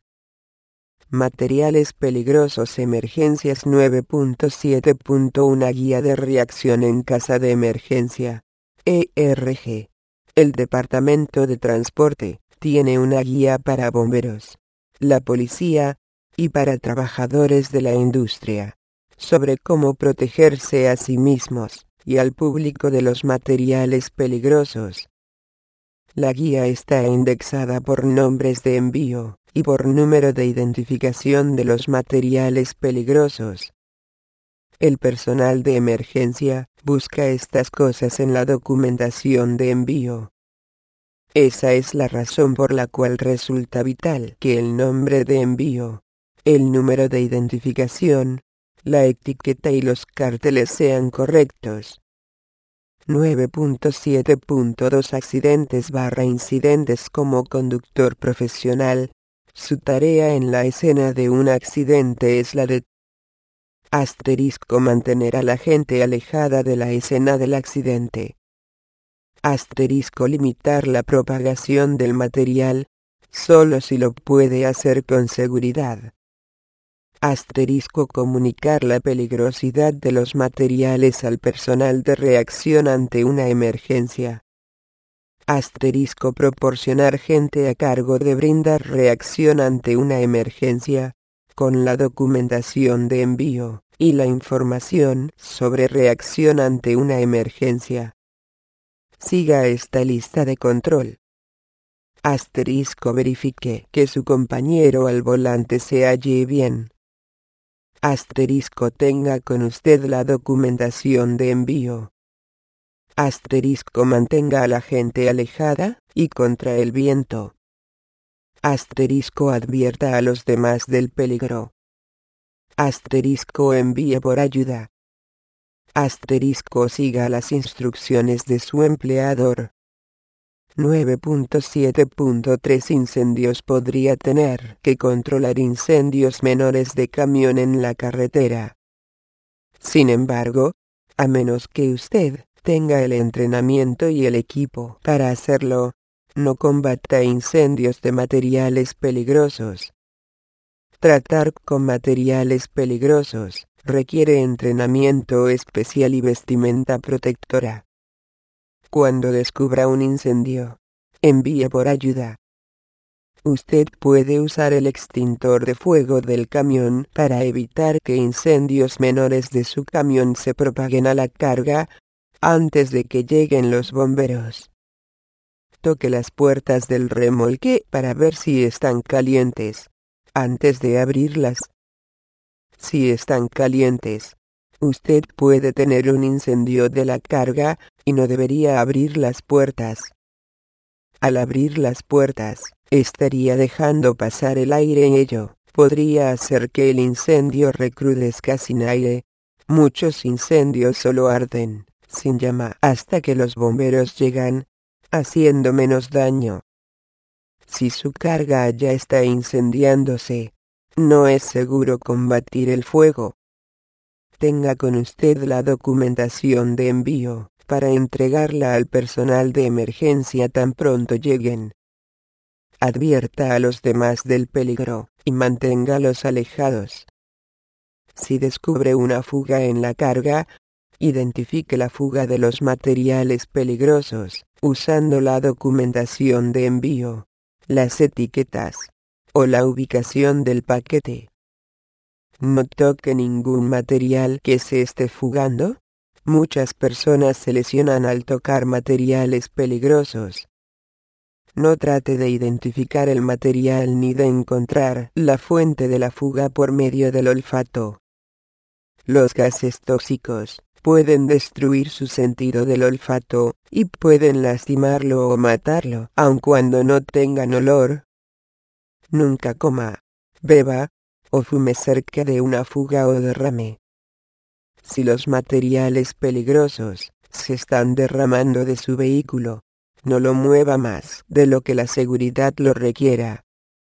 S1: Materiales peligrosos. Emergencias. nueve punto siete. Una guía de reacción en caso de emergencia. E R G. El Departamento de Transporte tiene una guía para bomberos, la policía y para trabajadores de la industria sobre cómo protegerse a sí mismos y al público de los materiales peligrosos. La guía está indexada por nombres de envío y por número de identificación de los materiales peligrosos. El personal de emergencia busca estas cosas en la documentación de envío. Esa es la razón por la cual resulta vital que el nombre de envío, el número de identificación, la etiqueta y los carteles sean correctos. nueve punto siete punto dos Accidentes barra incidentes. Como conductor profesional, su tarea en la escena de un accidente es la de asterisco mantener a la gente alejada de la escena del accidente. Asterisco limitar la propagación del material, solo si lo puede hacer con seguridad. Asterisco comunicar la peligrosidad de los materiales al personal de reacción ante una emergencia. Asterisco proporcionar gente a cargo de brindar reacción ante una emergencia, con la documentación de envío, y la información sobre reacción ante una emergencia. Siga esta lista de control. Asterisco verifique que su compañero al volante se halle bien. Asterisco tenga con usted la documentación de envío. Asterisco mantenga a la gente alejada y contra el viento. Asterisco advierta a los demás del peligro. Asterisco envíe por ayuda. Asterisco siga las instrucciones de su empleador. nueve punto siete punto tres Incendios. Podría tener que controlar incendios menores de camión en la carretera. Sin embargo, a menos que usted tenga el entrenamiento y el equipo para hacerlo, no combata incendios de materiales peligrosos. Tratar con materiales peligrosos requiere entrenamiento especial y vestimenta protectora. Cuando descubra un incendio, envíe por ayuda. Usted puede usar el extintor de fuego del camión para evitar que incendios menores de su camión se propaguen a la carga antes de que lleguen los bomberos. Toque las puertas del remolque para ver si están calientes, antes de abrirlas. Si están calientes, usted puede tener un incendio de la carga y no debería abrir las puertas. Al abrir las puertas, estaría dejando pasar el aire y ello podría hacer que el incendio recrudezca sin aire. Muchos incendios solo arden, sin llama, hasta que los bomberos llegan, haciendo menos daño. Si su carga ya está incendiándose, no es seguro combatir el fuego. Tenga con usted la documentación de envío para entregarla al personal de emergencia tan pronto lleguen. Advierta a los demás del peligro y manténgalos alejados. Si descubre una fuga en la carga, identifique la fuga de los materiales peligrosos, usando la documentación de envío, las etiquetas, o la ubicación del paquete. No toque ningún material que se esté fugando. Muchas personas se lesionan al tocar materiales peligrosos. No trate de identificar el material ni de encontrar la fuente de la fuga por medio del olfato. Los gases tóxicos pueden destruir su sentido del olfato y pueden lastimarlo o matarlo, aun cuando no tengan olor. Nunca coma, beba o fume cerca de una fuga o derrame. Si los materiales peligrosos se están derramando de su vehículo, no lo mueva más de lo que la seguridad lo requiera.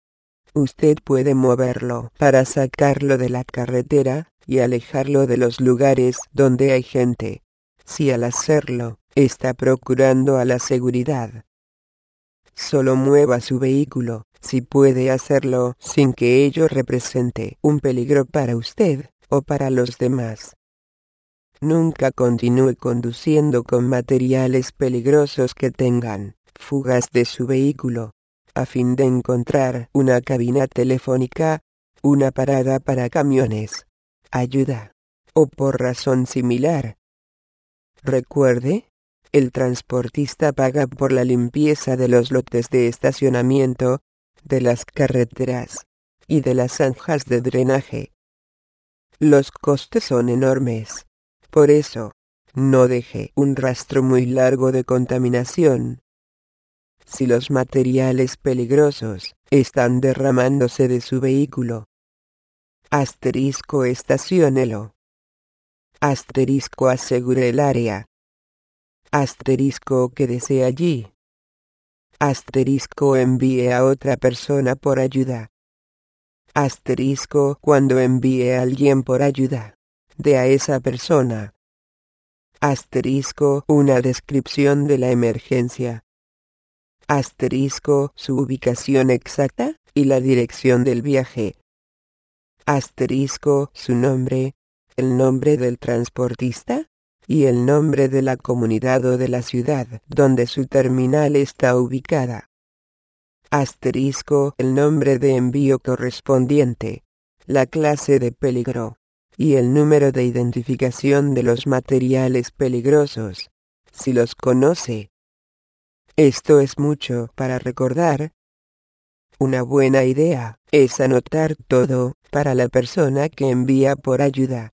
S1: Usted puede moverlo para sacarlo de la carretera y alejarlo de los lugares donde hay gente, si al hacerlo está procurando a la seguridad. Solo mueva su vehículo si puede hacerlo sin que ello represente un peligro para usted o para los demás. Nunca continúe conduciendo con materiales peligrosos que tengan fugas de su vehículo, a fin de encontrar una cabina telefónica, una parada para camiones, ayuda, o por razón similar. Recuerde, el transportista paga por la limpieza de los lotes de estacionamiento, de las carreteras y de las zanjas de drenaje. Los costes son enormes. Por eso, no deje un rastro muy largo de contaminación. Si los materiales peligrosos están derramándose de su vehículo. Asterisco estaciónelo. Asterisco asegure el área. Asterisco quédese allí. Asterisco envíe a otra persona por ayuda. Asterisco cuando envíe a alguien por ayuda. De a esa persona. Asterisco una descripción de la emergencia. Asterisco su ubicación exacta y la dirección del viaje. Asterisco su nombre, el nombre del transportista y el nombre de la comunidad o de la ciudad donde su terminal está ubicada. Asterisco el nombre de envío correspondiente, la clase de peligro y el número de identificación de los materiales peligrosos, si los conoce. Esto es mucho para recordar. Una buena idea es anotar todo para la persona que envía por ayuda.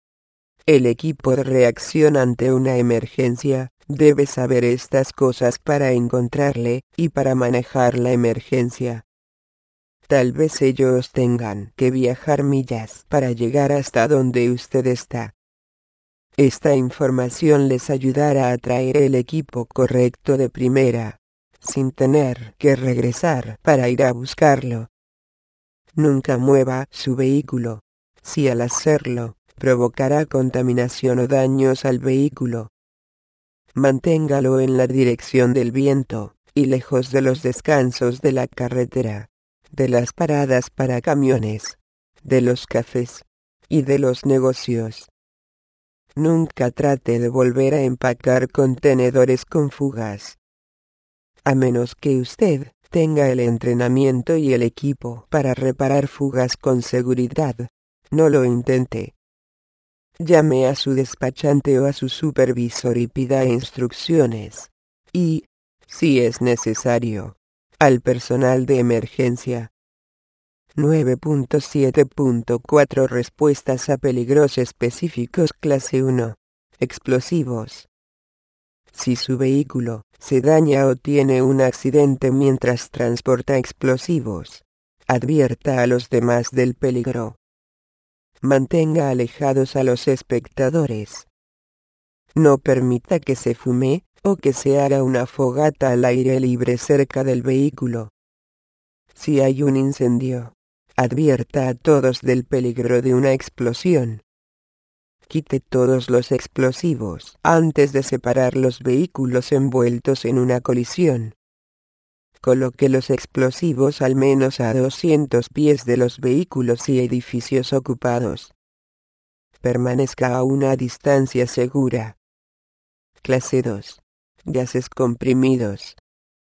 S1: El equipo de reacción ante una emergencia debe saber estas cosas para encontrarle y para manejar la emergencia. Tal vez ellos tengan que viajar millas para llegar hasta donde usted está. Esta información les ayudará a traer el equipo correcto de primera, sin tener que regresar para ir a buscarlo. Nunca mueva su vehículo, si al hacerlo, provocará contaminación o daños al vehículo. Manténgalo en la dirección del viento, y lejos de los descansos de la carretera, de las paradas para camiones, de los cafés, y de los negocios. Nunca trate de volver a empacar contenedores con fugas. A menos que usted tenga el entrenamiento y el equipo para reparar fugas con seguridad, no lo intente. Llame a su despachante o a su supervisor y pida instrucciones. Y, si es necesario, al personal de emergencia. nueve punto siete punto cuatro Respuestas a peligros específicos clase uno. Explosivos. Si su vehículo se daña o tiene un accidente mientras transporta explosivos, advierta a los demás del peligro. Mantenga alejados a los espectadores. No permita que se fume o que se haga una fogata al aire libre cerca del vehículo. Si hay un incendio, advierta a todos del peligro de una explosión. Quite todos los explosivos antes de separar los vehículos envueltos en una colisión. Coloque los explosivos al menos a doscientos pies de los vehículos y edificios ocupados. Permanezca a una distancia segura. Clase dos. Gases comprimidos.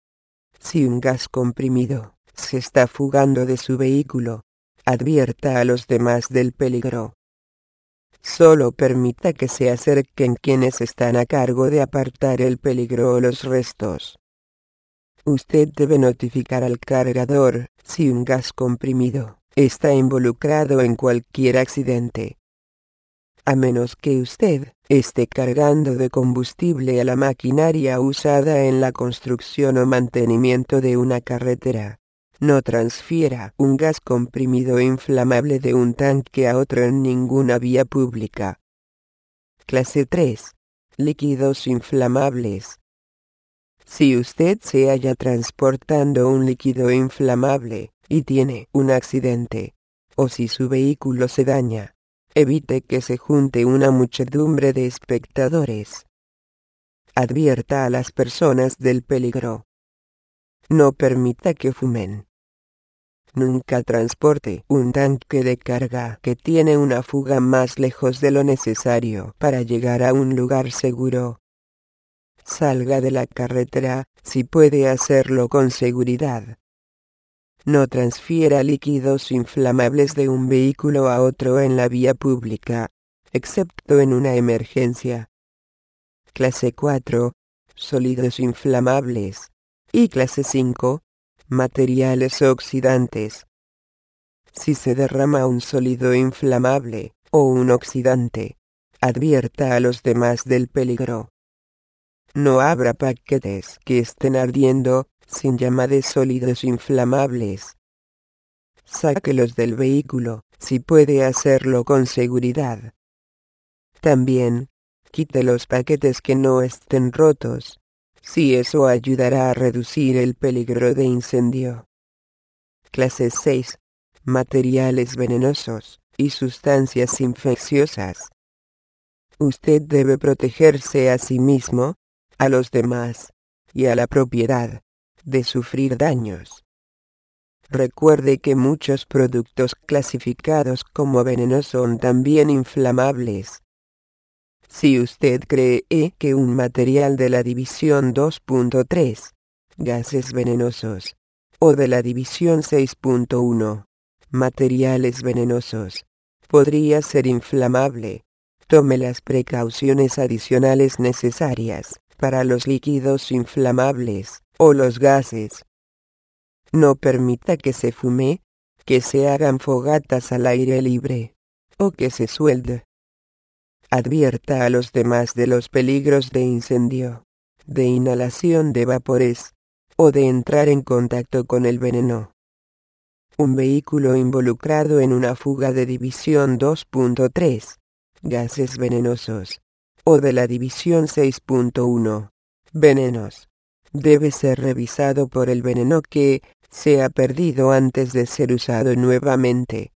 S1: Si un gas comprimido se está fugando de su vehículo, advierta a los demás del peligro. Solo permita que se acerquen quienes están a cargo de apartar el peligro o los restos. Usted debe notificar al cargador si un gas comprimido está involucrado en cualquier accidente. A menos que usted esté cargando de combustible a la maquinaria usada en la construcción o mantenimiento de una carretera, no transfiera un gas comprimido inflamable de un tanque a otro en ninguna vía pública. Clase tres. Líquidos inflamables. Si usted se halla transportando un líquido inflamable y tiene un accidente, o si su vehículo se daña, evite que se junte una muchedumbre de espectadores. Advierta a las personas del peligro. No permita que fumen. Nunca transporte un tanque de carga que tiene una fuga más lejos de lo necesario para llegar a un lugar seguro. Salga de la carretera, si puede hacerlo con seguridad. No transfiera líquidos inflamables de un vehículo a otro en la vía pública, excepto en una emergencia. Clase cuatro. Sólidos inflamables. Y clase cinco. Materiales oxidantes. Si se derrama un sólido inflamable, o un oxidante, advierta a los demás del peligro. No abra paquetes que estén ardiendo, sin llama de sólidos inflamables. Sáquelos del vehículo, si puede hacerlo con seguridad. También, quite los paquetes que no estén rotos, si eso ayudará a reducir el peligro de incendio. Clase seis. Materiales venenosos y sustancias infecciosas. Usted debe protegerse a sí mismo, a los demás, y a la propiedad, de sufrir daños. Recuerde que muchos productos clasificados como venenos son también inflamables. Si usted cree que un material de la división dos punto tres, gases venenosos, o de la división seis punto uno, materiales venenosos, podría ser inflamable, tome las precauciones adicionales necesarias para los líquidos inflamables o los gases. No permita que se fume, que se hagan fogatas al aire libre, o que se suelde. Advierta a los demás de los peligros de incendio, de inhalación de vapores, o de entrar en contacto con el veneno. Un vehículo involucrado en una fuga de división dos punto tres, gases venenosos, o de la división seis punto uno, venenos, debe ser revisado por el veneno que se ha perdido antes de ser usado nuevamente.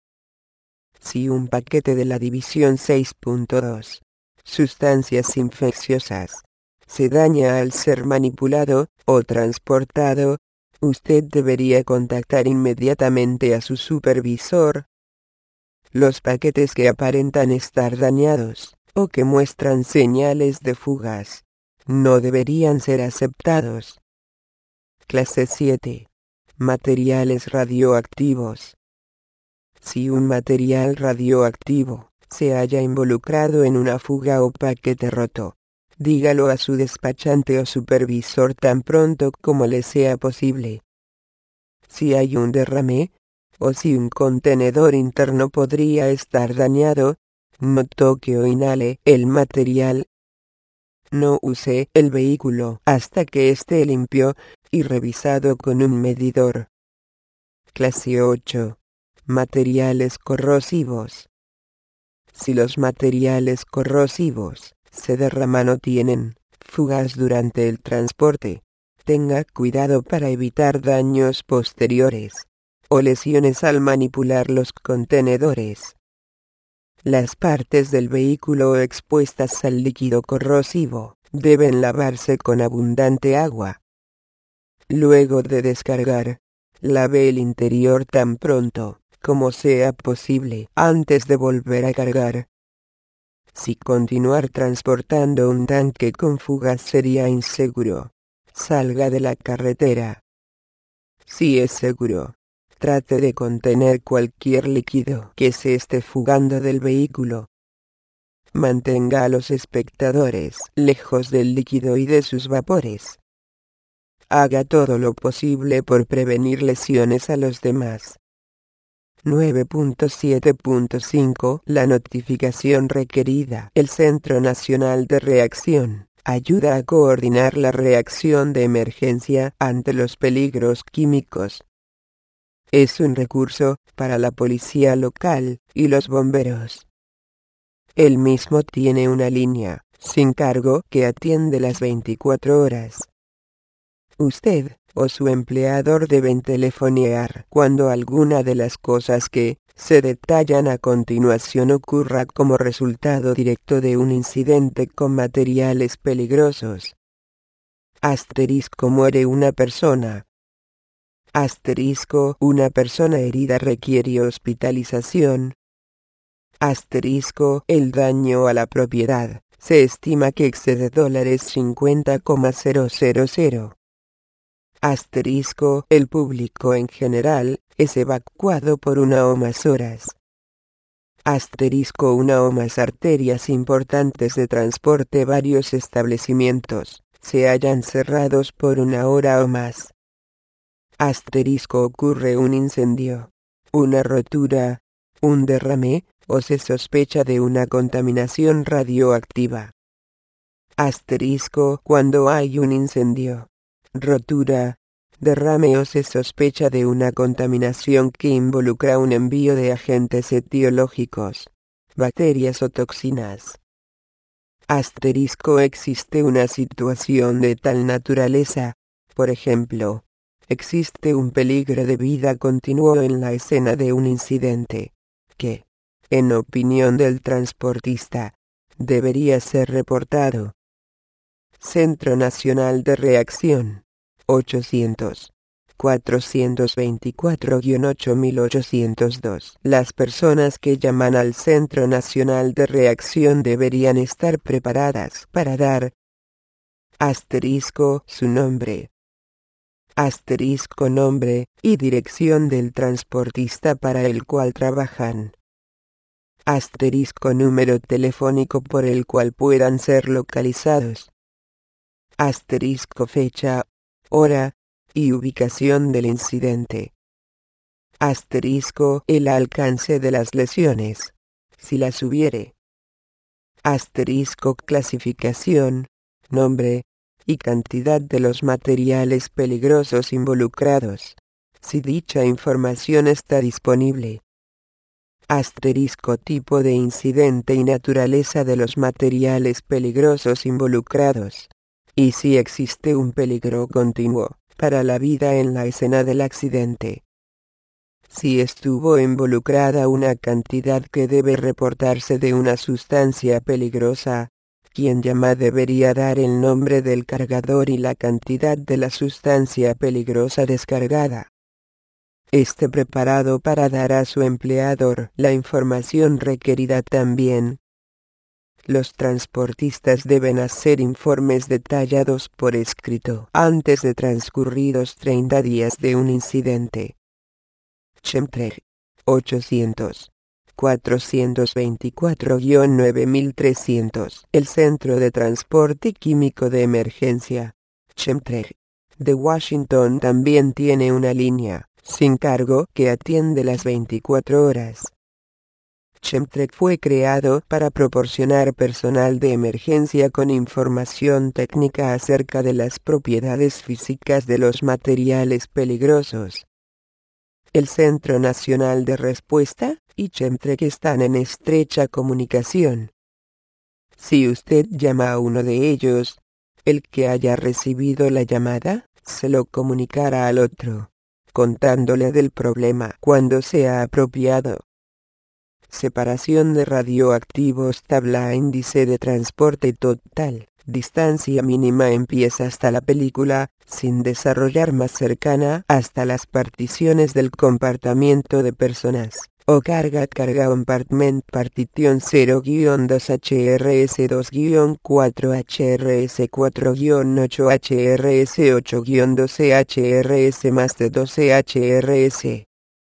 S1: Si un paquete de la división seis punto dos, sustancias infecciosas, se daña al ser manipulado o transportado, usted debería contactar inmediatamente a su supervisor. Los paquetes que aparentan estar dañados, o que muestran señales de fugas, no deberían ser aceptados. Clase siete. Materiales radioactivos. Si un material radioactivo se haya involucrado en una fuga o paquete roto, dígalo a su despachante o supervisor tan pronto como le sea posible. Si hay un derrame, o si un contenedor interno podría estar dañado, no toque o inhale el material. No use el vehículo hasta que esté limpio y revisado con un medidor. Clase ocho. Materiales corrosivos. Si los materiales corrosivos se derraman o tienen fugas durante el transporte, tenga cuidado para evitar daños posteriores o lesiones al manipular los contenedores. Las partes del vehículo expuestas al líquido corrosivo deben lavarse con abundante agua. Luego de descargar, lave el interior tan pronto como sea posible antes de volver a cargar. Si continuar transportando un tanque con fugas sería inseguro, salga de la carretera. Si es seguro, trate de contener cualquier líquido que se esté fugando del vehículo. Mantenga a los espectadores lejos del líquido y de sus vapores. Haga todo lo posible por prevenir lesiones a los demás. nueve punto siete punto cinco La notificación requerida. El Centro Nacional de Reacción ayuda a coordinar la reacción de emergencia ante los peligros químicos. Es un recurso para la policía local y los bomberos. El mismo tiene una línea sin cargo que atiende las veinticuatro horas. Usted o su empleador deben telefonear cuando alguna de las cosas que se detallan a continuación ocurra como resultado directo de un incidente con materiales peligrosos. Asterisco muere una persona. Asterisco una persona herida requiere hospitalización. Asterisco el daño a la propiedad se estima que excede dólares cincuenta coma cero cero cero. Asterisco el público en general es evacuado por una o más horas. Asterisco una o más arterias importantes de transporte. Varios establecimientos se hallan cerrados por una hora o más. Asterisco ocurre un incendio, una rotura, un derrame, o se sospecha de una contaminación radioactiva. Asterisco cuando hay un incendio, rotura, derrame o se sospecha de una contaminación que involucra un envío de agentes etiológicos, bacterias o toxinas. Asterisco existe una situación de tal naturaleza, por ejemplo, existe un peligro de vida continuo en la escena de un incidente, que, en opinión del transportista, debería ser reportado. Centro Nacional de Reacción, ochocientos, cuatrocientos veinticuatro guion ocho mil ochocientos dos. Las personas que llaman al Centro Nacional de Reacción deberían estar preparadas para dar asterisco su nombre, asterisco nombre y dirección del transportista para el cual trabajan, asterisco número telefónico por el cual puedan ser localizados, asterisco fecha, hora y ubicación del incidente, asterisco el alcance de las lesiones, si las hubiere, asterisco clasificación, nombre y cantidad de los materiales peligrosos involucrados, si dicha información está disponible, asterisco tipo de incidente y naturaleza de los materiales peligrosos involucrados, y si existe un peligro continuo para la vida en la escena del accidente. Si estuvo involucrada una cantidad que debe reportarse de una sustancia peligrosa, quien llama debería dar el nombre del cargador y la cantidad de la sustancia peligrosa descargada. Esté preparado para dar a su empleador la información requerida también. Los transportistas deben hacer informes detallados por escrito antes de transcurridos treinta días de un incidente. Chemtreg, ochocientos, cuatrocientos veinticuatro guion nueve mil trescientos. El Centro de Transporte Químico de Emergencia, Chemtreg, de Washington también tiene una línea sin cargo que atiende las veinticuatro horas. Chemtreg fue creado para proporcionar personal de emergencia con información técnica acerca de las propiedades físicas de los materiales peligrosos. El Centro Nacional de Respuesta y Chemtreg están en estrecha comunicación. Si usted llama a uno de ellos, el que haya recibido la llamada se lo comunicará al otro, contándole del problema cuando sea apropiado. Separación de radioactivos. Tabla índice de transporte total. Distancia mínima empieza hasta la película, sin desarrollar más cercana hasta las particiones del compartimiento de personas, o carga carga compartment partition cero guion dos H R S dos guion cuatro H R S cuatro guion ocho H R S ocho guion doce H R S más de doce H R S.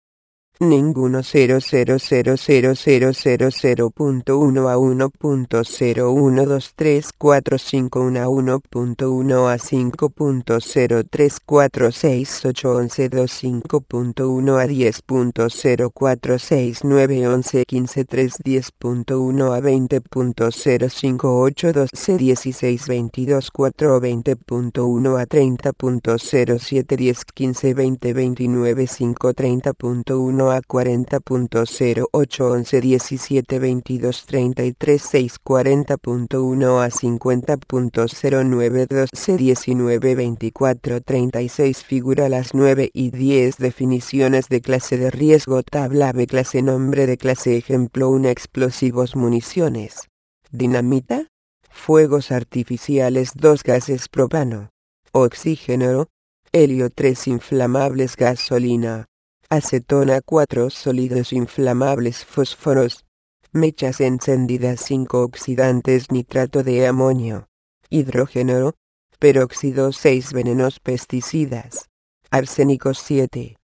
S1: Ninguno cero cero cero cero cero cero cero punto uno a uno punto cero uno dos tres cuatro cinco uno a uno punto uno a cinco punto cero tres cuatro seis ocho once dos cinco punto uno a diez punto cero cuatro seis nueve once quince tres diez punto uno a veinte punto cero cinco ocho doce dieciséis veintidós cuatro veinte punto uno a treinta punto cero siete diez quince veinte veintinueve cinco treinta punto uno a cuarenta punto cero ocho once diecisiete veintidós treinta y tres seis cuarenta punto uno a cincuenta punto cero nueve doce diecinueve veinticuatro treinta y seis. Figura las nueve y diez. Definiciones de clase de riesgo. Tabla B. Clase. Nombre de clase. Ejemplo uno. Explosivos. Municiones. Dinamita. Fuegos artificiales. dos. Gases. Propano. Oxígeno. Helio. tres. Inflamables. Gasolina. Acetona. cuatro. Sólidos inflamables. Fósforos. Mechas encendidas. cinco. Oxidantes. Nitrato de amonio. Hidrógeno. Peróxido. seis. Venenos. Pesticidas. Arsénico. siete.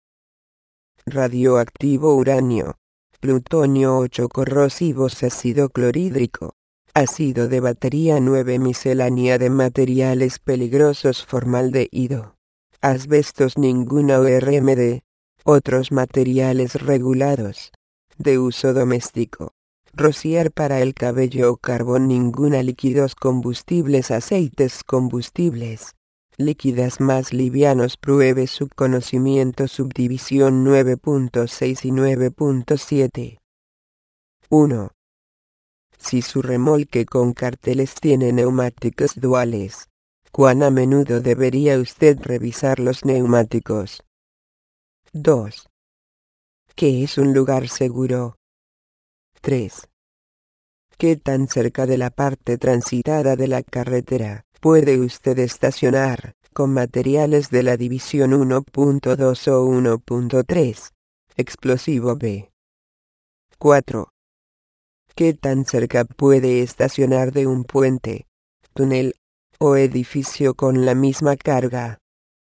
S1: Radioactivo. Uranio. Plutonio. ocho. Corrosivos. Ácido clorhídrico. Ácido de batería. nueve. Miscelánea de materiales peligrosos. Formaldehído. Asbestos. Ninguna. O R M D. Otros materiales regulados. De uso doméstico. Rociar para el cabello o carbón. Ninguna. Líquidos combustibles. Aceites combustibles. líquidas más livianos. Pruebe su conocimiento. Subdivisión nueve punto seis y nueve punto siete. uno. Si su remolque con carteles tiene neumáticos duales, ¿cuán a menudo debería usted revisar los neumáticos? dos. ¿Qué es un lugar seguro? tres. ¿Qué tan cerca de la parte transitada de la carretera puede usted estacionar con materiales de la división uno punto dos o uno punto tres? Explosivo B. cuatro. ¿Qué tan cerca puede estacionar de un puente, túnel o edificio con la misma carga?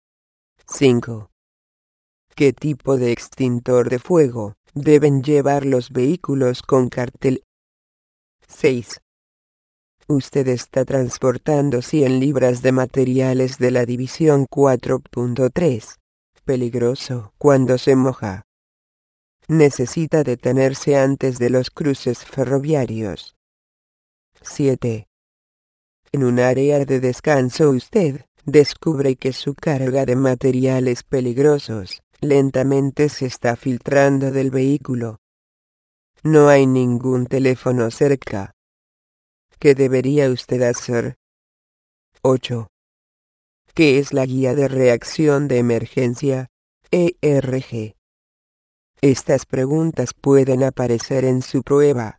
S1: cinco. ¿Qué tipo de extintor de fuego deben llevar los vehículos con cartel? seis. Usted está transportando cien libras de materiales de la división cuatro punto tres. Peligroso cuando se moja. Necesita detenerse antes de los cruces ferroviarios. siete. En un área de descanso usted descubre que su carga de materiales peligrosos lentamente se está filtrando del vehículo. No hay ningún teléfono cerca. ¿Qué debería usted hacer? ocho. ¿Qué es la guía de reacción de emergencia, E R G? Estas preguntas pueden aparecer en su prueba.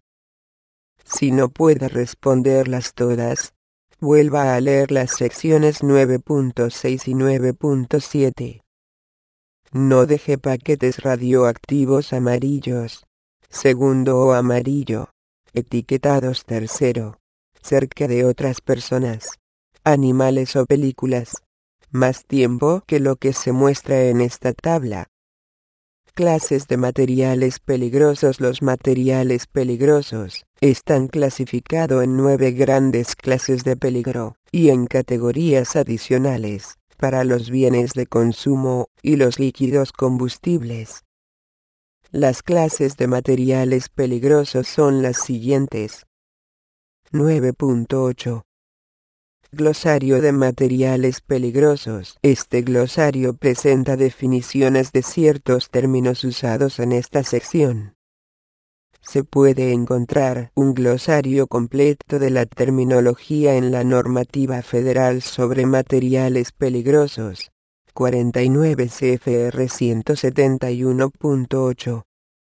S1: Si no puede responderlas todas, vuelva a leer las secciones nueve punto seis y nueve punto siete. No deje paquetes radioactivos amarillos, segundo o amarillo, etiquetados tercero, cerca de otras personas, animales o películas, más tiempo que lo que se muestra en esta tabla. Clases de materiales peligrosos. Los materiales peligrosos están clasificados en nueve grandes clases de peligro, y en categorías adicionales, para los bienes de consumo y los líquidos combustibles. Las clases de materiales peligrosos son las siguientes. nueve punto ocho. Glosario de materiales peligrosos. Este glosario presenta definiciones de ciertos términos usados en esta sección. Se puede encontrar un glosario completo de la terminología en la Normativa Federal sobre Materiales Peligrosos, cuarenta y nueve C F R ciento setenta y uno punto ocho.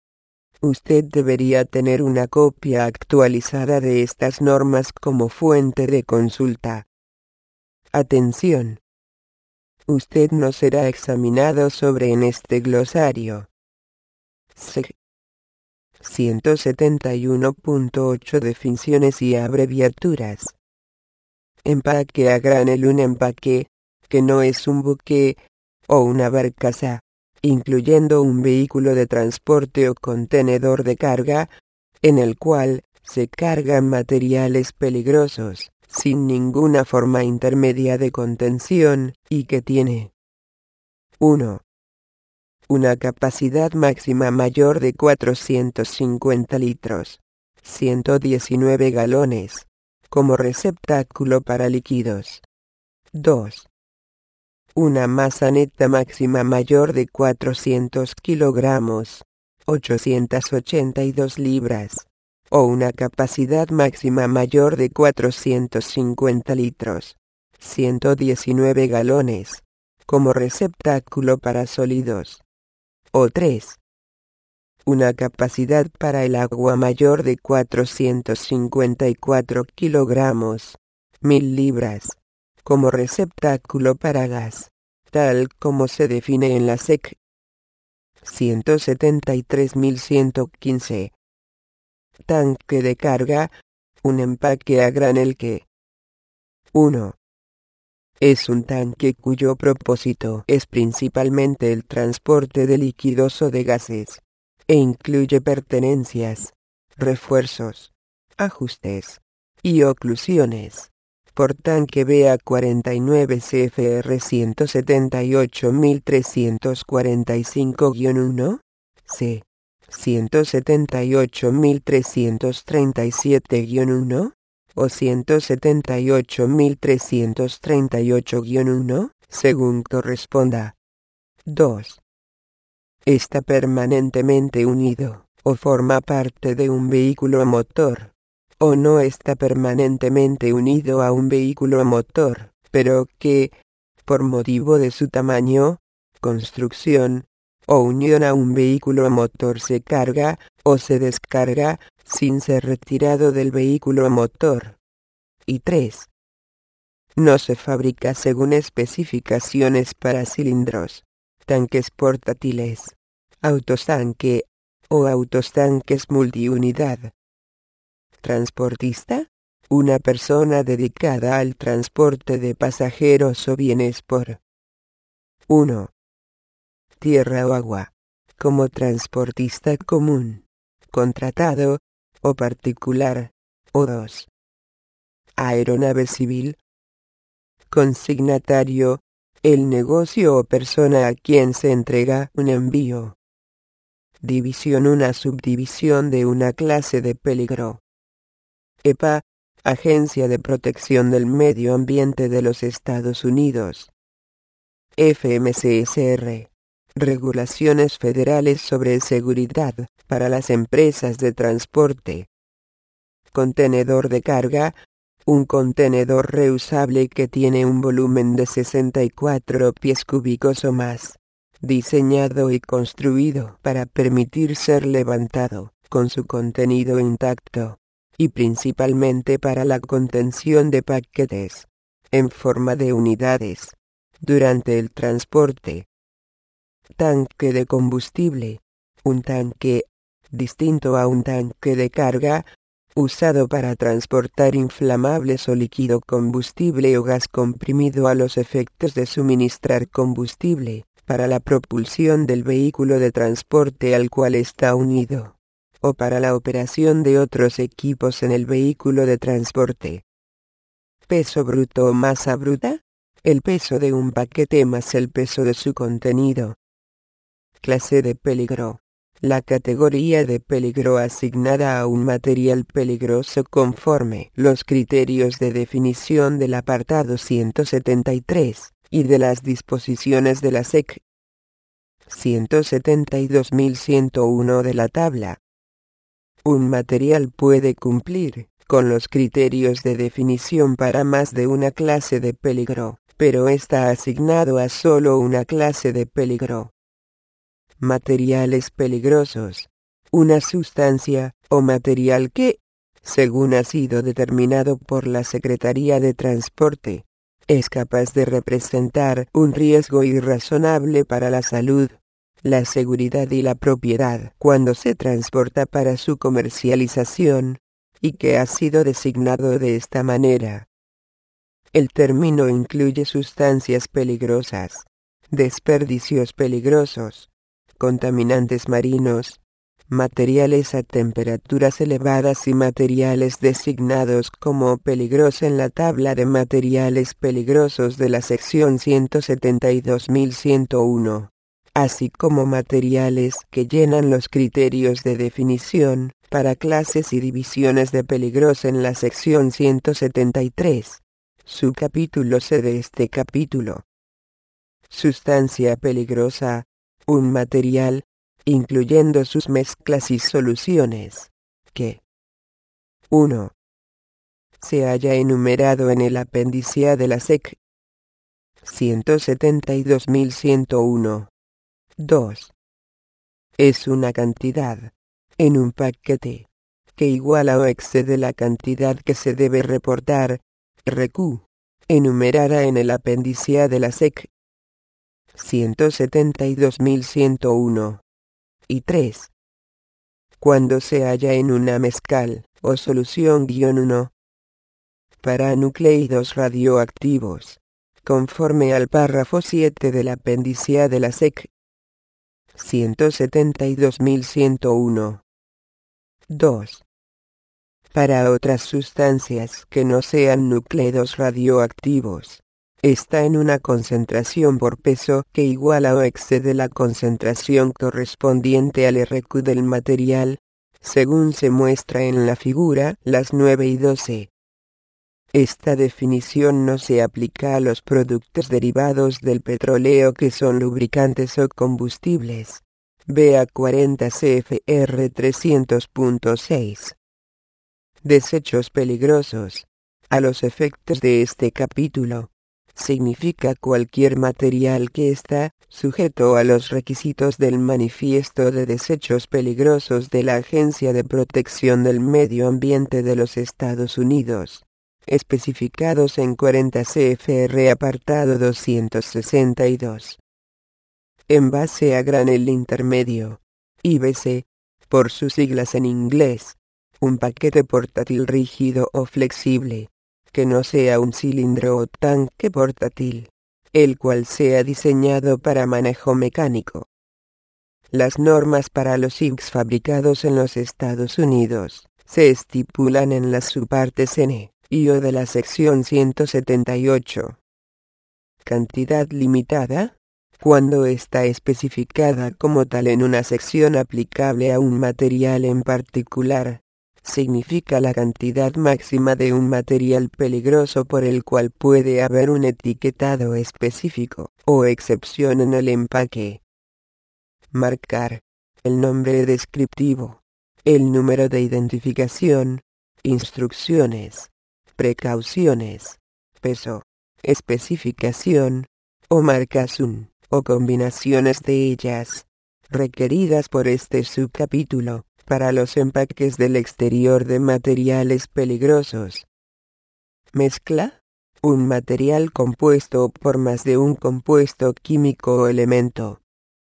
S1: Usted debería tener una copia actualizada de estas normas como fuente de consulta. Atención. Usted no será examinado sobre en este glosario. C. ciento setenta y uno punto ocho. Definiciones y abreviaturas. Empaque a granel. Un empaque, que no es un buque o una barcaza, incluyendo un vehículo de transporte o contenedor de carga, en el cual se cargan materiales peligrosos, sin ninguna forma intermedia de contención, y que tiene uno. Una capacidad máxima mayor de cuatrocientos cincuenta litros, ciento diecinueve galones, como receptáculo para líquidos. dos. Una masa neta máxima mayor de cuatrocientos kilogramos, ochocientas ochenta y dos libras, o una capacidad máxima mayor de cuatrocientos cincuenta litros, ciento diecinueve galones, como receptáculo para sólidos. O tres. Una capacidad para el agua mayor de cuatrocientos cincuenta y cuatro kilogramos, mil libras, como receptáculo para gas, tal como se define en la S E C ciento setenta y tres mil ciento quince. Tanque de carga, un empaque a granel que uno. Es un tanque cuyo propósito es principalmente el transporte de líquidos o de gases, e incluye pertenencias, refuerzos, ajustes y oclusiones. Por tanque B A cuarenta y nueve C F R ciento setenta y ocho mil trescientos cuarenta y cinco guion uno, C. ciento setenta y ocho mil trescientos treinta y siete guion uno, o ciento setenta y ocho mil trescientos treinta y ocho guion uno, según corresponda. dos. Está permanentemente unido, o forma parte de un vehículo motor, o no está permanentemente unido a un vehículo motor, pero que, por motivo de su tamaño, construcción, o unión a un vehículo motor se carga, o se descarga, sin ser retirado del vehículo motor. Y tres. No se fabrica según especificaciones para cilindros, tanques portátiles, autotanque, o autotanques multiunidad. Transportista: una persona dedicada al transporte de pasajeros o bienes por uno. Tierra o agua, como transportista común, contratado, o particular, o dos. Aeronave civil. Consignatario: el negocio o persona a quien se entrega un envío. División: una subdivisión de una clase de peligro. E P A, Agencia de Protección del Medio Ambiente de los Estados Unidos. F M C S R. Regulaciones federales sobre seguridad para las empresas de transporte. Contenedor de carga: un contenedor reusable que tiene un volumen de sesenta y cuatro pies cúbicos o más, diseñado y construido para permitir ser levantado, con su contenido intacto, y principalmente para la contención de paquetes, en forma de unidades, durante el transporte. Tanque de combustible: un tanque, distinto a un tanque de carga, usado para transportar inflamables o líquido combustible o gas comprimido a los efectos de suministrar combustible para la propulsión del vehículo de transporte al cual está unido, o para la operación de otros equipos en el vehículo de transporte. Peso bruto o masa bruta: el peso de un paquete más el peso de su contenido. Clase de peligro: la categoría de peligro asignada a un material peligroso conforme los criterios de definición del apartado ciento setenta y tres, y de las disposiciones de la S E C ciento setenta y dos mil ciento uno de la tabla. Un material puede cumplir con los criterios de definición para más de una clase de peligro, pero está asignado a solo una clase de peligro. Materiales peligrosos: una sustancia o material que, según ha sido determinado por la Secretaría de Transporte, es capaz de representar un riesgo irrazonable para la salud, la seguridad y la propiedad cuando se transporta para su comercialización, y que ha sido designado de esta manera. El término incluye sustancias peligrosas, desperdicios peligrosos, contaminantes marinos, materiales a temperaturas elevadas y materiales designados como peligrosos en la tabla de materiales peligrosos de la sección ciento setenta y dos mil ciento uno, así como materiales que llenan los criterios de definición para clases y divisiones de peligros en la sección ciento setenta y tres, subcapítulo C de este capítulo. Sustancia peligrosa: un material, incluyendo sus mezclas y soluciones, que uno. Se haya enumerado en el apéndice A de la S E C ciento setenta y dos mil ciento uno. dos. Es una cantidad, en un paquete, que iguala o excede la cantidad que se debe reportar, R Q, enumerada en el apéndice A de la S E C ciento setenta y dos mil ciento uno. Y tres. Cuando se halla en una mezcal, o solución guión uno, para nucleidos radioactivos, conforme al párrafo siete del apéndice A de la S E C ciento setenta y dos mil ciento uno. dos. Para otras sustancias que no sean nucleidos radioactivos, está en una concentración por peso que iguala o excede la concentración correspondiente al R Q del material, según se muestra en la figura las nueve y doce. Esta definición no se aplica a los productos derivados del petróleo que son lubricantes o combustibles. Vea cuarenta C F R trescientos punto seis. Desechos peligrosos. A los efectos de este capítulo, significa cualquier material que está sujeto a los requisitos del Manifiesto de Desechos Peligrosos de la Agencia de Protección del Medio Ambiente de los Estados Unidos, especificados en cuarenta C F R apartado doscientos sesenta y dos. Envase a granel intermedio, I B C, por sus siglas en inglés, un paquete portátil rígido o flexible, que no sea un cilindro o tanque portátil, el cual sea diseñado para manejo mecánico. Las normas para los I B Cs fabricados en los Estados Unidos se estipulan en las subpartes N y O de la sección ciento setenta y ocho. Cantidad limitada. Cuando está especificada como tal en una sección aplicable a un material en particular, significa la cantidad máxima de un material peligroso por el cual puede haber un etiquetado específico o excepción en el empaque. Marcar. El nombre descriptivo, el número de identificación, instrucciones, precauciones, peso, especificación, o marcas un o combinaciones de ellas, requeridas por este subcapítulo, para los empaques del exterior de materiales peligrosos. Mezcla. Un material compuesto por más de un compuesto químico o elemento.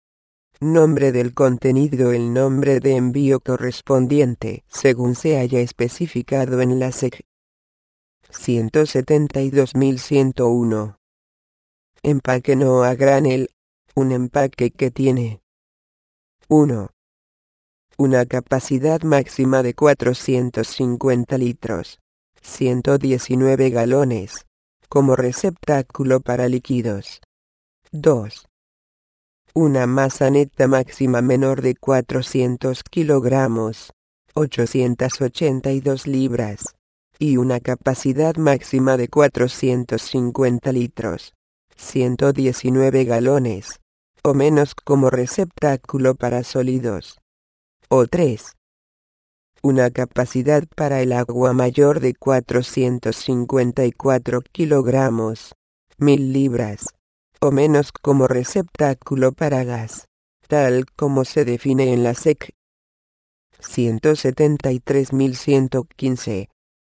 S1: Nombre del contenido. El nombre de envío correspondiente, según se haya especificado en la S E C ciento setenta y dos mil ciento uno. Empaque no a granel. Un empaque que tiene uno. Una capacidad máxima de cuatrocientos cincuenta litros, ciento diecinueve galones, como receptáculo para líquidos. dos. Una masa neta máxima menor de cuatrocientos kilogramos, ochocientas ochenta y dos libras, y una capacidad máxima de cuatrocientos cincuenta litros, ciento diecinueve galones, o menos como receptáculo para sólidos. O tres. Una capacidad para el agua mayor de cuatrocientos cincuenta y cuatro kilogramos, mil libras, o menos como receptáculo para gas, tal como se define en la S E C ciento setenta y tres mil ciento quince.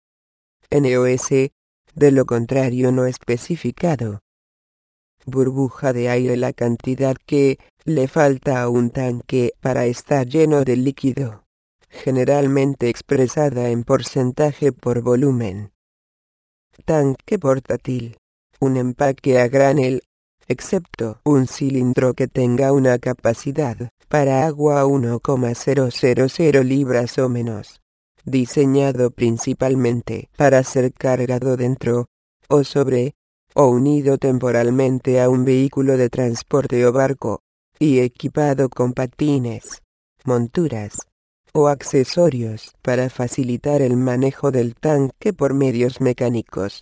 S1: N O S, de lo contrario no especificado. Burbuja de aire. La cantidad que le falta a un tanque para estar lleno de líquido, generalmente expresada en porcentaje por volumen. Tanque portátil. Un empaque a granel, excepto un cilindro que tenga una capacidad para agua uno coma cero cero cero libras o menos, diseñado principalmente para ser cargado dentro, o sobre, o unido temporalmente a un vehículo de transporte o barco, y equipado con patines, monturas, o accesorios para facilitar el manejo del tanque por medios mecánicos.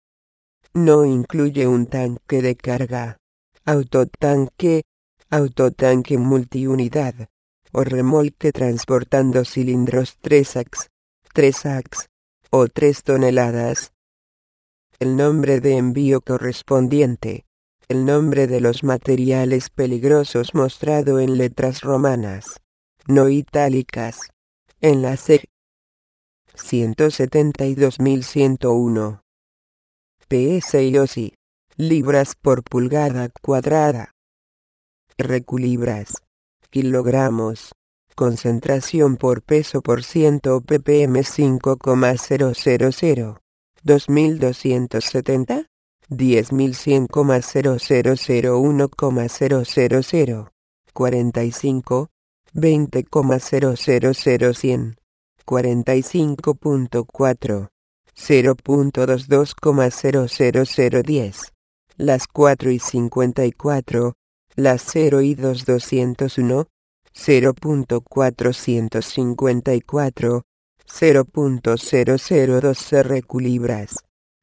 S1: No incluye un tanque de carga, autotanque, autotanque multiunidad, o remolque transportando cilindros tres A C, tres A C, o tres toneladas. El nombre de envío correspondiente. El nombre de los materiales peligrosos mostrado en letras romanas, no itálicas, en la S E C ciento setenta y dos mil ciento uno. P S I O S I, libras por pulgada cuadrada. Reculibras, kilogramos. Concentración por peso por ciento ppm cinco coma cero cero cero. dos mil doscientos setenta, diez mil cien coma cero cero cero uno coma cero cero cero, cuarenta y cinco, veinte coma cero cero cero cien, cuarenta y cinco punto cuatro, cero punto veintidós coma cero cero cero diez, las cuatro y cincuenta y cuatro, las cero y dos doscientos uno, cero punto cuatrocientos cincuenta y cuatro, cero punto cero cero dos reculibras,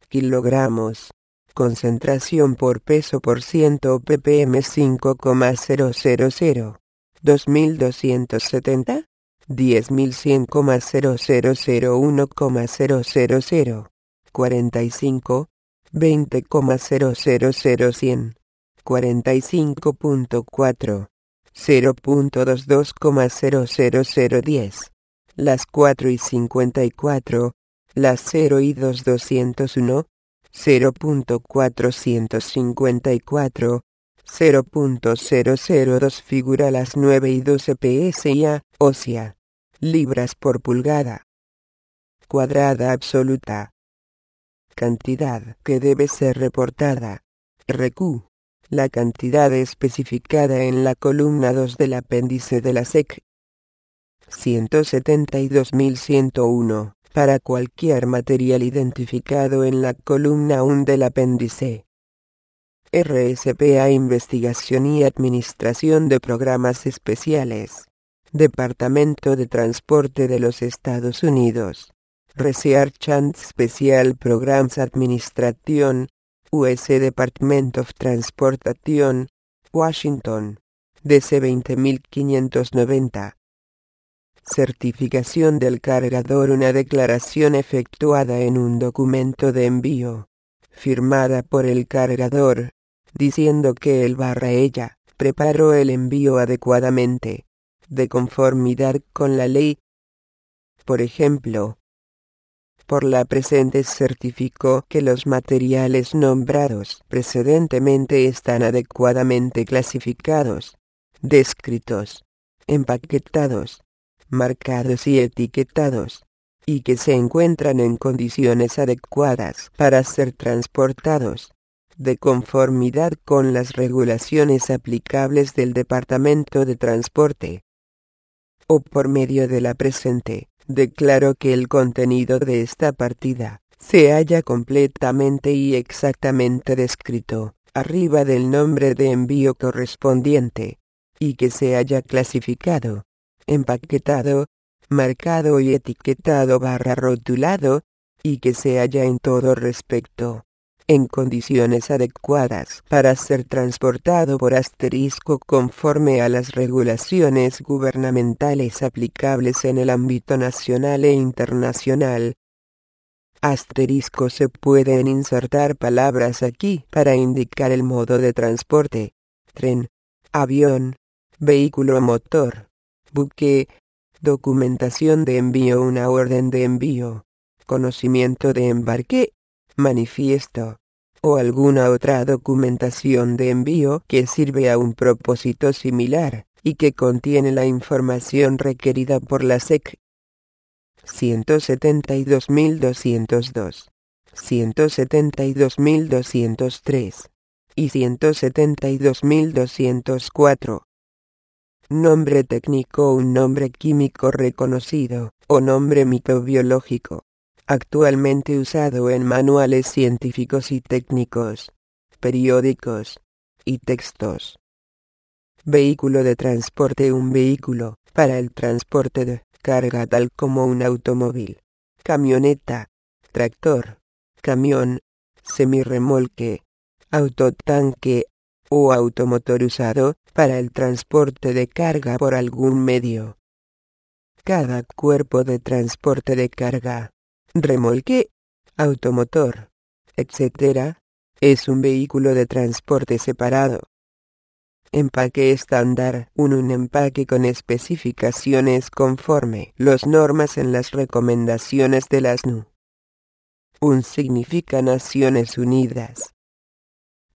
S1: kilogramos. Concentración por peso por ciento ppm cinco coma cero cero cero. dos mil doscientos setenta. diez mil cien coma cero cero cero uno coma cero cero cero. cuarenta y cinco. veinte coma cero cero cero cien. cuarenta y cinco punto cuatro. cero punto veintidós coma cero cero cero diez. Las cuatro y cincuenta y cuatro. Las cero y dos doscientos uno. cero punto cuatrocientos cincuenta y cuatro. cero punto cero cero dos figura las nueve y doce psi, ósea. Libras por pulgada cuadrada absoluta. Cantidad que debe ser reportada. R Q. La cantidad especificada en la columna dos del apéndice de la S E C. ciento setenta y dos mil ciento uno. Para cualquier material identificado en la columna uno del apéndice. R S P A Investigación y Administración de Programas Especiales. Departamento de Transporte de los Estados Unidos. Research and Special Programs Administration, U S Department of Transportation, Washington, D C veinte mil quinientos noventa. Certificación del cargador. Una declaración efectuada en un documento de envío, firmada por el cargador, diciendo que él barra ella preparó el envío adecuadamente, de conformidad con la ley. Por ejemplo, por la presente certificó que los materiales nombrados precedentemente están adecuadamente clasificados, descritos, empaquetados, marcados y etiquetados, y que se encuentran en condiciones adecuadas para ser transportados, de conformidad con las regulaciones aplicables del Departamento de Transporte. O por medio de la presente, declaro que el contenido de esta partida se halla completamente y exactamente descrito, arriba del nombre de envío correspondiente, y que se haya clasificado, empaquetado, marcado y etiquetado barra rotulado, y que se halla en todo respecto en condiciones adecuadas para ser transportado por asterisco conforme a las regulaciones gubernamentales aplicables en el ámbito nacional e internacional. Asterisco. Se pueden insertar palabras aquí para indicar el modo de transporte: tren, avión, vehículo motor, buque, documentación de envío, una orden de envío, conocimiento de embarque, manifiesto, o alguna otra documentación de envío que sirve a un propósito similar, y que contiene la información requerida por la S E C. ciento setenta y dos mil doscientos dos, ciento setenta y dos mil doscientos tres y ciento setenta y dos mil doscientos cuatro. Nombre técnico: un nombre químico reconocido, o nombre microbiológico, actualmente usado en manuales científicos y técnicos, periódicos y textos. Vehículo de transporte: un vehículo para el transporte de carga tal como un automóvil, camioneta, tractor, camión, semirremolque, autotanque o automotor usado para el transporte de carga por algún medio. Cada cuerpo de transporte de carga, remolque, automotor, etcétera, es un vehículo de transporte separado. Empaque estándar: un, un empaque con especificaciones conforme las normas en las recomendaciones de las N U. Un significa Naciones Unidas.